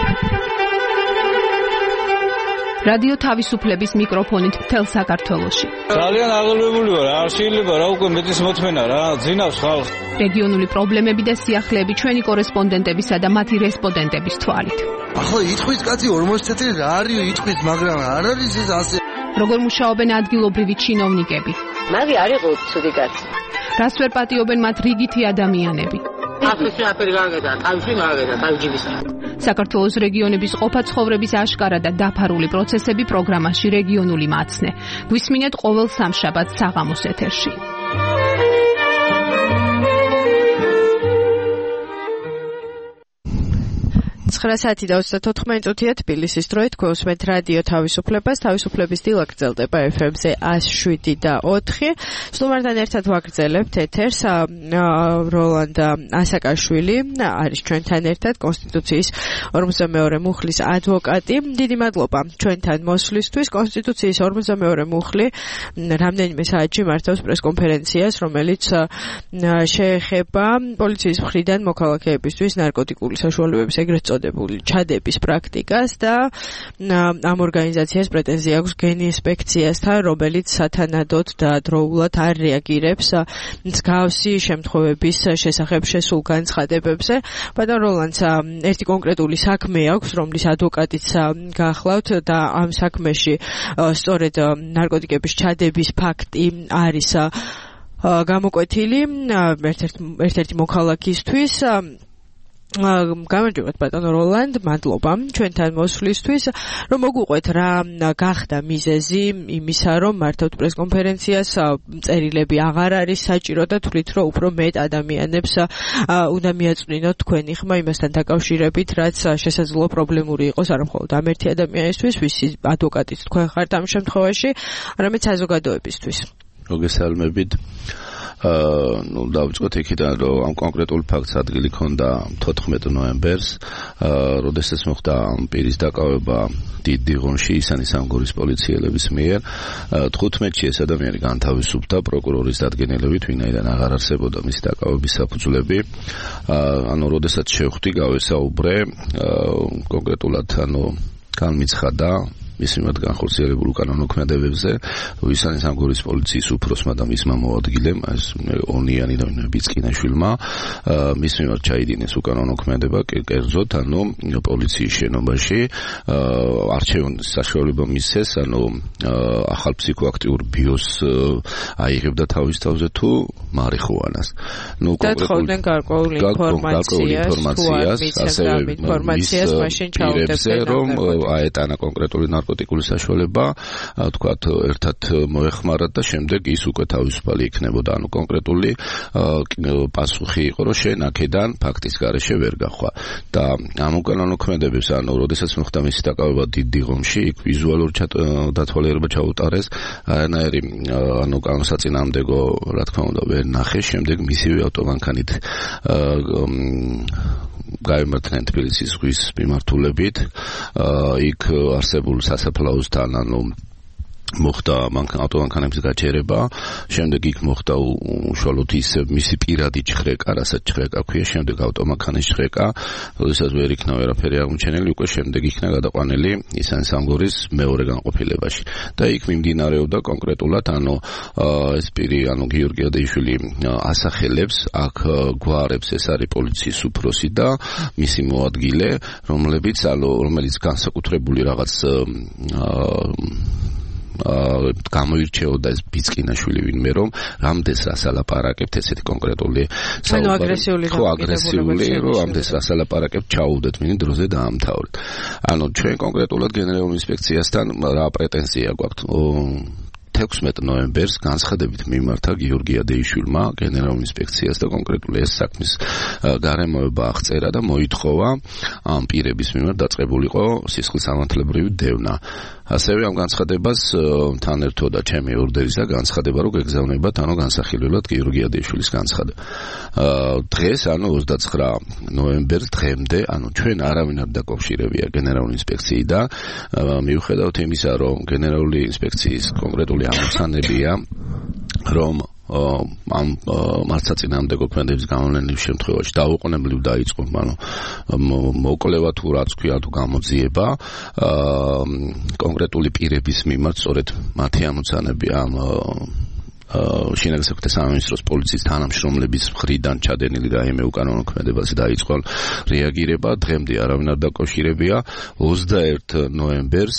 რადიო თავისუფლების მიკროფონით მთელ საქართველოში. ძალიან აღელვებული ვარ, არ შეიძლება რა უკვე მეტის მოთმენა რა, ძინავს ხალხს. რეგიონული პრობლემები და სიახლეები ჩვენი კორესპონდენტებისა და მათი რესპონდენტების თვალით. ახლა ითქვის კაცი ორმოცი წელი რა არის ითქვის, მაგრამ არ არის ეს ასე. როგორ მუშაობენ ადგილობრივი ჩინოვნიკები? მაგი არ იყო ცუდი კაცი. რას ვერ პატიობენ მათ რიგითი ადამიანები? აფრიკა აფერი გაგედა, თავში მაგედა, თავჯიბისა. საქართველოს რეგიონების ყოფა ცხოვრების აშკარა და დაფარული პროცესები პროგრამაში რეგიონული მაცნე. გვისმინეთ ყოველ სამშაბათს საღამოს ეთერში. ცხრა საათი და ოცდათოთხმეტი წუთია თბილისის დროით, გვესმენთ რადიო თავისუფლებას. თავისუფლების დილა გრძელდება ეფ ემ-ზე ას შვიდი და ოთხი. სტუმართან ერთად ვაგრძელებთ ეთერს. როლანდ ასაკაშვილი არის ჩვენთან ერთად, კონსტიტუციის ორმოცდამეორე მუხლის ადვოკატი. დიდი მადლობა ჩვენთან მოსვლისთვის. კონსტიტუციის ორმოცდამეორე მუხლი რამდენიმე საათში მართავს პრესკონფერენციას, რომელიც შეეხება პოლიციის მხრიდან მოქალაქეებისთვის ნარკოტიკული საშუალებების ეგრეთ წოდებული ჩადების პრაქტიკას და ამ ორგანიზაციას პრეტენზია აქვს გენი ინსპექციასთან, რომელიც სათანადოდ და დროულად არ რეაგირებს მსგავსი შემთხვევების შესახებ შესულ განცხადებებზე. ბატონ როლანდს ერთი კონკრეტული საქმე აქვს, რომლის ადვოკატიც გახლავთ და ამ საქმეში სწორედ ნარკოტიკების ჩადების ფაქტი არის გამოკვეთილი ერთ-ერთი მოქალაქისთვის. გამარჯობათ ბატონო როლანდ, მადლობა ჩვენთან მოსვლისთვის. რომ მოგვიყვეთ რა გახდა მიზეზი იმისა, რომ მართავთ პრესკონფერენციას, წერილები აღარ არის საჭირო და თვლით, რომ უფრო მეტ ადამიანებს უნდა მიაწვნინოთ თქვენი ხმა იმასთან დაკავშირებით, რაც შესაძლოა პრობლემური იყოს არა მხოლოდ ამ ერთი ადამიანისთვის, ვისი ადვოკატიც თქვენ ხართ ამ შემთხვევაში, არამედ საზოგადოებისთვის. მოგესალმებით. აა ნუ დავიწყოთ იქიდან რომ ამ კონკრეტულ ფაქტს ადგილი ქონდა თოთხმეტ ნოემბერს, აა როდესაც მოხდა ამ პირის დაკავება დიდ დიღონში ისანი სამგორის პოლიციელების მიერ. თხუთმეტში ეს ადამიანი განთავისუფლდა პროკურორის დადგენილებით, ვინაიდან აღარ არსებობდა მისი დაკავების საფუძვლები. აა ანუ როდესაც შევხვდი, გავესაუბრე კონკრეტულად ანუ განმიცხადა მის მიმართ განხორციელებულ კანონოქმედებებზე, ისანი სამგორის პოლიციის უფროსმა და მისმა მოადგილემ, ეს ონიანი და ბიცკინაშვილმა, მის მიმართ ჩაიდინეს უკანონოქმედება, კერძოდ, ანუ პოლიციის შენობაში არჩევნის საშუალება მისცეს, ანუ ახალ ფსიქოაქტიურ ბიოს აიღებდა თავის თავზე თუ მარიხუანას. ნუ კონკრეტულად გარკვეულ ინფორმაციას, ასევე ინფორმაციას მაშინ ჩაუდებდნენ, რომ აეტანა კონკრეტული ნარკოტიკული საშუალება, თქვათ, ერთად მოეხმარათ და შემდეგ ის უკვე თავისუფალი იქნებოდა. ანუ კონკრეტული პასუხი იყო, რომ შენ აქედან ფაქტის გარეშე ვერ გახვა. და ამ უკანონოქმედებს, ანუ როდესაც მოხდა მისი დაკავება დიდ დიღომში, იქ ვიზუალურ დათვალიერება ჩაუტარეს, არანაირი ანუ განსაწინააღმდეგო, რა თქმა უნდა, ვერ ნახე, შემდეგ მისივე ავტომანქანით გაემართნენ თბილისის ზღვის მიმართულებით, იქ არსებულ სასაფლაოსთან, ანუ მოხდა ავტომანქანების გაჩერება, შემდეგ იქ მოხდა უშუალოდ ის მისი პირადი ჩხრეკა, რასაც ჩხრეკა ქვია, შემდეგ ავტომანქანის ჩხრეკა, როდესაც ვერ იქნა ვერაფერი აღმოჩენილი, უკვე შემდეგ იქნა გადაყვანილი ისანი სამგორის მეორე განყოფილებაში. და იქ მიმდინარეობდა კონკრეტულად, ანუ ეს პირი, ანუ გიორგი ადეიშვილი ასახელებს, აქ გვარებს, ეს არის პოლიციის უფროსი და მისი მოადგილე, რომლებიც, ანუ რომელიც განსაკუთრებული რაღაც გამოირჩეოდა ეს ბიცკინაშვილი ვინმე რომ რამდენს რას ალაპარაკებთ ესეთი კონკრეტული ანუ აგრესიული ხო აგრესიული რომ რამდენს რას ალაპარაკებთ ჩაუდეთ მინი დროზე დაამთავრეთ. ანუ ჩვენ კონკრეტულად გენერალურ ინსპექციასთან რა პრეტენზია გვაქვს? თექვსმეტ ნოემბერს განცხადებით მიმართა გიორგი ადეიშვილმა გენერალურ ინსპექციას და კონკრეტულად ეს საქმის გარემოება აღწერა და მოითხოვა ამ პირების მიმართ დაწყებულიყო სისხლის სამართლებრივი დევნა. ასევე ამ განცხადებას თან ერთოდა ჩემი ორდერისა განცხადება, რომ გეგზავნებათ ანუ განსახილველად გიორგი ადეიშვილის განცხადება. დღეს ანუ ოცდაცხრა ნოემბერს დღემდე, ანუ ჩვენ არავინ არ დაკავშირებია გენერალური ინსპექციიდან, მიუხედავად იმისა, რომ გენერალური ინსპექციის კონკრეტული ამოცანებია, რომ ამ მართლმსაჯულების ქმედების გამოვლენის შემთხვევაში დაუყოვნებლივ დაიწყო, ანუ მოკვლევა თუ რაც ქვია თუ გამოძიება კონკრეტული პირების მიმართ, სწორედ მათი ამოცანები ამ შინაგან საქმეთა სამინისტროს პოლიციის თანამშრომლების მხრიდან ჩადენილი რაიმე უკანონოქმედებაზე დაიწყო რეაგირება, დღემდე არავინ არ დაკავშირებია. ოცდაერთ ნოემბერს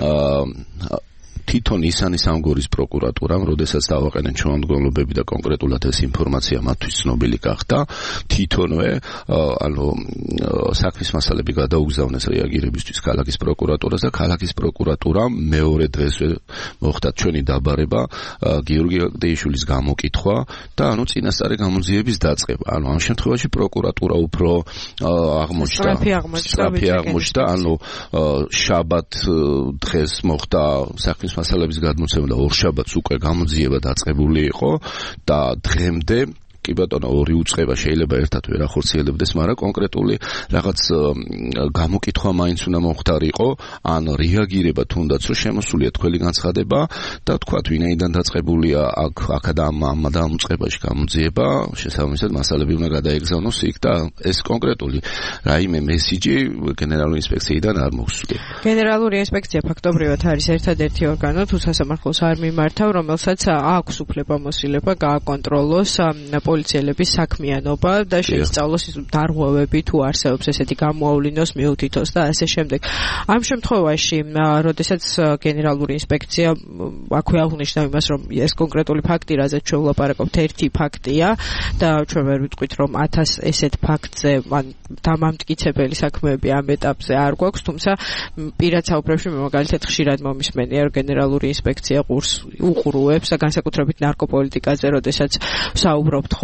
თვითონ ისანი სამგორის პროკურატურამ, როდესაც დავაყენენ ჩვენმდგომლობები და კონკრეტულად ეს ინფორმაცია მათთვის ცნობილი გახდა, თვითონვე ანუ საქმის მასალები გადაუგზავნეს რეაგირებისთვის ქალაქის პროკურატურას და ქალაქის პროკურატურამ მეორე დღესვე მოხდა ჩვენი დაბარება, გიორგი ადეიშვილის გამოკითხვა და ანუ წინასწარი გამოძიების დაწყება. ანუ ამ შემთხვევაში პროკურატურა უფრო აღმოჩნდა სწრაფი აღმოჩნდა, ანუ შაბათ დღეს მოხდა საქმის მასალების გადმოცემა და ორშაბათს უკვე გამოძიება დაწყებული იყო და დღემდე კი ბატონო ორი უწყება შეიძლება ერთად ვერ ახორციელებდეს, მაგრამ კონკრეტული რაღაც გამოკითხვა მაინც უნდა მომხდარიყო, ან რეაგირება თუნდაც რომ შემოსულია თქვენი განცხადება და თქვათ ვინაიდან დაწყებულია აქ აქადამ ამ უწყებაში გამოძიება, შესაბამისად მასალები უნდა გადაეგზავნოს იქ და ეს კონკრეტული რაიმე მესიჯი გენერალური ინსპექციიდან არ მოხსნია. გენერალური ინსპექცია ფაქტობრივად არის ერთადერთი ორგანო თუ სასამართლოს არ მიმართავ, რომელსაც აქვს უფლებამოსილება გააკონტროლოს პოლიციელების საქმიანობა და შეისწავლოს დარღვევები თუ არსებობს ესეთი გამოავლინოს, მიუთითოს და ასე შემდეგ. ამ შემთხვევაში, როდესაც გენერალური ინსპექცია აქვე აღნიშნა იმას, რომ ეს კონკრეტული ფაქტი, რაზეც ჩვენ ვლაპარაკობთ, ერთი ფაქტია და ჩვენ ვერ ვიტყვით, რომ ათას ესეთ ფაქტზე ან დამამტკიცებელი საქმეები ამ ეტაპზე არ გვაქვს, თუმცა პირად საუბრებში მე მაგალითად ხშირად მომისმენია, რომ გენერალური ინსპექცია ყურს უყურუებს და განსაკუთრებით ნარკოპოლიტიკაზე, როდესაც საუბრობთ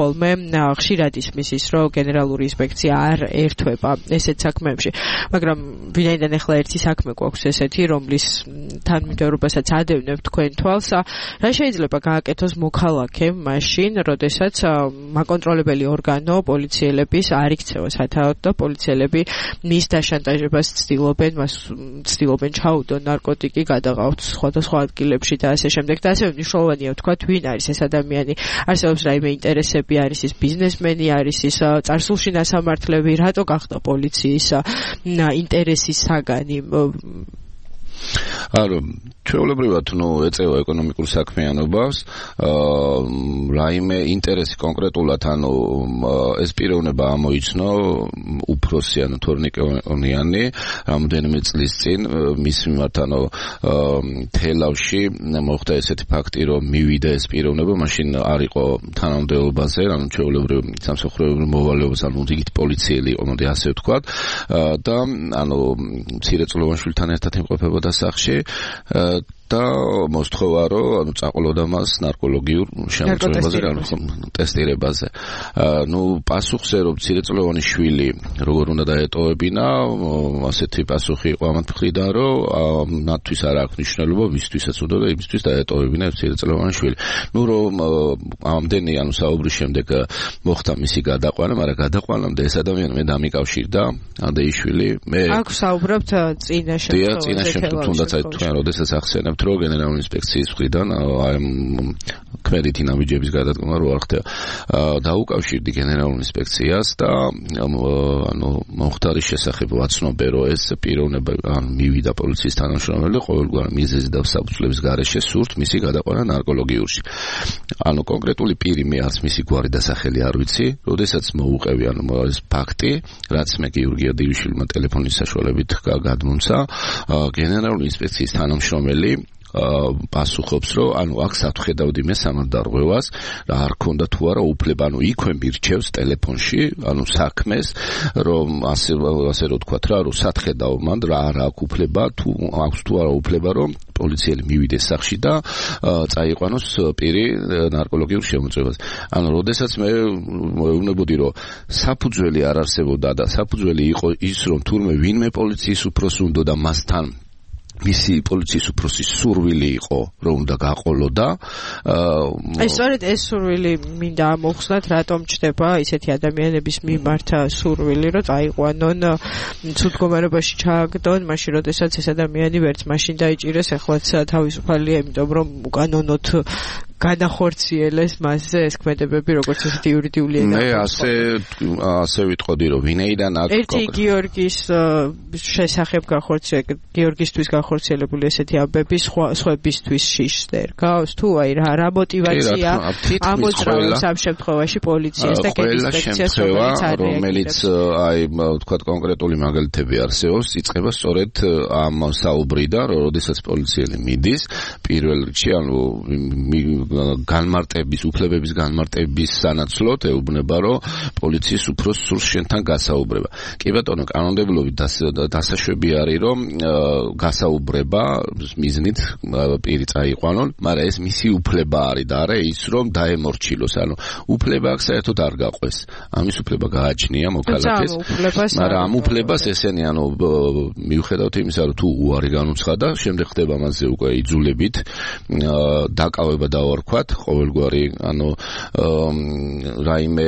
ხოლმე ხშირად ისმის ის, რომ გენერალური ინსპექცია არ ერთვება ესეთ საქმეებში. მაგრამ ვინაიდან ახლა ერთი საქმე გვაქვს ესეთი, რომლის თანმიმდევრობასაც ადევნებ თქვენ თვალს, რა შეიძლება გააკეთოს მოქალაქემ მაშინ, როდესაც მაკონტროლებელი ორგანო პოლიციელების არ იქცევა სათავოდ და პოლიციელები მის დაშანტაჟებას ცდილობენ, მას ცდილობენ ჩაუდონ ნარკოტიკი, გადაყავთ სხვადასხვა ადგილებში და ასე შემდეგ. და ასევე მნიშვნელოვანია ვთქვათ, ვინ არის ეს ადამიანი, არსებობს რაიმე ინტერესები, არის ის ბიზნესმენი, არის ის წარსულში ნასამართლები, რატო გახდა პოლიციის ინტერესის საგანი. ანუ ჩვეულებრივად ნუ ეწევა ეკონომიკურ საქმიანობას, რაიმე ინტერესი კონკრეტულად, ანუ ეს პიროვნება ამოიცნო უფროსი, ანუ თორნიკეონიანი, რამდენიმე წლის წინ მის მიმართ, ანუ თელავში მოხდა ესეთი ფაქტი, რომ მივიდა ეს პიროვნება, მაშინ არ იყო თანამდებობაზე, ანუ ჩვეულებრივ სამსახურებრივ მოვალეობას, ანუ იქით პოლიციელი იყო, მოდი ასე ვთქვათ, და ანუ მცირეწლოვან შვილთან ერთად იმყოფებოდა სახში და მოსთხოვა, რომ ანუ წაყოლოდა მას ნარკოლოგიურ შემოწმებაზე, ანუ ტესტირებაზე. ნუ პასუხზე, რომ მცირეწლოვანი შვილი როგორ უნდა დაეტოვებინა, ასეთი პასუხი იყო ამათ მხრიდან, რომ მათთვის არ აქვს მნიშვნელობა, ვისთვისაც უნდა და იმისთვის დაეტოვებინა მცირეწლოვანი შვილი. ნუ რომ ამდენი ანუ საუბრის შემდეგ მოხდა მისი გადაყვანა, მაგრამ გადაყვანამდე ეს ადამიანი მე დამიკავშირდა, ანდეიშვილი, მე აქ საუბრობთ წინა შემთხვევაში. დიახ, წინა შემთხვევაში, თუნდაც აი თქვენ როდესაც ახსენებთ, რომ გენერალური ინსპექციის მხრიდან აი ქმედითი ნაბიჯების გადადგომა რო არ ხდება. დაუკავშირდი გენერალურ ინსპექციას და ანუ მომხდარის შესახებ ვაცნობე, რომ ეს პიროვნება ან მივიდა პოლიციის თანამშრომელი ყოველგვარ მიზეზი და საფუძვლების გარეშე სურთ მისი გადაყვანა ნარკოლოგიურში. ანუ კონკრეტული პირი მე არც მისი გვარი და სახელი არ ვიცი, როდესაც მოუყევი ანუ ეს ფაქტი, რაც მე გიორგი ადივიშვილმა ტელეფონის საშუალებით გადმომცა, გენერალური ინსპექციის თანამშრომელი პასუხობს, რომ ანუ აქ სათხედავდი მე სამარდარღვევას, რა არ ქონდა თუ არა უფლება, ანუ იქვე მირჩევს ტელეფონში, ანუ საქმეს, რომ ასე ასე რო თქვა რა, რომ სათხედავ მან რა არ აქვს უფლება, თუ აქვს თუ არა უფლება, რომ პოლიციელი მივიდეს სახში და წაიყვანოს პირი ნარკოლოგიურ შემოწმებას. ანუ როდესაც მე მეუბნებოდი, რომ საფუძველი არ არსებობდა და საფუძველი იყო ის, რომ თურმე ვინმე პოლიციის უფროსი უნდა და მასთან მისი პოლიციის უფროსის სურვილი იყო, რომ უნდა გაყოლოდა. აი, სწორედ ეს სურვილი მინდა მოხსნათ, რატომ ჩდება ისეთი ადამიანების მიმართ სურვილი, რომ წაიყვანონ, ცუდ მდგომარეობაში ჩააგდონ, მაშინ როდესაც ეს ადამიანი ვერც მაშინ დაიჭირეს, ახლაც თავისუფალია, იმიტომ რომ უკანონოდ განახორციელეს მასზე ეს ქმედებები, როგორც ესეთი იურიდიული ენა. მე ასე ასე ვიტყოდი, რომ ვინაიდან აქ ერთი გიორგის შესახებ გახორციელებული, გიორგისთვის გახორციელებული ესეთი ამბები სხვებისთვის შიშს ვერ გავს, თუ აი რა რა мотиваცია ამოწრავებს ამ შემთხვევაში პოლიციას და კეთილსპექციას, რომელიც აი ვთქვათ კონკრეტული მაგალითები არსებობს, იწყება სწორედ ამ საუბრიდან, რომ როდესაც პოლიციელი მიდის, პირველ რიგში ანუ განმარტების, უფლებების განმარტების სანაცვლოდ ეუბნება, რომ პოლიციის უფროსს სურს შენთან გასაუბრება. კი ბატონო, კანონმდებლობით დასაშვები არის, რომ გასაუბრება მიზნით პირი წაიყვანონ, მაგრამ ეს მისი უფლება არის და არა ის, რომ დაემორჩილოს. ანუ უფლება აქ საერთოდ არ გაყვეს. ამის უფლება გააჩნია მოქალაქეს, მაგრამ ამ უფლებას ესენი ანუ მიუხედავთ იმისა, რომ თუ უარი განუცხადა, შემდეგ ხდება მასზე უკვე იძულებით დაკავება დავარქვათ, ყოველგვარი ანუ რაიმე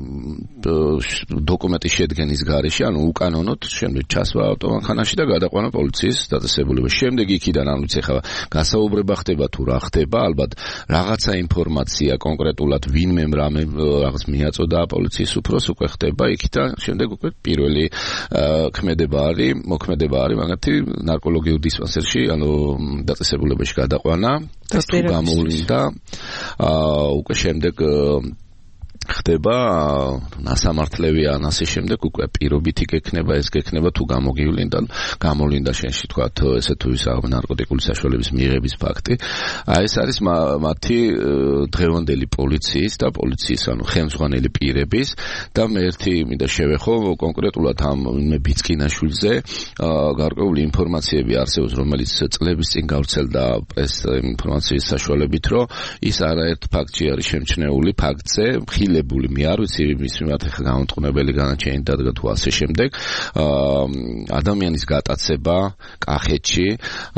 დოკუმენტის შედგენის გარეშე, ანუ უკანონოდ შემდეგ ჩასვა ავტომანქანაში და გადაყვანა პოლიციის დაწესებულებაში. შემდეგ იქიდან ანუ ეხლა გასაუბრება ხდება თუ რა ხდება, ალბათ რაღაცა ინფორმაცია კონკრეტულად ვინმე რამე რაღაც მიაწოდა პოლიციის უფროს უკვე ხდება იქიდან, შემდეგ უკვე პირველი ქმედება არის, მოქმედება არის მაგათი ნარკოლოგიურ დისპანსერში, ანუ დაწესებულებაში გადაყვანა და თუ გამოვლინდა უკვე შემდეგ ხდება ნასამართლები ან ასე შემდეგ უკვე პირობითი გექნება, ეს გექნება თუ გამოგივლინდა, გამოვლინდა შენში თქვა ესე თუ ისა ნარკოტიკული საშუალების მიღების ფაქტი. აი ეს არის მათი დღევანდელი პოლიციის და პოლიციის ანუ ხელმძღვანელი პირების და მე ერთი მინდა შევეხო კონკრეტულად ამ ბიცკინაშვილზე გარკვეული ინფორმაციები არსებობს, რომელიც წლების წინ გავრცელდა პრეს ინფორმაციის საშუალებით, რომ ის არაერთ ფაქტში არის შემჩნეული ფაქტზე, ხილებული განხორციელებული მე არ ვიცი მის მიმართ ხა გამომტყუნებელი განაჩენი დადგა თუ ასე შემდეგ ადამიანის გატაცება კახეთში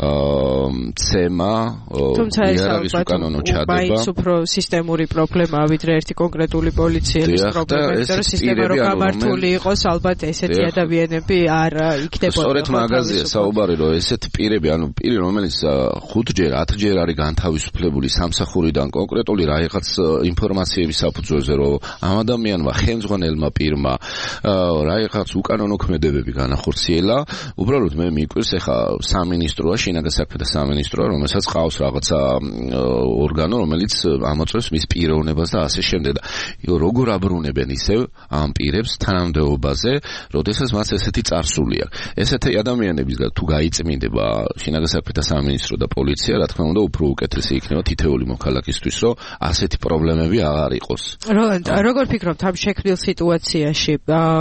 ცემა იარაღის უკანონო ჩადება მაინც უფრო სისტემური პრობლემაა ვიდრე ერთი კონკრეტული პოლიციელის პრობლემა იმიტომ რომ სისტემა რო გამართული იყოს ალბათ ესეთი ადამიანები არ იქნებოდა სწორედ მაგაზია საუბარი რომ ესეთი პირები ანუ პირი რომელიც ხუთჯერ ათჯერ არის განთავისუფლებული სამსახურიდან კონკრეტული რაღაც ინფორმაციების საფუძველზე რომ ამ ადამიანმა ხელმძღვანელმა პირმა რაღაც უკანონო ქმედებები განახორციელა უბრალოდ მე მიკვირს ეხა სამინისტროა შინაგან საქმეთა სამინისტროა რომელსაც ყავს რაღაცა ორგანო რომელიც ამოწევს მის პიროვნებას და ასე შემდეგ და როგორ აბრუნებენ ისევ ამ პირებს თანამდებობაზე როდესაც მას ესეთი წარსული აქვს ესეთი ადამიანებისგან თუ გაიწმინდება შინაგან საქმეთა სამინისტრო და პოლიცია რა თქმა უნდა უფრო უკეთესი იქნება თითეული მოქალაქისთვის რომ ასეთი პრობლემები აღარ იყოს როლანდ როგორ ფიქრობთ ამ შექმნილ სიტუაციაში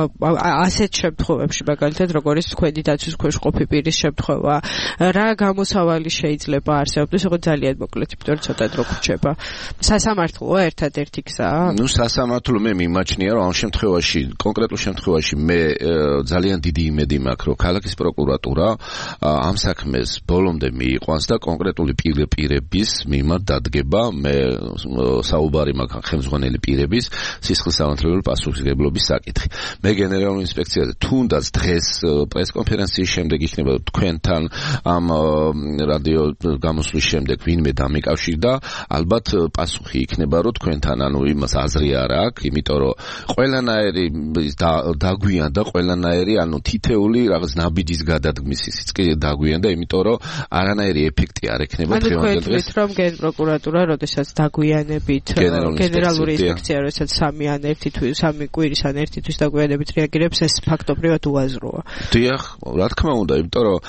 ასეთ შემთხვევებში მაგალითად როგორ ის თქვენი დაცვის ქვეშ ყოფი პირის შემთხვევა რა გამოსავალი შეიძლება არსებობდეს უფრო ძალიან მოკლედ იმიტომ რომ ცოტა დრო გრჩება სასამართლოა ერთადერთი გზა ნუ სასამართლო მე მიმაჩნია რომ ამ შემთხვევაში კონკრეტულ შემთხვევაში მე ძალიან დიდი იმედი მაქვს რომ ქალაქის პროკურატურა ამ საქმეს ბოლომდე მიიყვანს და კონკრეტული პირების მიმართ დადგება მე საუბარი მაქვს ხელმძღვანელი პირების სისხლისამართლებელი პასუხისმგებლობის საკითხი მე გენერალური ინსპექციაზე თუნდაც დღეს პრესკონფერენციის შემდეგ იქნება თქვენთან ამ რადიო გამოსვლის შემდეგ ვინმე დამიკავშირდა ალბათ პასუხი იქნება რომ თქვენთან ანუ იმას აზრი არ აქვს იმიტომ რომ ყველანაირი დაგვიანდა ყველანაირი ანუ თითეული რაღაც ნაბიჯის გადადგმის ისიც კი დაგვიანდა იმიტომ რომ არანაირი ეფექტი არ ექნება დღევანდელ დღეს რომ გენპროკურატურა როდესაც დაგვიანებით გენერალური ინსპექცია როდესაც სამი ან ერთი თვის სამი კვირის ან ერთი თვის დაგვიანებით რეაგირებს ეს ფაქტობრივად უაზროა დიახ რა თქმა უნდა იმიტომ რომ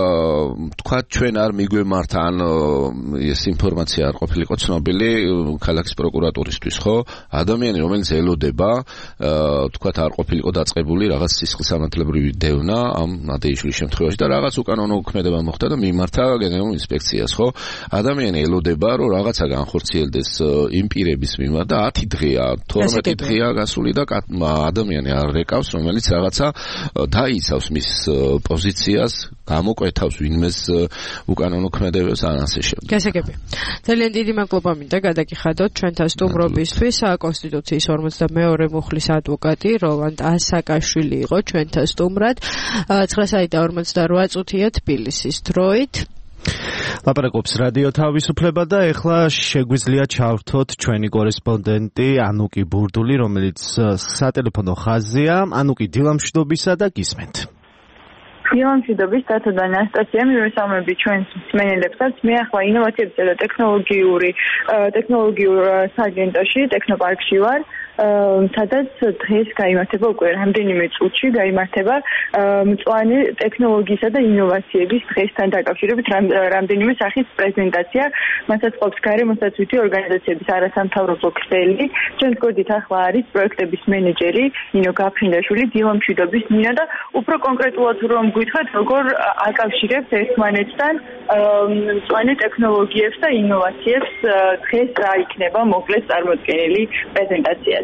თქვა ჩვენ არ მიგვემართა ან ეს ინფორმაცია არ ყოფილიყო ცნობილი ქალაქის პროკურატურისთვის ხო ადამიანი რომელიც ელოდება თქვა არ ყოფილიყო დაწყებული რაღაც სისხლისამართლებრივი დევნა ამ ნადეიშვილის შემთხვევაში და რაღაც უკანონო ქმედება მოხდა და მიმართა გენერალურ ინსპექციას ხო ადამიანი ელოდება რომ რაღაცა განხორციელდეს იმ პირების მიმართ და ათი დღეა თორმეტი დღეა გასული და ადამიანი არ რეკავს რომელიც რაღაცა დაიცავს მის პოზიციას გამოკვეთავს ვინმეს უკანონო ქმედებებს ან ასე შემდეგ გასაგები ძალიან დიდი მადლობა მინდა გადაგიხადოთ ჩვენთან სტუმრობისთვის კონსტიტუციის ორმოცდამეორე მუხლის ადვოკატი როლანდ ასაკაშვილი იყო ჩვენთან სტუმრად ცხრა საათი და ორმოცდარვა წუთია თბილისის დროით ლაპარაკობს რადიო თავისუფლება და ეხლა შეგვიძლია ჩავრთოთ ჩვენი კორესპონდენტი ანუკი ბურდული რომელიც სატელეფონო ხაზია ანუკი დილამშვიდობისა და გისმენთ დილამშვიდობის დათო და ანასტასია მივესალმები ჩვენს მსმენელებსაც მე ახლა ინოვაციებისა და ტექნოლოგიური ტექნოლოგიურ სააგენტოში ტექნოპარკში ვარ სადაც დღეს გაიმართება უკვე რამდენიმე წუთში გაიმართება მწვანე ტექნოლოგიისა და ინოვაციების დღესთან დაკავშირებით რამდენიმე სახის პრეზენტაცია მასაც ყოფს გარემოსდაცვითი ორგანიზაციების არასამთავრობო ქსელი ჩვენ გქონდით ახლა არის პროექტების მენეჯერი ნინო გაფრინდაშვილი დილამშვიდობის ნინა და უფრო კონკრეტულად რომ გითხრათ როგორ აკავშირებს ერთმანეთთან მწვანე ტექნოლოგიებს და ინოვაციებს დღეს რა იქნება მოკლედ წარმოდგენილი პრეზენტაცია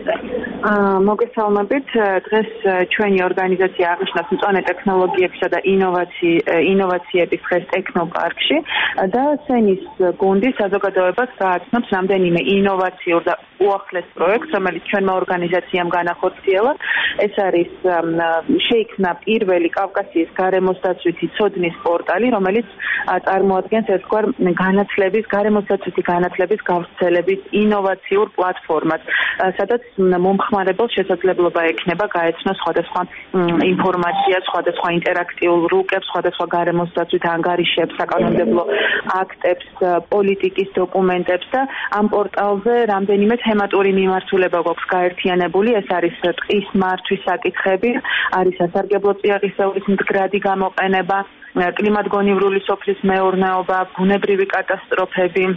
მოგესალმებით დღეს ჩვენი ორგანიზაცია აღნიშნავს მწვანე ტექნოლოგიებსა და ინოვაციების დღეს ტექნოპარკში და სენის გუნდი საზოგადოებას გააცნობს რამდენიმე ინოვაციურ და უახლეს პროექტს რომელიც ჩვენმა ორგანიზაციამ განახორციელა ეს არის შეიქმნა პირველი კავკასიის გარემოსდაცვითი ცოდნის პორტალი რომელიც წარმოადგენს ერთგვარ განათლების გარემოსდაცვითი განათლების გავრცელების ინოვაციურ პლატფორმას სადაც მომხმარებელს შესაძლებლობა ექნება გაეცნოს სხვადასხვა ინფორმაცია, სხვადასხვა ინტერაქტიულ რუკებს, სხვადასხვა გარემოსდაცვით ანგარიშებს, საკანონმდებლო აქტებს, პოლიტიკის დოკუმენტებს და ამ პორტალზე რამდენიმე თემატური მიმართულება გვაქვს გაერთიანებული. ეს არის ტყის მართვის საკითხები, არის სასარგებლო წიაღისეულის მდგრადი გამოყენება, კლიმატგონივრული სოფლის მეურნეობა, ბუნებრივი კატასტროფები.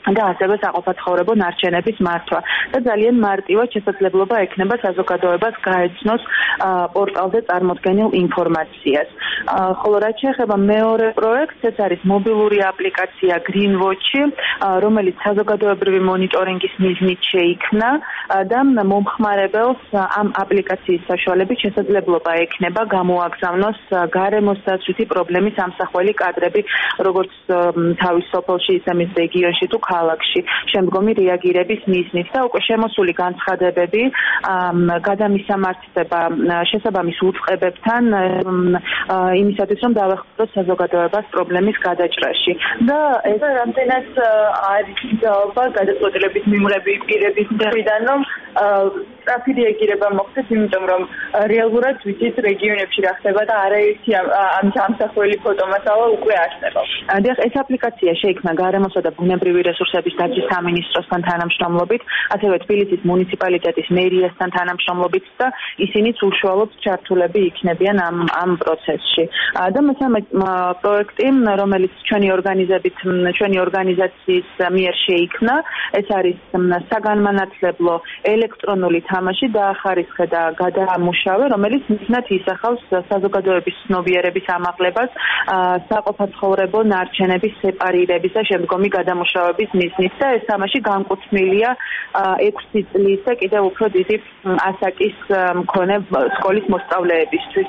და ასევე საყოფაცხოვრებო ნარჩენების მართვა და ძალიან მარტივად შესაძლებლობა ექნება საზოგადოებას გაეცნოს პორტალზე წარმოდგენილ ინფორმაციას. ხოლო რაც შეეხება მეორე პროექტს, ეს არის მობილური აპლიკაცია Green Watch-ი, რომელიც საზოგადოებრივი მონიტორინგის მიზნით შეიქმნა და მომხმარებელს ამ აპლიკაციის საშუალებით შესაძლებლობა ექნება გამოაგზავნოს გარემოს დაცვითი პრობლემის ამსახველი კადრები, როგორც თავის სოფელში, ისე მის რეგიონში თუ ქალაქში, შემდგომი რეაგირების მიზნით და უკვე შემოსული განცხადებები გადამისამართება შესაბამის უწყებებთან იმისათვის, რომ დავეხმაროთ საზოგადოებას პრობლემის გადაჭრაში. და ეს რამდენად არის ძალობა გადაწყვეტილების მიმღები პირების მხრიდან, რომ სწრაფი რეაგირება მოხდეს, იმიტომ რომ რეალურად ვიცით რეგიონებში რა ხდება და არაერთი ამ ამსახველი ფოტომასალა უკვე არსებობს. დიახ, ეს აპლიკაცია შეიქმნა გარემოსა და ბუნებრივი რესურსების დაცვის სამინისტროსთან თანამშრომლობით, ასევე თბილისის მუნიციპალიტეტის მერიასთან თანამშრომლობით და ისინიც უშუალოდ ჩართულები იქნებიან ამ ამ პროცესში. და მესამე პროექტი, რომელიც ჩვენი ორგანიზებით, ჩვენი ორგანიზაციის მიერ შეიქმნა, ეს არის საგანმანათლებლო ელექტრონული თამაში დაახარისხე და გადაამუშავე, რომელიც მიზნად ისახავს საზოგადოების ცნობიერების ამაღლებას, საყოფაცხოვრებო ნარჩენების სეპარირების და შემდგომი გადამუშავების მიზნით და ეს თამაში განკუთვნილია ექვსი წლის და კიდევ უფრო დიდი ასაკის მქონე სკოლის მოსწავლეებისთვის.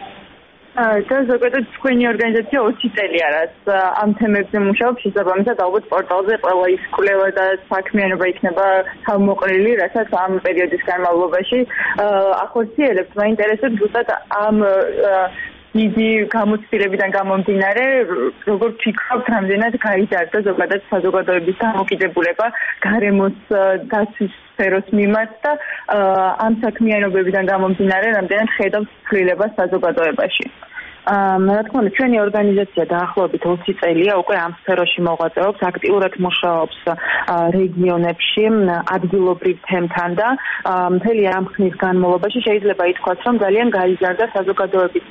და ზოგადად თქვენი ორგანიზაცია ოცი წელია რაც ამ თემებზე მუშაობს, შესაბამისად ალბათ პორტალზე ყველა ის კვლევა და საქმიანობა იქნება თავმოყრილი, რასაც ამ პერიოდის განმავლობაში ახორციელებთ. მაინტერესებს ზუსტად ამ დიდი გამოცდილებიდან გამომდინარე, როგორ ფიქრობთ, რამდენად გაიზარდა ზოგადად საზოგადოების დამოკიდებულება გარემოს დაცვის სფეროს მიმართ და ამ საქმიანობებიდან გამომდინარე, რამდენად ხედავს ცვლილებას საზოგადოებაში. რა თქმა უნდა, ჩვენი ორგანიზაცია დაახლოებით ოცი წელია უკვე ამ სფეროში მოღვაწეობს, აქტიურად მუშაობს რეგიონებში, ადგილობრივ თემთან და მთელი ამ ხნის განმავლობაში შეიძლება ითქვას, რომ ძალიან გაიზარდა საზოგადოების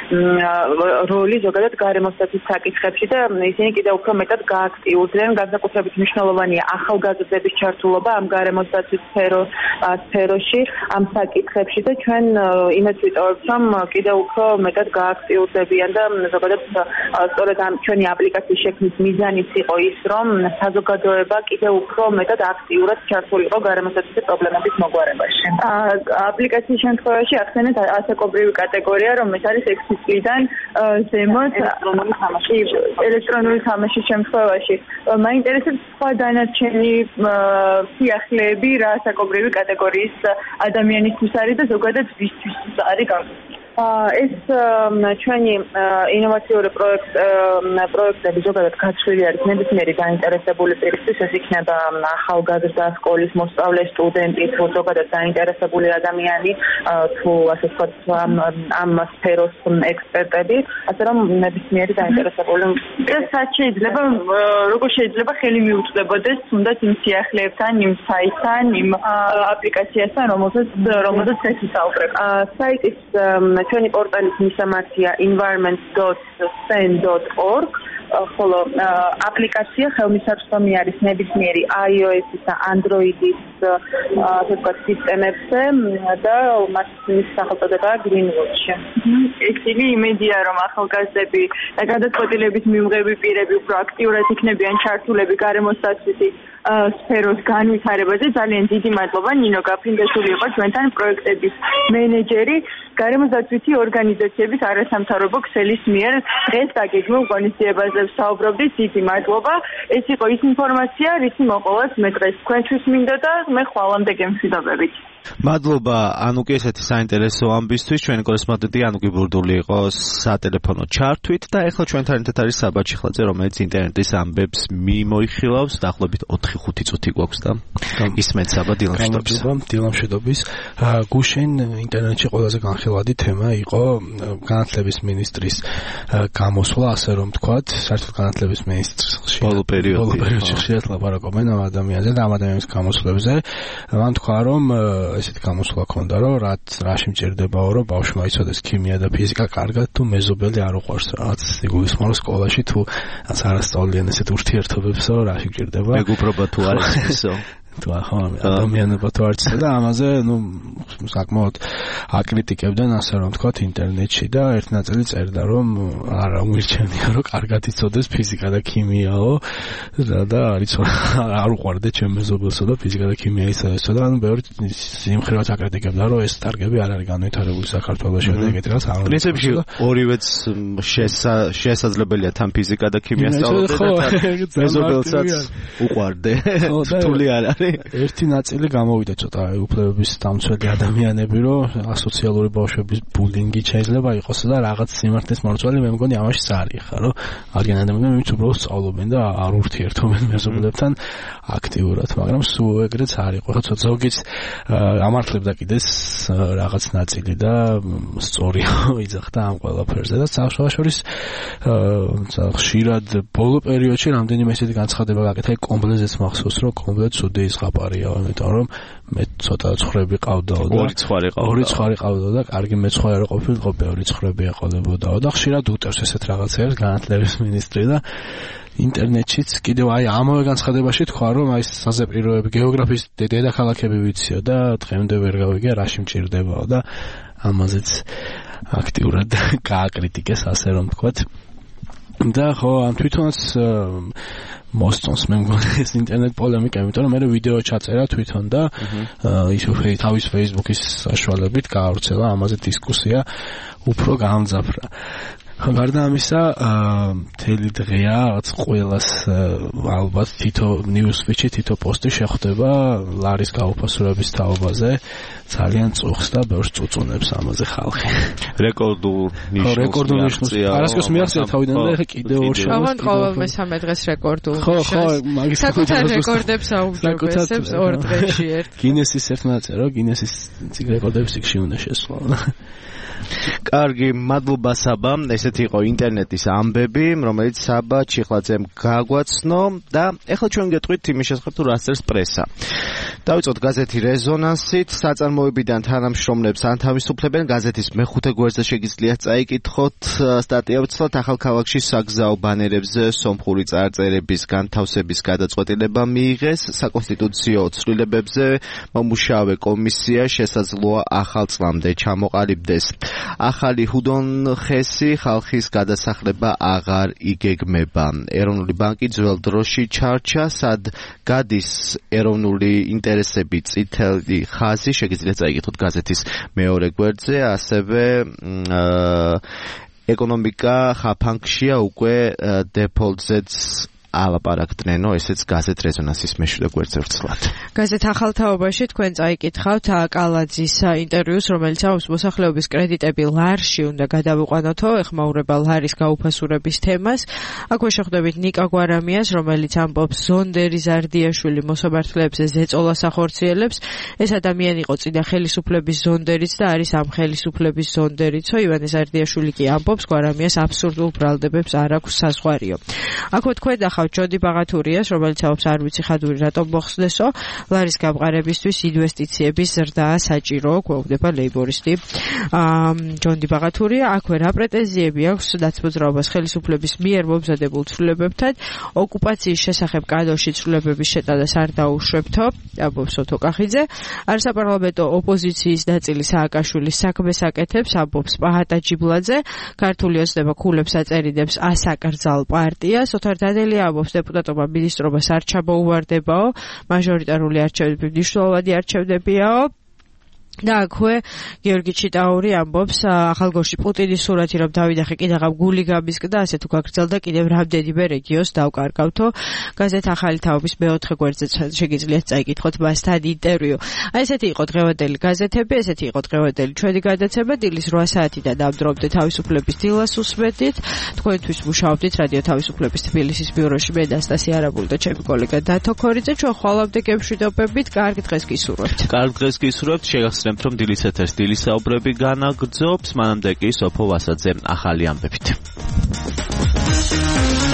როლი ზოგადად გარემოს დაცვის საკითხებში და ისინი კიდევ უფრო მეტად გააქტიურდნენ, განსაკუთრებით მნიშვნელოვანია ახალგაზრდების ჩართულობა ამ გარემოს დაცვის სფეროში, ამ საკითხებში და ჩვენ იმედს ვიტოვებთ, რომ კიდევ უფრო მეტად გააქტიურდნენ დებიან და ზოგადად სწორედ ამ ჩვენი აპლიკაციის შექმნის მიზანიც იყო ის, რომ საზოგადოება კიდევ უფრო მეტად აქტიურად ჩართულიყო გარემოსდაცვითი პრობლემების მოგვარებაში. აპლიკაციის შემთხვევაში ახსენეთ ასაკობრივი კატეგორია, რომ ეს არის ექვსი წლიდან ზემოთ ელექტრონული თამაშის შემთხვევაში. მაინტერესებს სხვა დანარჩენი სიახლეები რა ასაკობრივი კატეგორიის ადამიანისთვის არის და ზოგადად ვისთვის არის განკუთვნილი. ეს ჩვენი ინოვაციური პროექტები ზოგადად გაცვლილი არის ნებისმიერი დაინტერესებული პირისთვის, ეს იქნება ახალგაზრდა, სკოლის მოსწავლე, სტუდენტი, თუ ზოგადად დაინტერესებული ადამიანი, თუ ასე ვთქვათ ამ სფეროს ექსპერტები, ასე რომ ნებისმიერი დაინტერესებული. ეს შეიძლება როგორ შეიძლება ხელი მიუწვდებოდეს თუნდაც იმ სიახლეებთან, იმ საიტთან, იმ აპლიკაციასთან, რომელსაც რომელსაც ეს ისაუბრებ. საიტის ჩვენი პორტალის მისამართია environment dot sen dot org, ხოლო აპლიკაცია ხელმისაწვდომი არის ნებისმიერი iOS-ის და Android-ის ასე ვთქვათ სისტემებზე და მათთვის სახელწოდებაა Green Watch. ისინი იმედია, რომ ახალგაზრდები და გადაწყვეტილების მიმღები პირები უფრო აქტიურად იქნებიან ჩართულები გარემოს დაცვითი სფეროს განვითარებაზე. ძალიან დიდი მადლობა. ნინო გაფრინდაშვილი იყო ჩვენთან, პროექტების მენეჯერი გარემოს დაცვითი ორგანიზაციების არასამთავრობო ქსელის მიერ დღეს დაგეგმილ ღონისძიებაზე ვსაუბრობდით. დიდი მადლობა. ეს იყო ის ინფორმაცია, რისი მოყოლას მე დღეს თქვენთვის მინდა და მე ხვალამდე გემშვიდობებით. მადლობა ანუკი, ესეთი საინტერესო ამბისთვის. ჩვენი კორესპონდენტი ანუკი ბურდული იყო სატელეფონო ჩართვით და ახლა ჩვენთან ერთად არის საბა ჩიხლაძე, რომელიც ინტერნეტის ამბებს მიმოიხილავს. დაახლოებით ოთხი ხუთი წუთი გვაქვს და ისმენთ საბა დილამშვიდობის. დილამშვიდობის. გუშინ ინტერნეტში ყველაზე განხილული ნაწილადი თემა იყო განათლების მინისტრის გამოსვლა, ასე რომ ვთქვათ, საერთოდ განათლების მინისტრის ბოლო პერიოდში ბოლო პერიოდში ხშირად ლაპარაკობენ ამ ადამიანზე და ამ ადამიანის გამოსვლებზე. მან თქვა, რომ ესეთი გამოსვლა ქონდა, რომ რაც რაში მჭირდებაო, რომ ბავშვმა იცოდეს ქიმია და ფიზიკა კარგად, თუ მეზობელი არ უყვარს რაღაც იგულისხმება სკოლაში თუ არასწავლიან ესეთ ურთიერთობებსო, რაში მჭირდება. მეგობრობა თუ არ ისო თუ ახლა ადამიანობა თუ არც და ამაზე ნუ საკმაოდ აკრიტიკებდნენ, ასე რომ ვთქვათ, ინტერნეტში და ერთ ნაწილი წერდა, რომ არა უმირჩენია, რომ კარგად იცოდეს ფიზიკა და ქიმიაო და და არის არ უყვარდე ჩემ მეზობელსო და ფიზიკა და ქიმია იცოდესო და ანუ ბევრი სიმხრივად აკრიტიკებდა, რომ ეს ტარგები არ არის განვითარებული საქართველოში და ეგეთი რაღაც არ არის. პრინციპში ორივეც შესაძლებელია თან ფიზიკა და ქიმია სწავლობდე და მეზობელსაც უყვარდე. რთული არ არის. ერთი ნაწილი გამოვიდა ცოტა უფლებების დამცველი ადამიანები, რომ ასოციალური ბავშვების ბულინგი შეიძლება იყოს და რაღაც სიმართლის მორწველი, მე მგონი ამაშიც არის ხა, რომ არიან ადამიანები, ვინც უბრალოდ სწავლობენ და არ ურთიერთობენ მეზობლებთან აქტიურად, მაგრამ სულ ეგრეც არ იყო. ხო, ცოტა ზოგიც ამართლებდა კიდეს რაღაც ნაწილი და სწორია იძახდა ამ ყველაფერზე და საშუალო ხშირად ბოლო პერიოდში რამდენიმე ესეთი განცხადება გაკეთა, კომბლეზეც მახსოვს, რომ კომბლე ცუდეის ყაპარია, იმიტომ რომ მე ცოტა ცხრები ყავდაო და ორი ცხვარი ყავდა. ორი ცხვარი ყავდა და კარგი მეცხვარი არ ყოფილიყო, ბევრი ცხრები ეყოლებოდაო და ხშირად უტერს ესეთ რაღაცებს განათლების მინისტრი და ინტერნეტშიც კიდევ აი ამავე განცხადებაში თქვა, რომ აი საზეპიროები, გეოგრაფიის დედაქალაქები ვიციო და დღემდე ვერ გავიგე რაში მჭირდებაო და ამაზეც აქტიურად გააკრიტიკეს, ასე რომ ვთქვათ. და ხო, ამ თვითონაც მოსწონს მე მგონი ეს ინტერნეტ პოლემიკა, იმიტომ რომ მე ვიდეო ჩაწერა თვითონ და ისე თავის Facebook-ის საშუალებით გაავრცელა ამაზე დისკუსია, უფრო გამძაფრა. გარდა ამისა, მთელი დღეა რაღაც ყველას ალბათ თითო ნიუსფიჩი, თითო პოსტი შეხვდება ლარის გაუფასურების თაობაზე, ძალიან წუხს და ბევრს წუწუნებს ამაზე ხალხი. რეკორდულ ნიშნულს რეკორდულ ნიშნულს არასდროს მიაღწია თავიდან და ეხა კიდევ ორ შემოს. აღარ ყოველ მესამე დღეს რეკორდულ ნიშნულს. ხო, ხო, მაგის საკუთარ რეკორდებს აუმჯობესებს ორ დღეში ერთ. გინესის ერთმა წერო, გინესის რეკორდების იქში უნდა შესვლა. კარგი, მადლობა საბა. ესეთი იყო ინტერნეტის ამბები, რომელიც საბა ჩიხლაძემ გაგვაცნო და ეხლა ჩვენ გეტყვით იმის შესახებ, თუ რას წერს პრესა. დავიწყოთ გაზეთი რეზონანსით. საწარმოებიდან თანამშრომლებს ანთავისუფლებენ. გაზეთის მეხუთე გვერდზე შეგიძლიათ წაიკითხოთ სტატია ვცლოთ ახალ ქალაქში საგზაო ბანერებზე სომხური წარწერების განთავსების გადაწყვეტილება მიიღეს. საკონსტიტუციო ცვლილებებზე მომუშავე კომისია შესაძლოა ახალ წლამდე ჩამოყალიბდეს. ახალი ჰუდონხესი ხალხის გადასახლება აღარ იგეგმება. ეროვნული ბანკი ძველ დროში ჩარჩა, სად გადის ეროვნული ინტერესები წითელი ხაზი, შეგიძლიათ წაიკითხოთ გაზეთის მეორე გვერდზე, ასევე ეკონომიკა ხაფანგშია უკვე დეფოლტზეც ალაპარაკდნენო, ესეც გაზეთ რეზონანსის მეშვიდე გვერდზე ვცლად. გაზეთ ახალთაობაში თქვენ წაიკითხავთ კალაძის ინტერვიუს, რომელიც ამბობს მოსახლეობის კრედიტები ლარში უნდა გადავიყვანოთო, ეხმაურება ლარის გაუფასურების თემას. აქვე შეხვდებით ნიკა გვარამიას, რომელიც ამბობს ზონდერი ზარდიაშვილი მოსაბართლეებზე ზეწოლას ახორციელებს. ეს ადამიანი იყო წინა ხელისუფლების ზონდერიც და არის ამ ხელისუფლების ზონდერიცო. ივანე ზარდიაშვილი კი ამბობს, გვარამიას აბსურდულ ბრალდებებს არ აქვს საზღვარიო. აქვე თქვენ ახავთ ჯონდი ბაღათურიას, რომელიც ამბობს, არ ვიცი ხადური რატომ მოხსნესო, ლარის გამყარებისთვის ინვესტიციების ზრდაა საჭირო, გვეუბნება ლეიბორისტი ჯონდი ბაღათურია. აქვე რა პრეტენზიები აქვს ნაცმოძრაობას ხელისუფლების მიერ მომზადებულ ცვლილებებთან, ოკუპაციის შესახებ კადოში ცვლილებების შეტანას არ დაუშვებთო, ამბობს ოთო კახიძე. არსაპარლამენტო ოპოზიციის ნაწილი სააკაშვილის საქმეს აკეთებს, ამბობს პაჰატა ჯიბლაძე. ქართული ოცნება ქულებს აწერინებს ასაკრძალ პარტიას. ოთარ დანელი ამბობს, დეპუტატობა მინისტრობას არ ჩამოუვარდებაო, მაჟორიტარული არჩევნები მნიშვნელოვანი არჩევნებიაო. და აქვე გიორგი ჩიტაური ამბობს, ახალგორში პუტინის სურათი რომ დავიდახე კიდაღამ გული გამისკდა, ასე თუ გაგრძელდა კიდევ რამდენიმე რეგიონს დავკარგავთო. გაზეთ ახალი თაობის მეოთხე გვერდზე შეგიძლიათ წაიკითხოთ მასთან ინტერვიუ. აი ესეთი იყო დღევანდელი გაზეთები, ესეთი იყო დღევანდელი ჩვენი გადაცემა. დილის რვა საათიდან ამ დრომდე თავისუფლების დილას უსმენთ. თქვენთვის მუშაობდით რადიო თავისუფლების თბილისის ბიუროში მე ნასტასია არაბული და ჩემი კოლეგა დათო ქორიძე. ჩვენ ხვალამდე გემშვიდობებით, კარგ დღეს გისურვებთ. კარგ დღეს გისურვებთ. შეგახსენებთ გისმენთ, რომ დილის ეთერს დილის საუბრები განაგრძობს, მანამდე კი სოფო ვასაძე ახალი ამბებით.